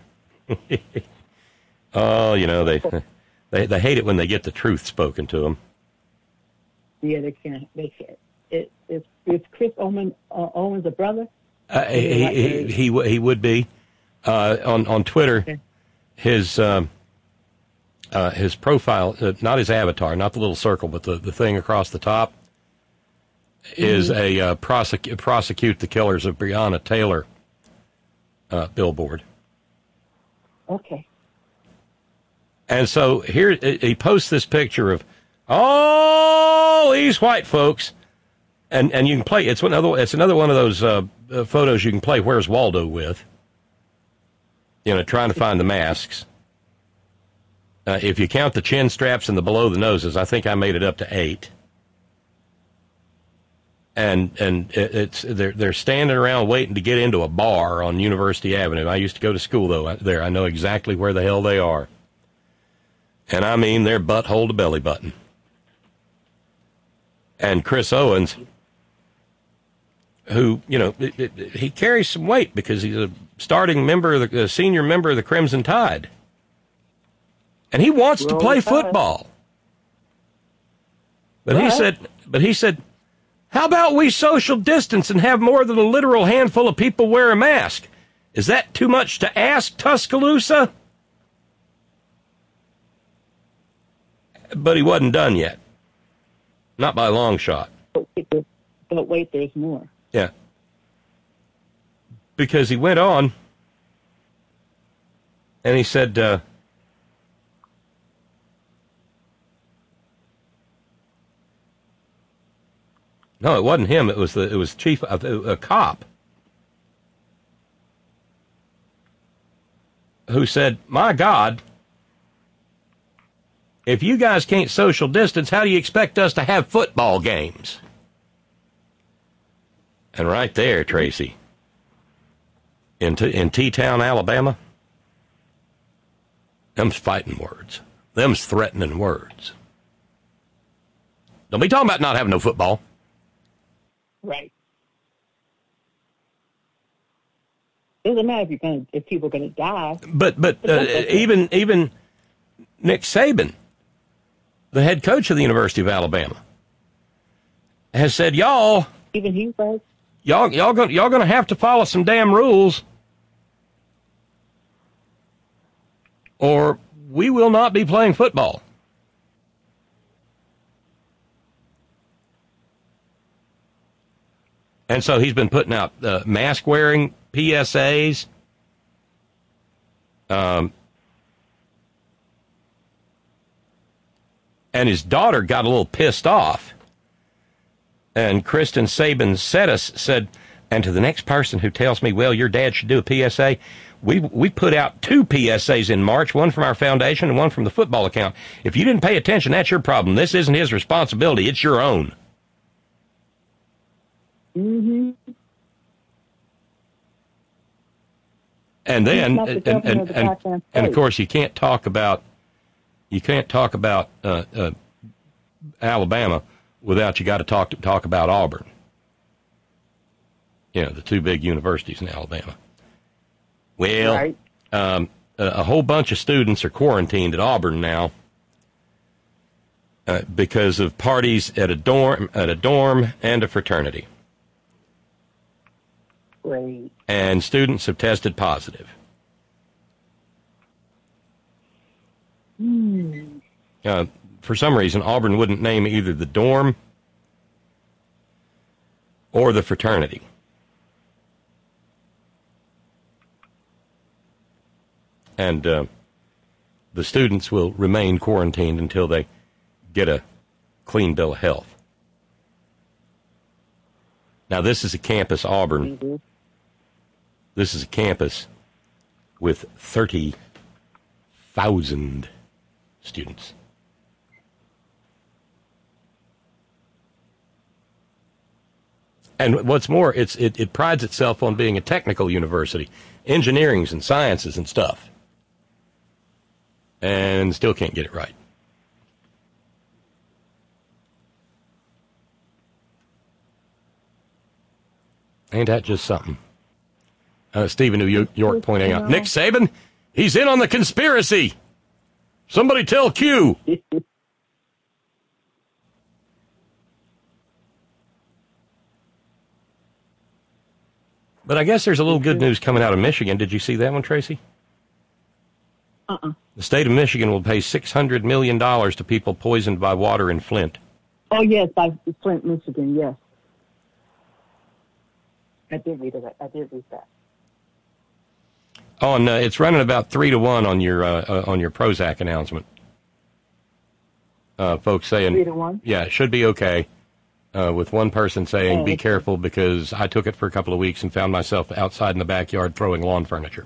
Oh, you know, they, they they hate it when they get the truth spoken to them. Yeah, they can't. They can't. It, it's, it's Chris Owens, uh, Owens a brother? Uh, he, he, he, he, he would be. Uh, on, on Twitter, okay. his... Um, Uh, his profile, uh, not his avatar, not the little circle, but the, the thing across the top, is mm-hmm. a uh, prosecute, prosecute the killers of Breonna Taylor uh, billboard. Okay. And so here he posts this picture of all these white folks, and, and you can play. It's another. It's another one of those uh, uh, photos you can play Where's Waldo with. You know, trying to find the masks. Uh, if you count the chin straps and the below the noses, I think I made it up to eight. And and it, it's they're they're standing around waiting to get into a bar on University Avenue. I used to go to school though there. I know exactly where the hell they are. And I mean they're butthole to belly button. And Chris Owens, who you know it, it, he carries some weight because he's a starting member of the a senior member of the Crimson Tide. And he wants to play football. But he said, but he said, how about we social distance and have more than a literal handful of people wear a mask? Is that too much to ask, Tuscaloosa? But he wasn't done yet. Not by a long shot. But wait, there's, but wait, there's more. Yeah. Because he went on and he said, uh, no, it wasn't him. It was the it was chief a, a cop who said, "My God, if you guys can't social distance, how do you expect us to have football games?" And right there, Tracy, in T- in T-Town, Alabama, them's fighting words. Them's threatening words. Don't be talking about not having no football. Right. Doesn't matter if you're gonna if people are gonna die. But but uh, even even Nick Saban, the head coach of the University of Alabama, has said, y'all even he says y'all y'all gonna y'all gonna have to follow some damn rules, or we will not be playing football. And so he's been putting out uh, mask-wearing P S As. Um, and his daughter got a little pissed off. And Kristen Saban-Settis said, and to the next person who tells me, well, your dad should do a P S A, we we put out two P S As in March, one from our foundation and one from the football account. If you didn't pay attention, that's your problem. This isn't his responsibility. It's your own. Mm-hmm. And then, and, and, and, and, and of course, you can't talk about you can't talk about uh, uh, Alabama without you got to talk to talk about Auburn. You know, the two big universities in Alabama. Well, right. um, a, a whole bunch of students are quarantined at Auburn now uh, because of parties at a dorm, at a dorm, and a fraternity. Great. And students have tested positive. Hmm. Uh, for some reason, Auburn wouldn't name either the dorm or the fraternity. And uh, the students will remain quarantined until they get a clean bill of health. Now, this is a campus, Auburn. Mm-hmm. This is a campus with thirty thousand students. And what's more, it's it, it prides itself on being a technical university, engineerings and sciences and stuff, and still can't get it right. Ain't that just something? Uh, Stephen New York pointing out, Nick Saban, he's in on the conspiracy. Somebody tell Q. But I guess there's a little good news coming out of Michigan. Did you see that one, Tracy? Uh-uh. The state of Michigan will pay six hundred million dollars to people poisoned by water in Flint. Oh, yes, by Flint, Michigan, yes. I did read that. I did read that. On uh, it's running about three to one on your uh, uh, on your Prozac announcement. Uh, folks saying Three to one? Yeah, it should be okay. Uh, with one person saying, Oh, "Be okay. careful because I took it for a couple of weeks and found myself outside in the backyard throwing lawn furniture."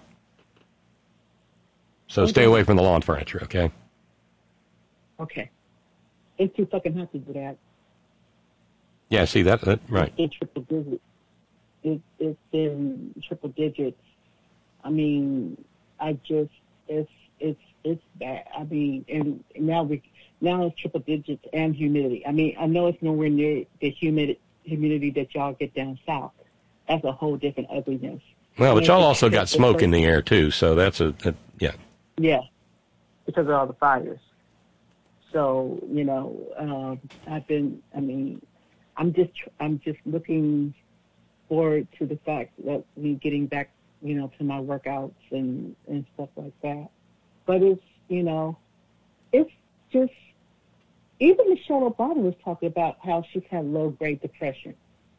So Okay. stay away from the lawn furniture, okay? Okay. It's too fucking happy for that. Yeah, see that, that right? It's triple digits. It, it's in triple digits. I mean, I just it's it's it's bad. I mean, and now we now it's triple digits and humidity. I mean, I know it's nowhere near the humid humidity that y'all get down south. That's a whole different ugliness. Well, but And y'all it's- also got it's smoke so- in the air too, so that's a, a yeah. Yeah, because of all the fires. So you know, um, I've been. I mean, I'm just I'm just looking forward to the fact that me getting back, you know, to my workouts and and stuff like that. But it's you know, it's just even Michelle Obama was talking about how she's had low grade depression.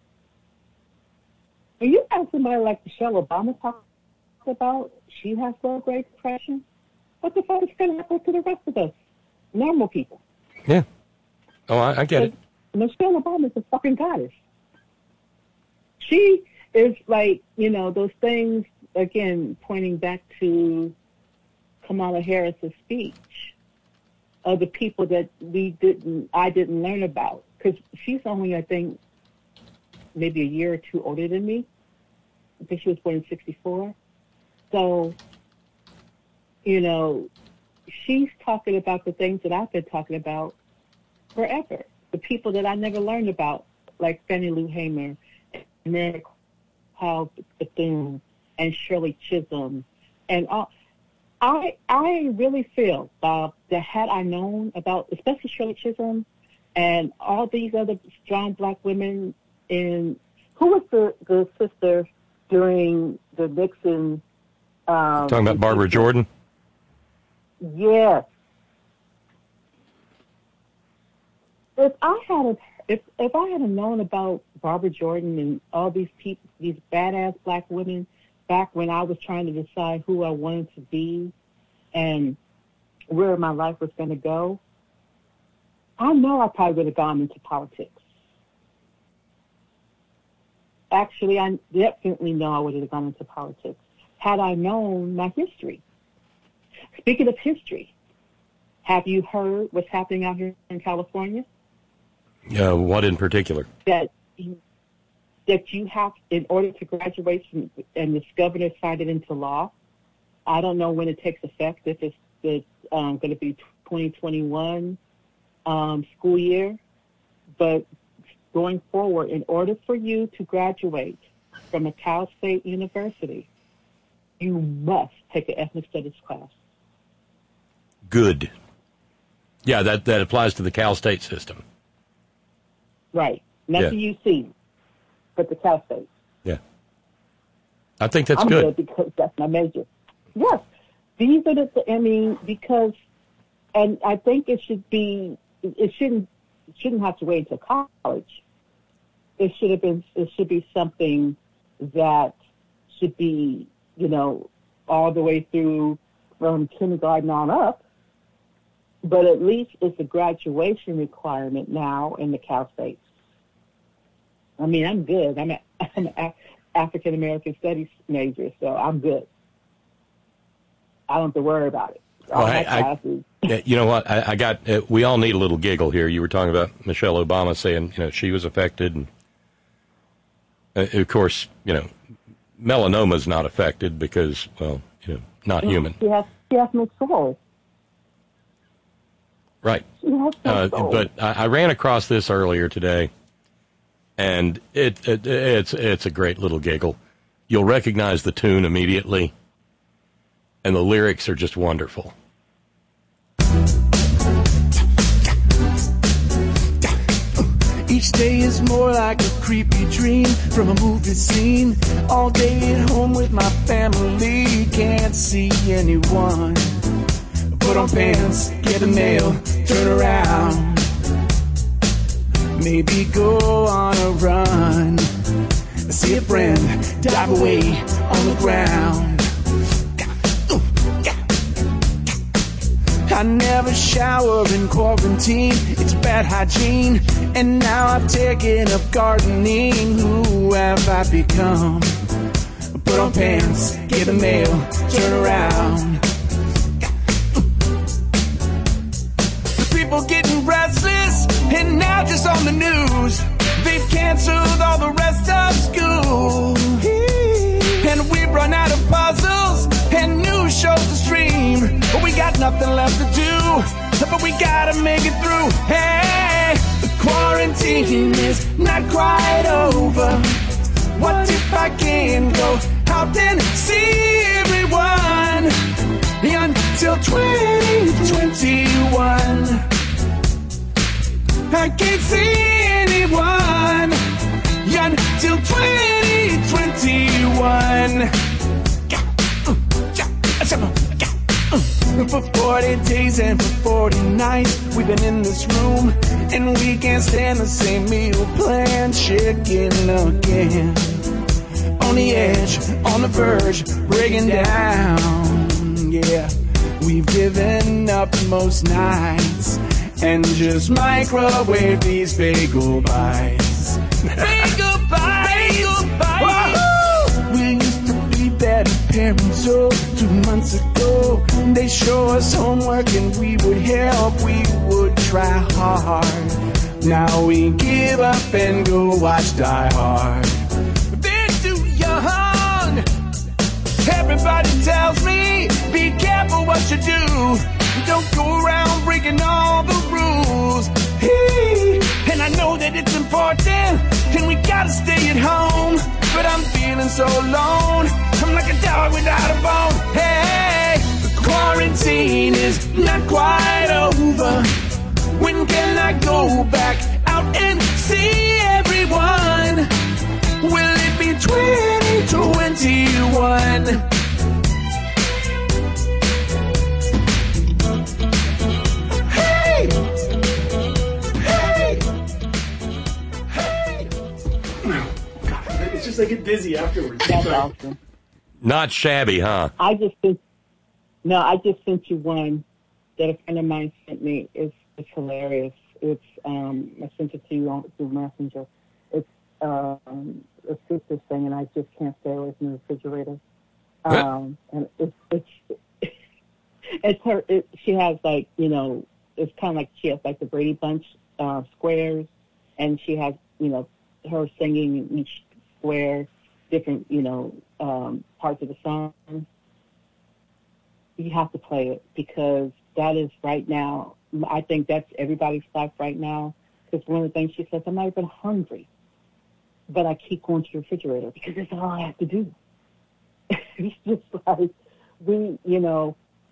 When you have somebody like Michelle Obama talk about she has low grade depression, what the fuck is going to happen to the rest of us, normal people? Yeah. Oh, I, I get it. Michelle Obama is a fucking goddess. She is like, you know, those things, again, pointing back to Kamala Harris's speech of the people that we didn't, I didn't learn about. Because she's only, I think, maybe a year or two older than me. I think she was born in sixty-four. So, you know, she's talking about the things that I've been talking about forever. The people that I never learned about, like Fannie Lou Hamer, Mary Powell Bethune, and Shirley Chisholm, and all. I I really feel, Bob, that had I known about, especially Shirley Chisholm, and all these other strong black women in, who was the, the sister during the Nixon? Um, Talking about Barbara Jordan? Yes. If I had a, if if I had known about Barbara Jordan and all these people, these badass black women, back when I was trying to decide who I wanted to be and where my life was going to go, I know I probably would have gone into politics. Actually, I definitely know I would have gone into politics had I known my history. Speaking of history, have you heard what's happening out here in California? Uh, what in particular? That that you have, in order to graduate from, and this governor signed it into law. I don't know when it takes effect, if it's, it's um, going to be twenty twenty-one um, school year, but going forward, in order for you to graduate from a Cal State University, you must take an ethnic studies class. Good. Yeah, that, that applies to the Cal State system. Right. Nothing Yeah. you see, but the Cal State. Yeah. I think that's I'm good. good because that's my major. Yes. These are the, I mean, because, and I think it should be, it shouldn't, it shouldn't have to wait until college. It should have been, it should be something that should be, you know, all the way through from kindergarten on up. But at least it's a graduation requirement now in the Cal States. I mean, I'm good. I'm, a, I'm an African American studies major, so I'm good. I don't have to worry about it. All Well, my I, I, classes. yeah, you know what? I, I got. Uh, we all need a little giggle here. You were talking about Michelle Obama saying, you know, she was affected, and uh, of course, you know, melanoma's not affected because, well, you know, not Yeah, human, She has, she has no soul. right? She has no Uh, soul. but I, I ran across this earlier today, and it, it it's it's a great little giggle. You'll recognize the tune immediately, and the lyrics are just wonderful. Each day is more like a creepy dream from a movie scene. All day at home with my family, can't see anyone. Put on pants, get the mail, turn around. Maybe go on a run. See a friend, dive away on the ground. I never shower in quarantine, it's bad hygiene. And now I've taken up gardening. Who have I become? Put on pants, get the mail, turn around. The people getting restless, and now just on the news, they've canceled all the rest of school. And we've run out of puzzles and new shows to stream. But we got nothing left to do, but we gotta make it through. Hey, the quarantine is not quite over. What if I can go out and see everyone until twenty twenty-one? I can't see anyone until twenty twenty-one. For forty days and for forty nights, we've been in this room, and we can't stand the same meal plan. Chicken again, on the edge, on the verge, breaking down. Yeah, we've given up most nights and just microwave these bagel bites. Bagel bites! Bagel bites! We used to be better parents, so two months ago they show us homework and we would help, we would try hard. Now we give up and go watch Die Hard. They're too young. Everybody tells me, be careful what you do. Don't go around breaking all the rules. Hey, and I know that it's important, and we gotta stay at home. But I'm feeling so alone, I'm like a dog without a bone. Hey, the quarantine is not quite over. When can I go back out and see everyone? Will it be twenty twenty-one? Hey! Hey! Hey! It's just I get dizzy afterwards. That's awesome. Not shabby, huh? I just sent, no, I just sent you one that a friend of mine sent me. It's it's hilarious. It's um, I sent it to you on through Messenger. It's um, a sister thing, and I just can't stay away from the refrigerator. Um, and it's it's it's her. It, she has like you know, it's kind of like she has like the Brady Bunch uh, squares, and she has you know her singing in each square different you know um, parts of the song. You have to play it because that is right now. I think that's everybody's life right now. Because one of the things she says, I'm not even hungry, but I keep going to the refrigerator because that's all I have to do. It's just like we, you know,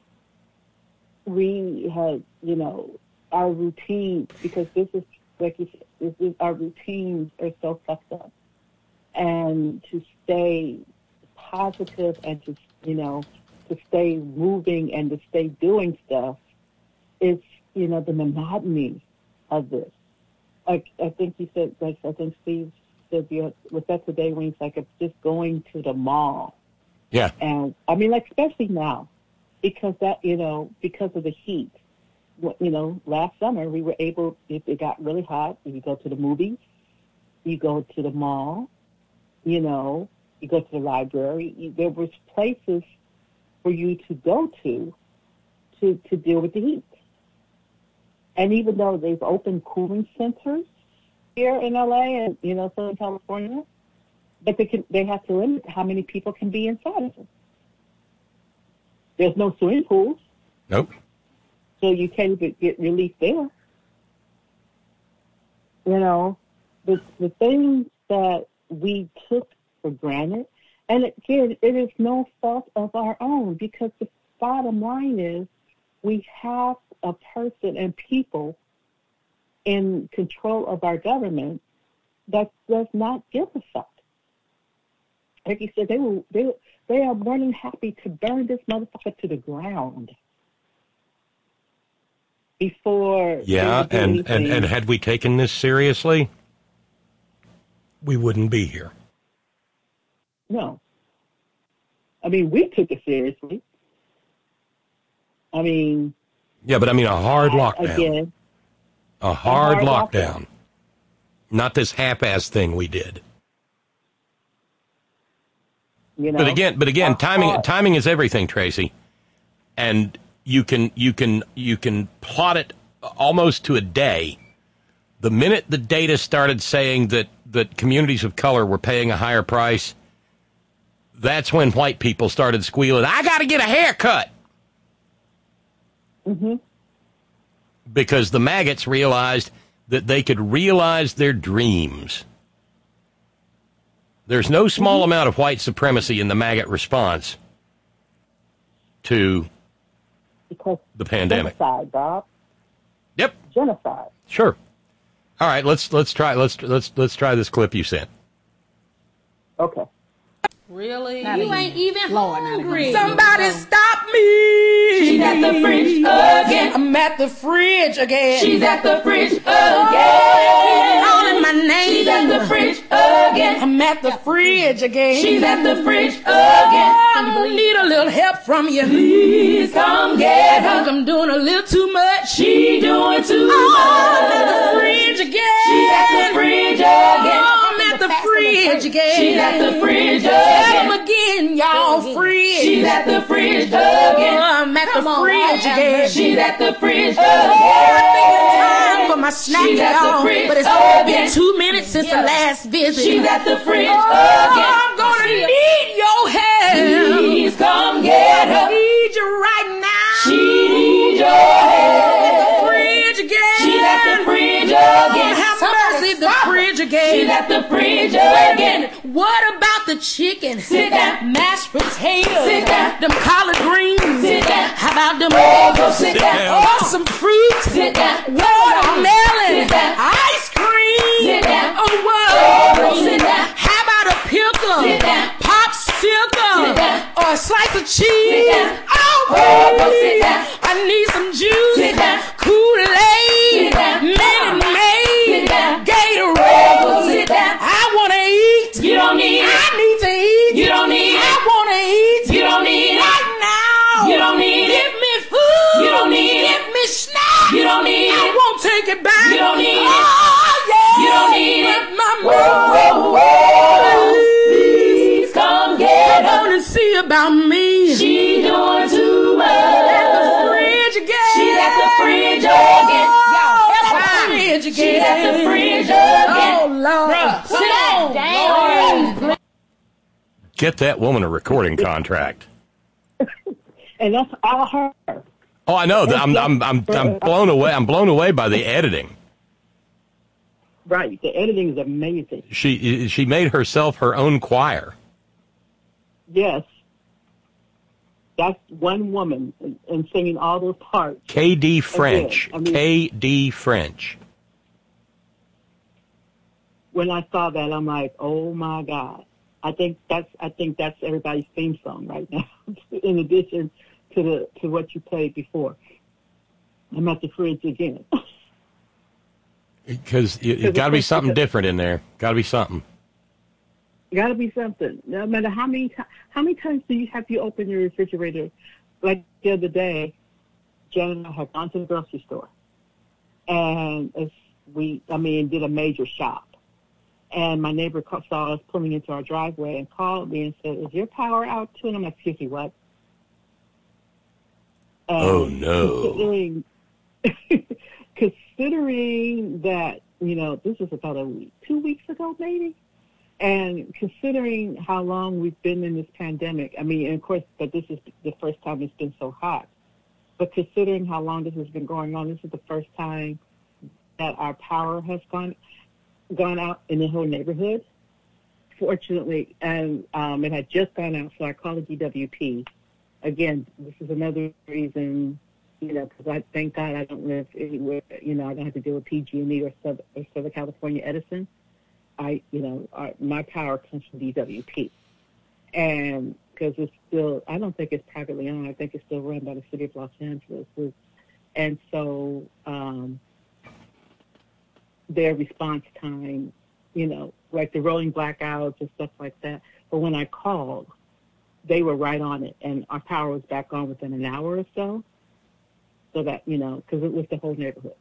we had, you know, our routine, because this is, like you said, this is, our routines are so fucked up. And to stay positive and to, you know, to stay moving and to stay doing stuff, it's, you know, the monotony of this. Like, I think you said, like, I think Steve said, you know, was that today when he's like, it's just going to the mall. Yeah. And, I mean, like, especially now, because that, you know, because of the heat. You know, last summer we were able, if it got really hot, we could go to the movies. You go to the mall, you know, you go to the library. You, there was places for you to go to, to to deal with the heat. And even though they've opened cooling centers here in L A and, you know, Southern California, but they can, they have to limit how many people can be inside of them. There's no swimming pools. Nope. So you can't even get relief there. You know, the, the things that we took for granted, and again, it is no fault of our own, because the bottom line is we have a person and people in control of our government that does not give a fuck. Like you said, they will, they they are more than happy to burn this motherfucker to the ground before. Yeah, they do and, and, anything. and had we taken this seriously, we wouldn't be here. No. I mean, we took it seriously. I mean... Yeah, but I mean a hard lockdown. Again. A hard, A hard lockdown. lockdown. Not this half-ass thing we did. You know, but again, but again, a timing hard- timing is everything, Tracy. And you can you can you can plot it almost to a day. The minute the data started saying that, that communities of color were paying a higher price, that's when white people started squealing, I got to get a haircut. Mm-hmm. Because the maggots realized that they could realize their dreams. There's no small Mm-hmm. amount of white supremacy in the maggot response to because the pandemic. Genocide, Bob. Yep. Genocide. Sure. All right, let's let's try let's let's let's try this clip you sent. Okay. Really? Not you again. ain't even Lord, not hungry. again. Somebody stop me. She's at the fridge again. I'm at the fridge again. She's at the fridge again. Keep calling my name. She's at the fridge again. I'm at the fridge again. She's at the fridge again. I'm gonna need a little help from you. Please come get her. I think I'm doing a little too much. She doing too oh, I'm at much. the fridge again. She's at the fridge again. Oh, I'm at the fridge again. She's at the fridge Tell again. them again, y'all. Fridge. She's at the fridge again. Oh, I'm at Come the on, fridge I again. She's at the fridge Oh, again. I think it's time for my snack, She's at the y'all. fridge But it's only again. been two minutes since the last visit. She's at the fridge oh, again. I'm gonna need your help. Please come get her. I need you right now. She needs your help. At the fridge again. She's at the fridge again. Oh, have mercy, the fridge again. She's at the fridge Wait a again. minute. What about the chicken? Sit down. Mashed potatoes. Sit down. Them collard greens. Sit down. How about them Oh, bagels? sit down. Oh, some fruit. Sit down. Watermelon. Sit down. Ice cream. Sit down. Oh, what? Oh, sit down. How about a pickle? Sit down. Popsicle. Sit down. Or a slice of cheese. Sit down. Oh, Oh, please. sit down. I need some juice. Sit down. Kool-Aid. Sit down. Minute Maid. Sit down. Gatorade. Oh, sit down. I want to eat. You don't need it. I need to eat. You don't need I it. want to eat. You don't need it. Right now. You don't need Give it. me food. You don't need it. Give me snacks. You don't need I it. won't take it back. You don't need it. Oh, yeah. You don't need But it. my Whoa, whoa, whoa. Please come get her. Come on and see about me. She doing too much. At the fridge again. She's at the fridge again. Oh, at the fridge again. She's at the fridge again. Oh, Lord. Bruh, Come sit on, down. Get that woman a recording contract. And that's all her. Oh, I know. I'm I'm I'm I'm blown away. I'm blown away by the editing. Right. The editing is amazing. She she made herself her own choir. Yes. That's one woman and, and singing all those parts. K D French. Again, I mean- K D French. When I saw that, I'm like, oh my God. I think that's I think that's everybody's theme song right now. In addition to the to what you played before. I'm at the fridge again. Because it got to be something different in there. Got to be something. Got to be something. No matter how many ti- how many times do you have you open your refrigerator? Like the other day, Jen and I had gone to the grocery store, and it's, we I mean did a major shop, And my neighbor ca- saw us pulling into our driveway and called me and said, "Is your power out too?" And I'm like, "Excuse me, what?" And oh, no. Considering, considering that, you know, this was about a week, two weeks ago maybe, and considering how long we've been in this pandemic, I mean, and of course, but this is the first time it's been so hot. But considering how long this has been going on, this is the first time that our power has gone gone out in the whole neighborhood. Fortunately, and um, it had just gone out, so I called the D W P. Again, this is another reason, you know, because I thank God I don't live anywhere, you know, I don't have to deal with P G and E or, Sub, or Southern California Edison. I, you know, our, my power comes from D W P. And because it's still, I don't think it's privately owned. I think it's still run by the city of Los Angeles. And so um, their response time, you know, like the rolling blackouts and stuff like that. But when I called, they were right on it, and our power was back on within an hour or so. So that, you know, because it was the whole neighborhood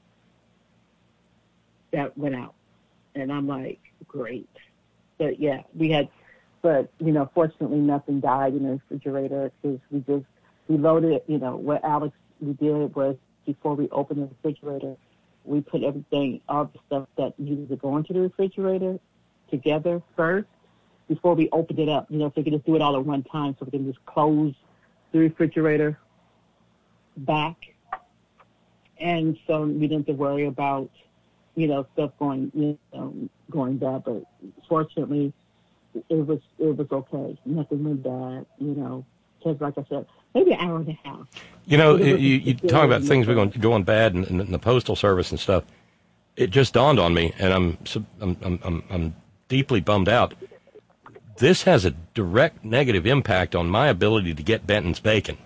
that went out. And I'm like, great. But, yeah, we had, but, you know, fortunately nothing died in the refrigerator because we just, we loaded it, you know, what Alex, we did was before we opened the refrigerator, we put everything, all the stuff that needed to go into the refrigerator together first before we opened it up, you know, so we could just do it all at one time so we can just close the refrigerator back. And so we didn't have to worry about, you know, stuff going, you know, going bad. But fortunately, it was it was okay. Nothing went bad, you know, because like I said, maybe an hour and a half. You know, you, you talk about things going going bad in, in the Postal Service and stuff. It just dawned on me, and I'm I'm I'm I'm, I'm deeply bummed out. This has a direct negative impact on my ability to get Benton's bacon.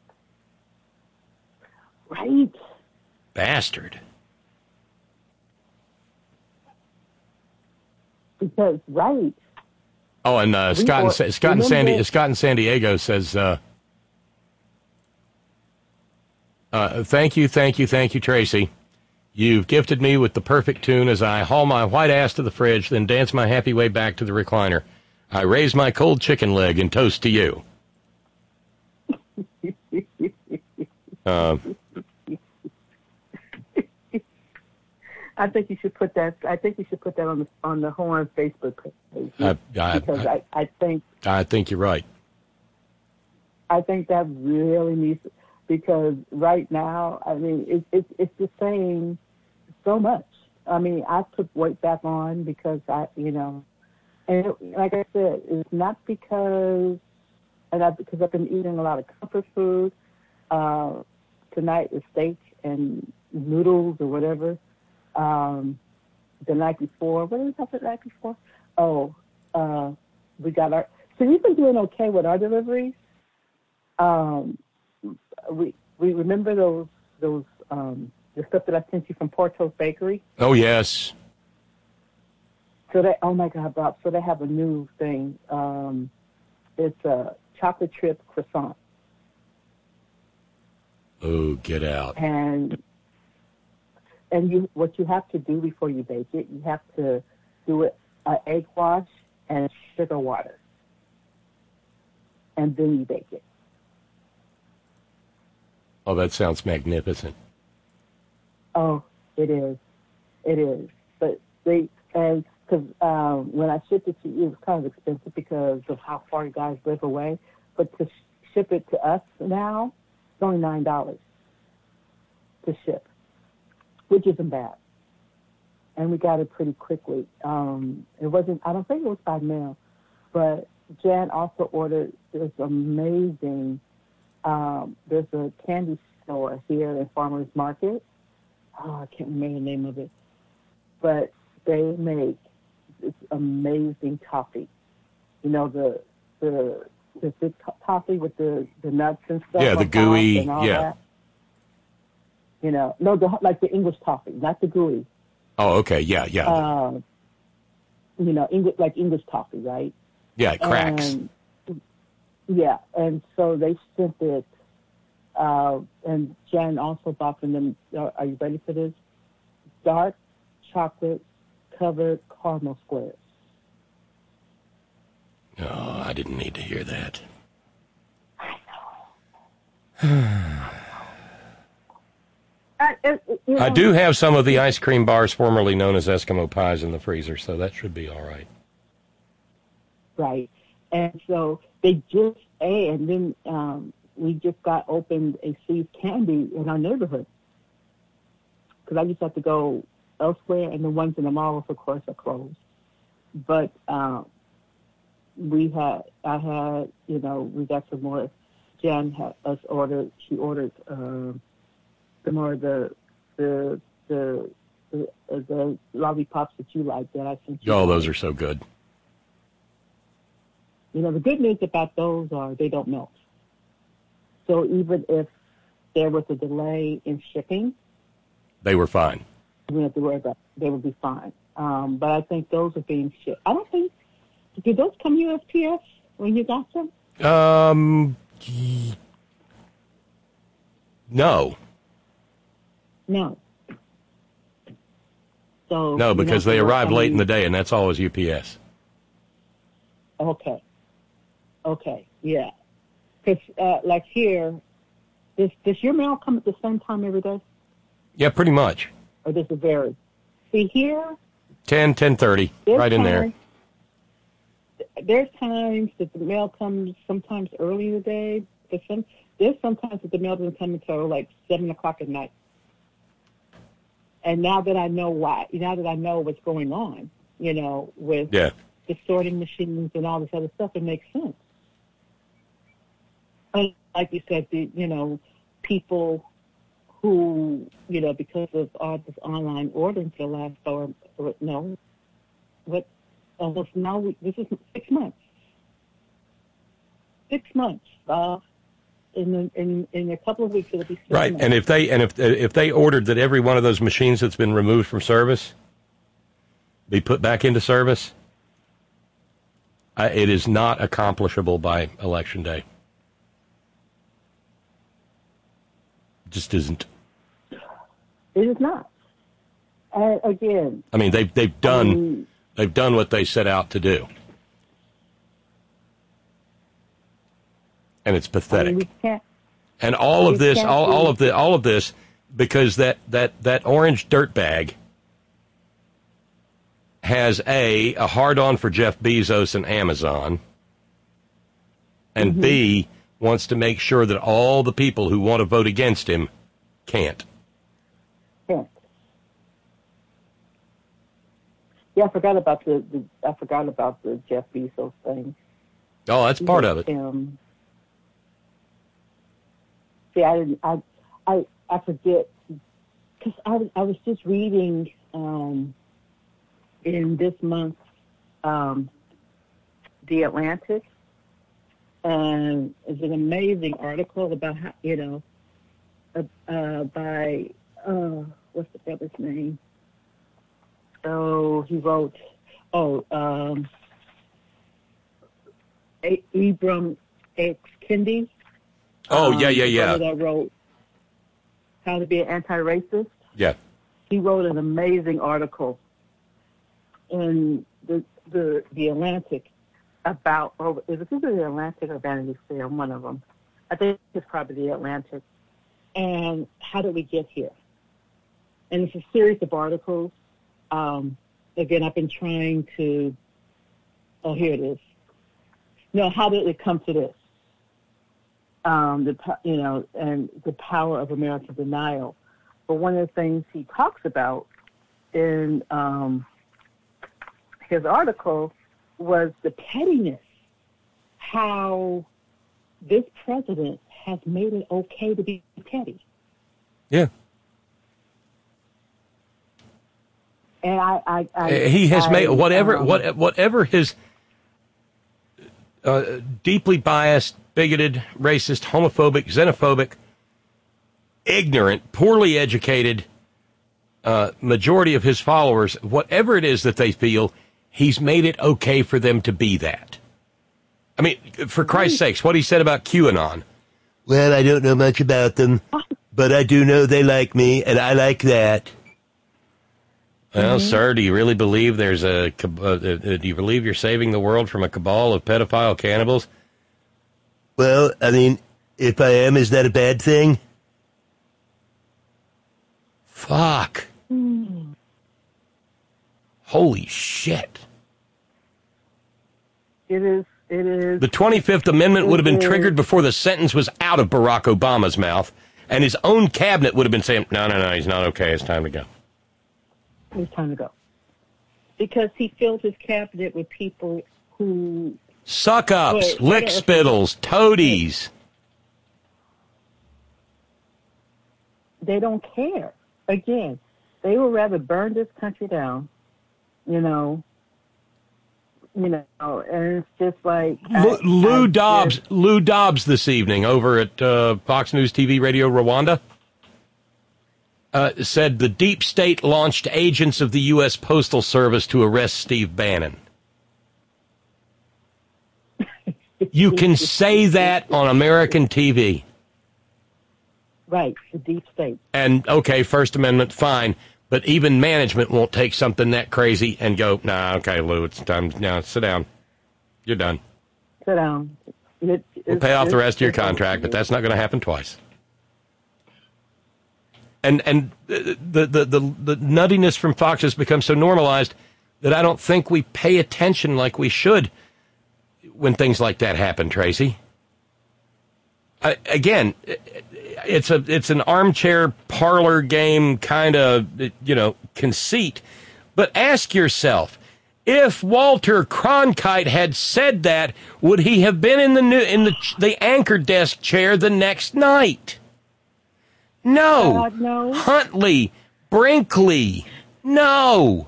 Right. Bastard. Because, right. Oh, and uh, Scott, or, and, Scott, and Sandy, Scott in San Diego says, uh, uh, thank you, thank you, thank you, Tracy. You've gifted me with the perfect tune as I haul my white ass to the fridge, then dance my happy way back to the recliner. I raise my cold chicken leg and toast to you. uh, I think you should put that. I think you should put that on the on the Horn Facebook page I, I, because I, I think I think you're right. I think that really needs because right now, I mean, it's it's it's the same so much. I mean, I put weight back on because I, you know, and it, like I said, it's not because and I, because I've been eating a lot of comfort food. Uh, tonight is steak and noodles or whatever. Um, the night before, what did we have the night before? Oh, uh, we got our, so we've been doing okay with our deliveries. Um, we, we remember those, those, um, the stuff that I sent you from Porto's Bakery? Oh, yes. So they, oh my God, Bob, so they have a new thing. Um, it's a chocolate chip croissant. Oh, get out. And, And you, what you have to do before you bake it, you have to do it uh, egg wash and sugar water, and then you bake it. Oh, that sounds magnificent. Oh, it is, it is. But they and because um, when I shipped it to you, it was kind of expensive because of how far you guys live away. But to sh- ship it to us now, it's only nine dollars to ship, which isn't bad. And we got it pretty quickly. Um, it wasn't, I don't think it was by mail, but Jan also ordered this amazing, um, there's a candy store here in Farmers Market. Oh, I can't remember the name of it. But they make this amazing toffee. You know, the the the thick toffee with the, the nuts and stuff. Yeah, the gooey, and all yeah. that. You know, no, the, like the English toffee, not the gooey. Oh, okay, yeah, yeah. Uh, you know, English, like English toffee, right? Yeah, it cracks. And, yeah, and so they sent it, uh, and Jen also bought from them, uh, are you ready for this? Dark chocolate covered caramel squares. Oh, I didn't need to hear that. I, it, you know, I do have some of the ice cream bars formerly known as Eskimo pies in the freezer, so that should be all right. Right. And so they just, and then um, we just got opened a See's Candy in our neighborhood. Because I just have to go elsewhere, and the ones in the malls, of course, are closed. But um, we had, I had, you know, we got some more. Jan had us ordered, she ordered um, some more of the, the, the, the, uh, the lollipops that you like that I sent you. Oh, those are so good. You know, the good news about those are they don't melt. So even if there was a delay in shipping, they were fine. We have to worry about they would be fine. Um, but I think those are being shipped. I don't think, did those come U S P S when you got them? Um, no. No. So No, because they arrived late in the day. day, and that's always U P S. Okay. Okay, yeah. Because, uh, like here, does, does your mail come at the same time every day? Yeah, pretty much. Or does it vary? See, here, ten, ten thirty, there's right in there. times- There's times that the mail comes sometimes early in the day. But some, there's sometimes that the mail doesn't come until like seven o'clock at night. And now that I know why, now that I know what's going on, you know, with Yeah. the sorting machines and all this other stuff, it makes sense. And like you said, the, you know, people who, you know, because of all this online ordering for the last, or, or no, what, almost now, we, this is six months. Six months. Uh, in, in, in a couple of weeks, it'll be six Right, months. and if they and if if they ordered that every one of those machines that's been removed from service be put back into service, uh, it is not accomplishable by Election Day. It just isn't. It is not. And again, I mean, they've they've done Um, they've done what they set out to do, and it's I pathetic. mean, we can't. And all of we this, can't all, do- all of the, all of this, because that that that orange dirtbag has a a hard on for Jeff Bezos and Amazon, and Mm-hmm. B wants to make sure that all the people who want to vote against him can't. Can't. Yeah, I forgot about the, the I forgot about the Jeff Bezos thing. Oh, that's part of it. Um, see, I didn't. I I I forget because I was I was just reading um, in this month um, the Atlantic, and it's an amazing article about how you know uh, uh, by uh, what's the brother's name? Oh, he wrote. Oh, um, A- Ibram X. Kendi. Oh, um, yeah, yeah, the yeah. brother that wrote How to Be an Anti-Racist. Yeah. He wrote an amazing article in the the, the Atlantic about, or is it either the Atlantic or Vanity Fair, one of them. I think it's probably the Atlantic. And how did we get here? And it's a series of articles. Um, again, I've been trying to, oh, here it is. No, how did it come to this? Um, the po- you know, and the power of American denial. But one of the things he talks about in um, his article was the pettiness, how this president has made it okay to be petty. Yeah. And I, I, I he has I, made whatever um, what whatever his uh, deeply biased, bigoted, racist, homophobic, xenophobic, ignorant, poorly educated uh, majority of his followers, whatever it is that they feel, he's made it okay for them to be that. I mean, for Christ's sakes, what he said about QAnon. Well, I don't know much about them, but I do know they like me, and I like that. Well, Mhm. sir, do you really believe there's a? cab- Uh, uh, do you believe you're saving the world from a cabal of pedophile cannibals? Well, I mean, if I am, is that a bad thing? Fuck. Hmm. Holy shit. It is. It is. The twenty-fifth Amendment would have been It is. triggered before the sentence was out of Barack Obama's mouth, and his own cabinet would have been saying, no, no, no, he's not okay, it's time to go. It's time to go. Because he filled his cabinet with people who Suck-ups, Wait, lick I don't- spittles, toadies. they don't care. Again, they would rather burn this country down, you know, you know, and it's just like Lou, I- Lou I Dobbs, just- Lou Dobbs this evening over at uh, Fox News T V Radio Rwanda uh, said the deep state launched agents of the U S Postal Service to arrest Steve Bannon. You can say that on American T V. right, the deep state. And, okay, First Amendment, fine. But even management won't take something that crazy and go, nah, okay, Lou, it's time. Now, sit down. You're done. Sit down. It, We'll pay off the rest of your contract, but that's not going to happen twice. And and the, the, the, the, the nuttiness from Fox has become so normalized that I don't think we pay attention like we should when things like that happen, Tracy. I, again, it's a it's an armchair parlor game kind of, you know, conceit. But ask yourself, if Walter Cronkite had said that, would he have been in the new, in the the anchor desk chair the next night? No. God, no. Huntley, Brinkley, no.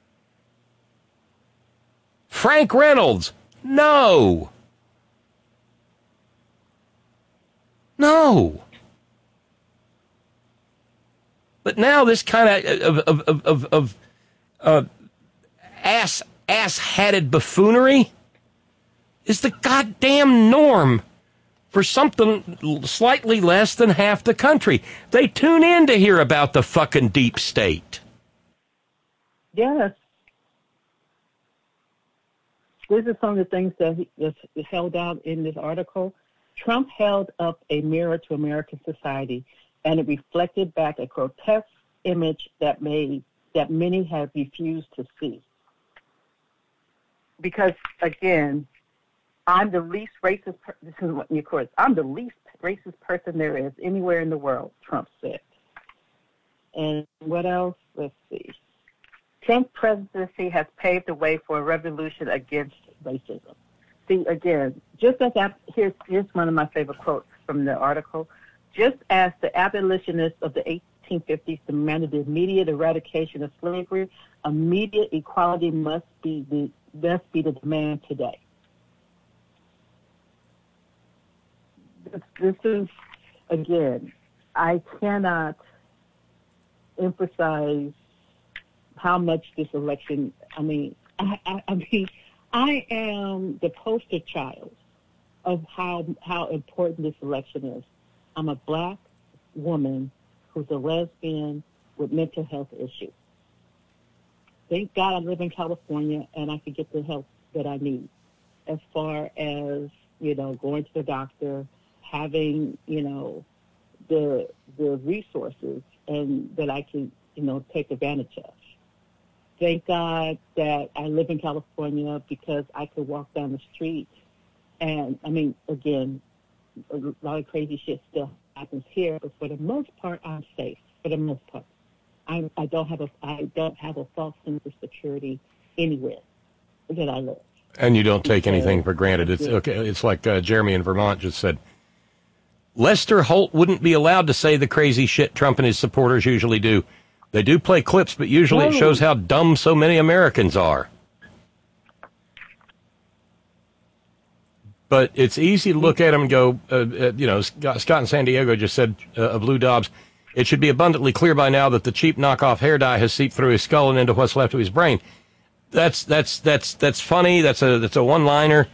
Frank Reynolds, no. No. But now this kind of of of of, of uh, ass ass-hatted buffoonery is the goddamn norm for something slightly less than half the country. They tune in to hear about the fucking deep state. Yes. This is some of the things that he was held out in this article. Trump held up a mirror to American society, and it reflected back a grotesque image that made that many have refused to see. Because again, I'm the least racist. Per- this is what you call it. I'm the least racist person there is anywhere in the world. Trump said. And what else? Let's see. Trump's presidency has paved the way for a revolution against racism. See, again, just as I, here's here's one of my favorite quotes from the article. Just as the abolitionists of the eighteen fifties demanded the immediate eradication of slavery, immediate equality must be the must be the demand today. This, this is, again, I cannot emphasize how much this election. I mean, I, I, I mean. I am the poster child of how how important this election is. I'm a black woman who's a lesbian with mental health issues. Thank God I live in California and I can get the help that I need as far as, you know, going to the doctor, having, you know, the the resources and that I can, you know, take advantage of. Thank God that I live in California because I could walk down the street. And, I mean, again, a lot of crazy shit still happens here, but for the most part, I'm safe. For the most part. I, I don't have a I don't have a false sense of security anywhere that I live. And you don't take anything for granted. It's okay. It's like uh, Jeremy in Vermont just said, Lester Holt wouldn't be allowed to say the crazy shit Trump and his supporters usually do. They do play clips, but usually it shows how dumb so many Americans are. But it's easy to look at him and go, uh, uh, you know, Scott, Scott in San Diego just said uh, of Lou Dobbs, it should be abundantly clear by now that the cheap knockoff hair dye has seeped through his skull and into what's left of his brain. That's that's that's that's funny. That's a that's a one-liner.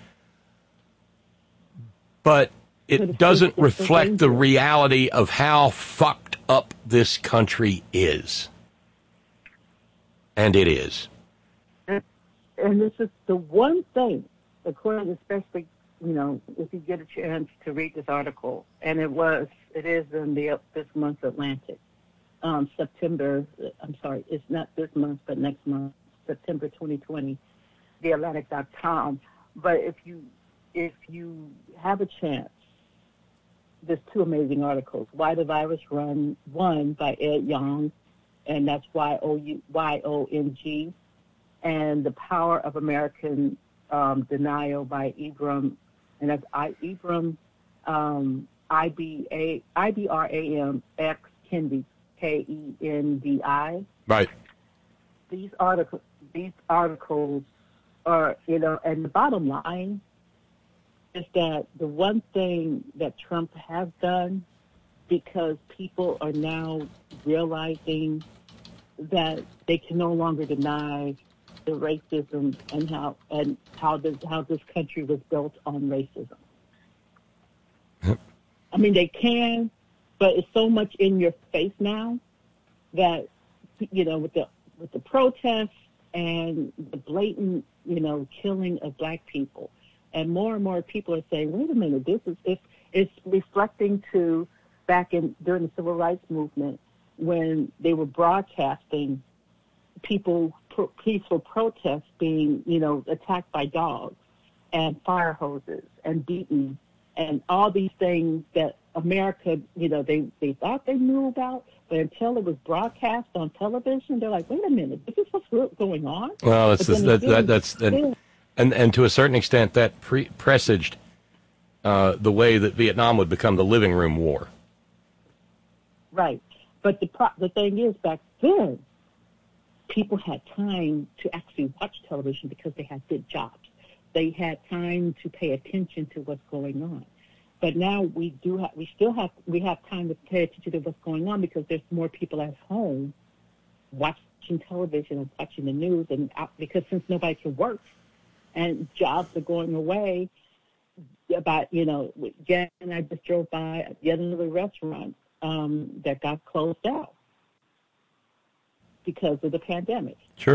But it doesn't reflect the reality of how fucked up this country is. And it is. And, and this is the one thing, according, especially, you know, if you get a chance to read this article, and it was, it is in the this month's Atlantic, um, September. I'm sorry, it's not this month, but next month, September twenty twenty, the Atlantic dot com. But if you if you have a chance, there's two amazing articles. Why the Virus Run, one by Ed Yong, and that's Y O U Y O N G, and The Power of American um, Denial by Ibram, and that's I, Ibram, um, I B A I B R A M X Kendi, K E N D I. Right. These articles, these articles are, you know, and the bottom line is that the one thing that Trump has done, because people are now realizing that they can no longer deny the racism and how and how this how this country was built on racism. I mean, they can, but it's so much in your face now that, you know, with the with the protests and the blatant, you know, killing of black people. And more and more people are saying, wait a minute, this is it's, it's reflecting to back in during the Civil Rights Movement when they were broadcasting people, pro, peaceful protests being, you know, attacked by dogs and fire hoses and beaten and all these things that America, you know, they, they thought they knew about, but until it was broadcast on television, they're like, wait a minute, this is what's going on? Well, that's But then that, again, that, that's and, and and to a certain extent that pre- presaged uh, the way that Vietnam would become the living room war. Right. But the pro- the thing is, back then, people had time to actually watch television because they had good jobs. They had time to pay attention to what's going on. But now we do have, we still have, we have time to pay attention to what's going on because there's more people at home watching television and watching the news, and out, because since nobody can work and jobs are going away, about, you know, Jen and I just drove by yet another restaurant um, that got closed out because of the pandemic. Sure.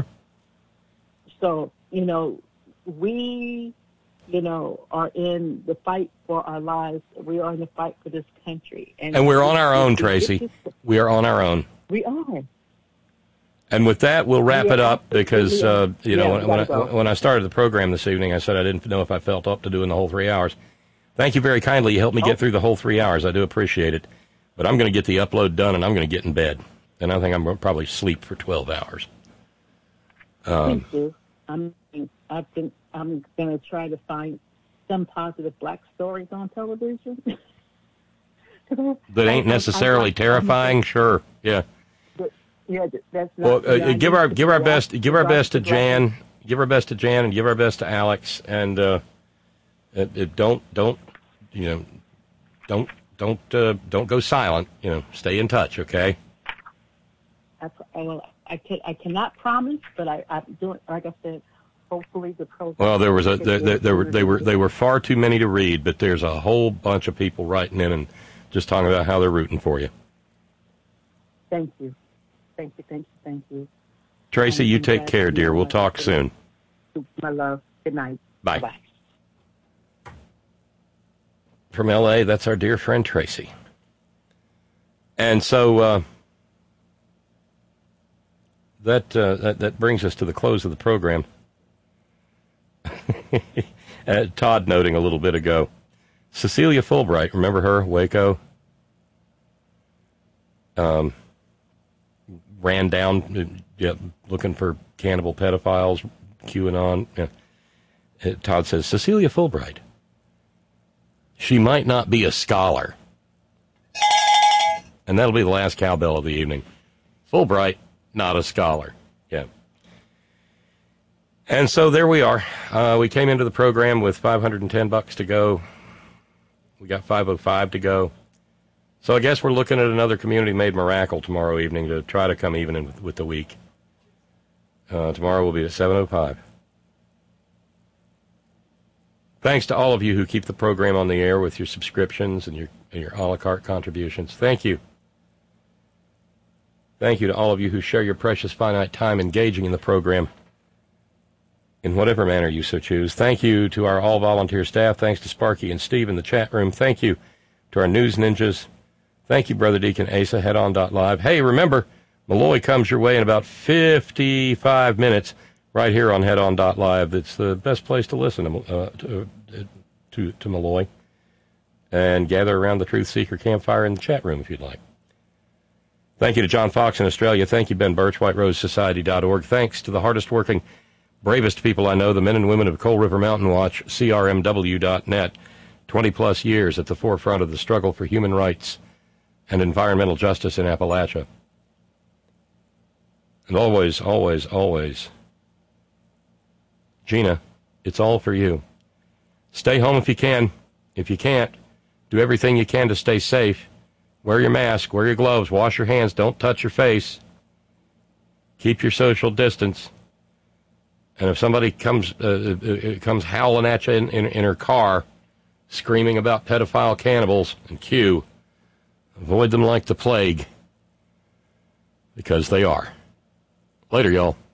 So, you know, we, you know, are in the fight for our lives. We are in the fight for this country. And, and we're on our own, Tracy. We are on our own. We are. And with that, we'll wrap Yeah, it up because, uh, you know, Yeah, when, when, I, gotta go. when I started the program this evening, I said I didn't know if I felt up to doing the whole three hours. Thank you very kindly. You helped me Oh. get through the whole three hours. I do appreciate it. But I'm going to get the upload done, and I'm going to get in bed. And I think I'm going to probably sleep for twelve hours. Um, Thank you. I'm, I've been, I'm going to try to find some positive black stories on television. that ain't necessarily terrifying, sure, yeah. Yeah, that's Well, not. uh, yeah, I give need our to give our watch- best give our watch best to the black- Jan, give our best to Jan, and give our best to Alex, and uh, it, it don't don't you know don't don't uh, don't go silent. You know, stay in touch, okay? I, I, well, I can I cannot promise, but I I'm doing, like I said. Hopefully the program. Well, there was a there, there, there were they were they were far too many to read, but there's a whole bunch of people writing in and just talking about how they're rooting for you. Thank you, thank you, thank you, thank you. Tracy, I'm you take glad care, to dear. know We'll that. talk soon. My love. Good night. Bye. Bye. From L A, that's our dear friend Tracy. And so uh, that, uh, that that brings us to the close of the program. uh, Todd noting a little bit ago, Cecilia Fulbright, remember her, Waco? Um, ran down, uh, yeah, looking for cannibal pedophiles, QAnon. Yeah. Uh, Todd says, Cecilia Fulbright. She might not be a scholar. And that'll be the last cowbell of the evening. Fulbright, not a scholar. Yeah. And so there we are. Uh, we came into the program with five hundred ten bucks to go. We got five oh five to go. So I guess we're looking at another community-made miracle tomorrow evening to try to come even in with, with the week. Uh, tomorrow will be at seven oh five. Thanks to all of you who keep the program on the air with your subscriptions and your, and your a la carte contributions. Thank you. Thank you to all of you who share your precious finite time engaging in the program in whatever manner you so choose. Thank you to our all-volunteer staff. Thanks to Sparky and Steve in the chat room. Thank you to our news ninjas. Thank you, Brother Deacon Asa, head on dot live. Hey, remember, Malloy comes your way in about fifty-five minutes right here on head on dot live. It's the best place to listen to, uh, to, to, to Malloy. And gather around the Truth Seeker campfire in the chat room if you'd like. Thank you to John Fox in Australia. Thank you, Ben Birch, white rose society dot org. Thanks to the hardest working, bravest people I know, the men and women of Coal River Mountain Watch, C R M W dot net, twenty-plus years at the forefront of the struggle for human rights and environmental justice in Appalachia. And always, always, always, Gina, it's all for you. Stay home if you can. If you can't, do everything you can to stay safe. Wear your mask, wear your gloves, wash your hands, don't touch your face. Keep your social distance. And if somebody comes uh, uh, comes howling at you in, in, in her car, screaming about pedophile cannibals and Q, avoid them like the plague, because they are. Later, y'all.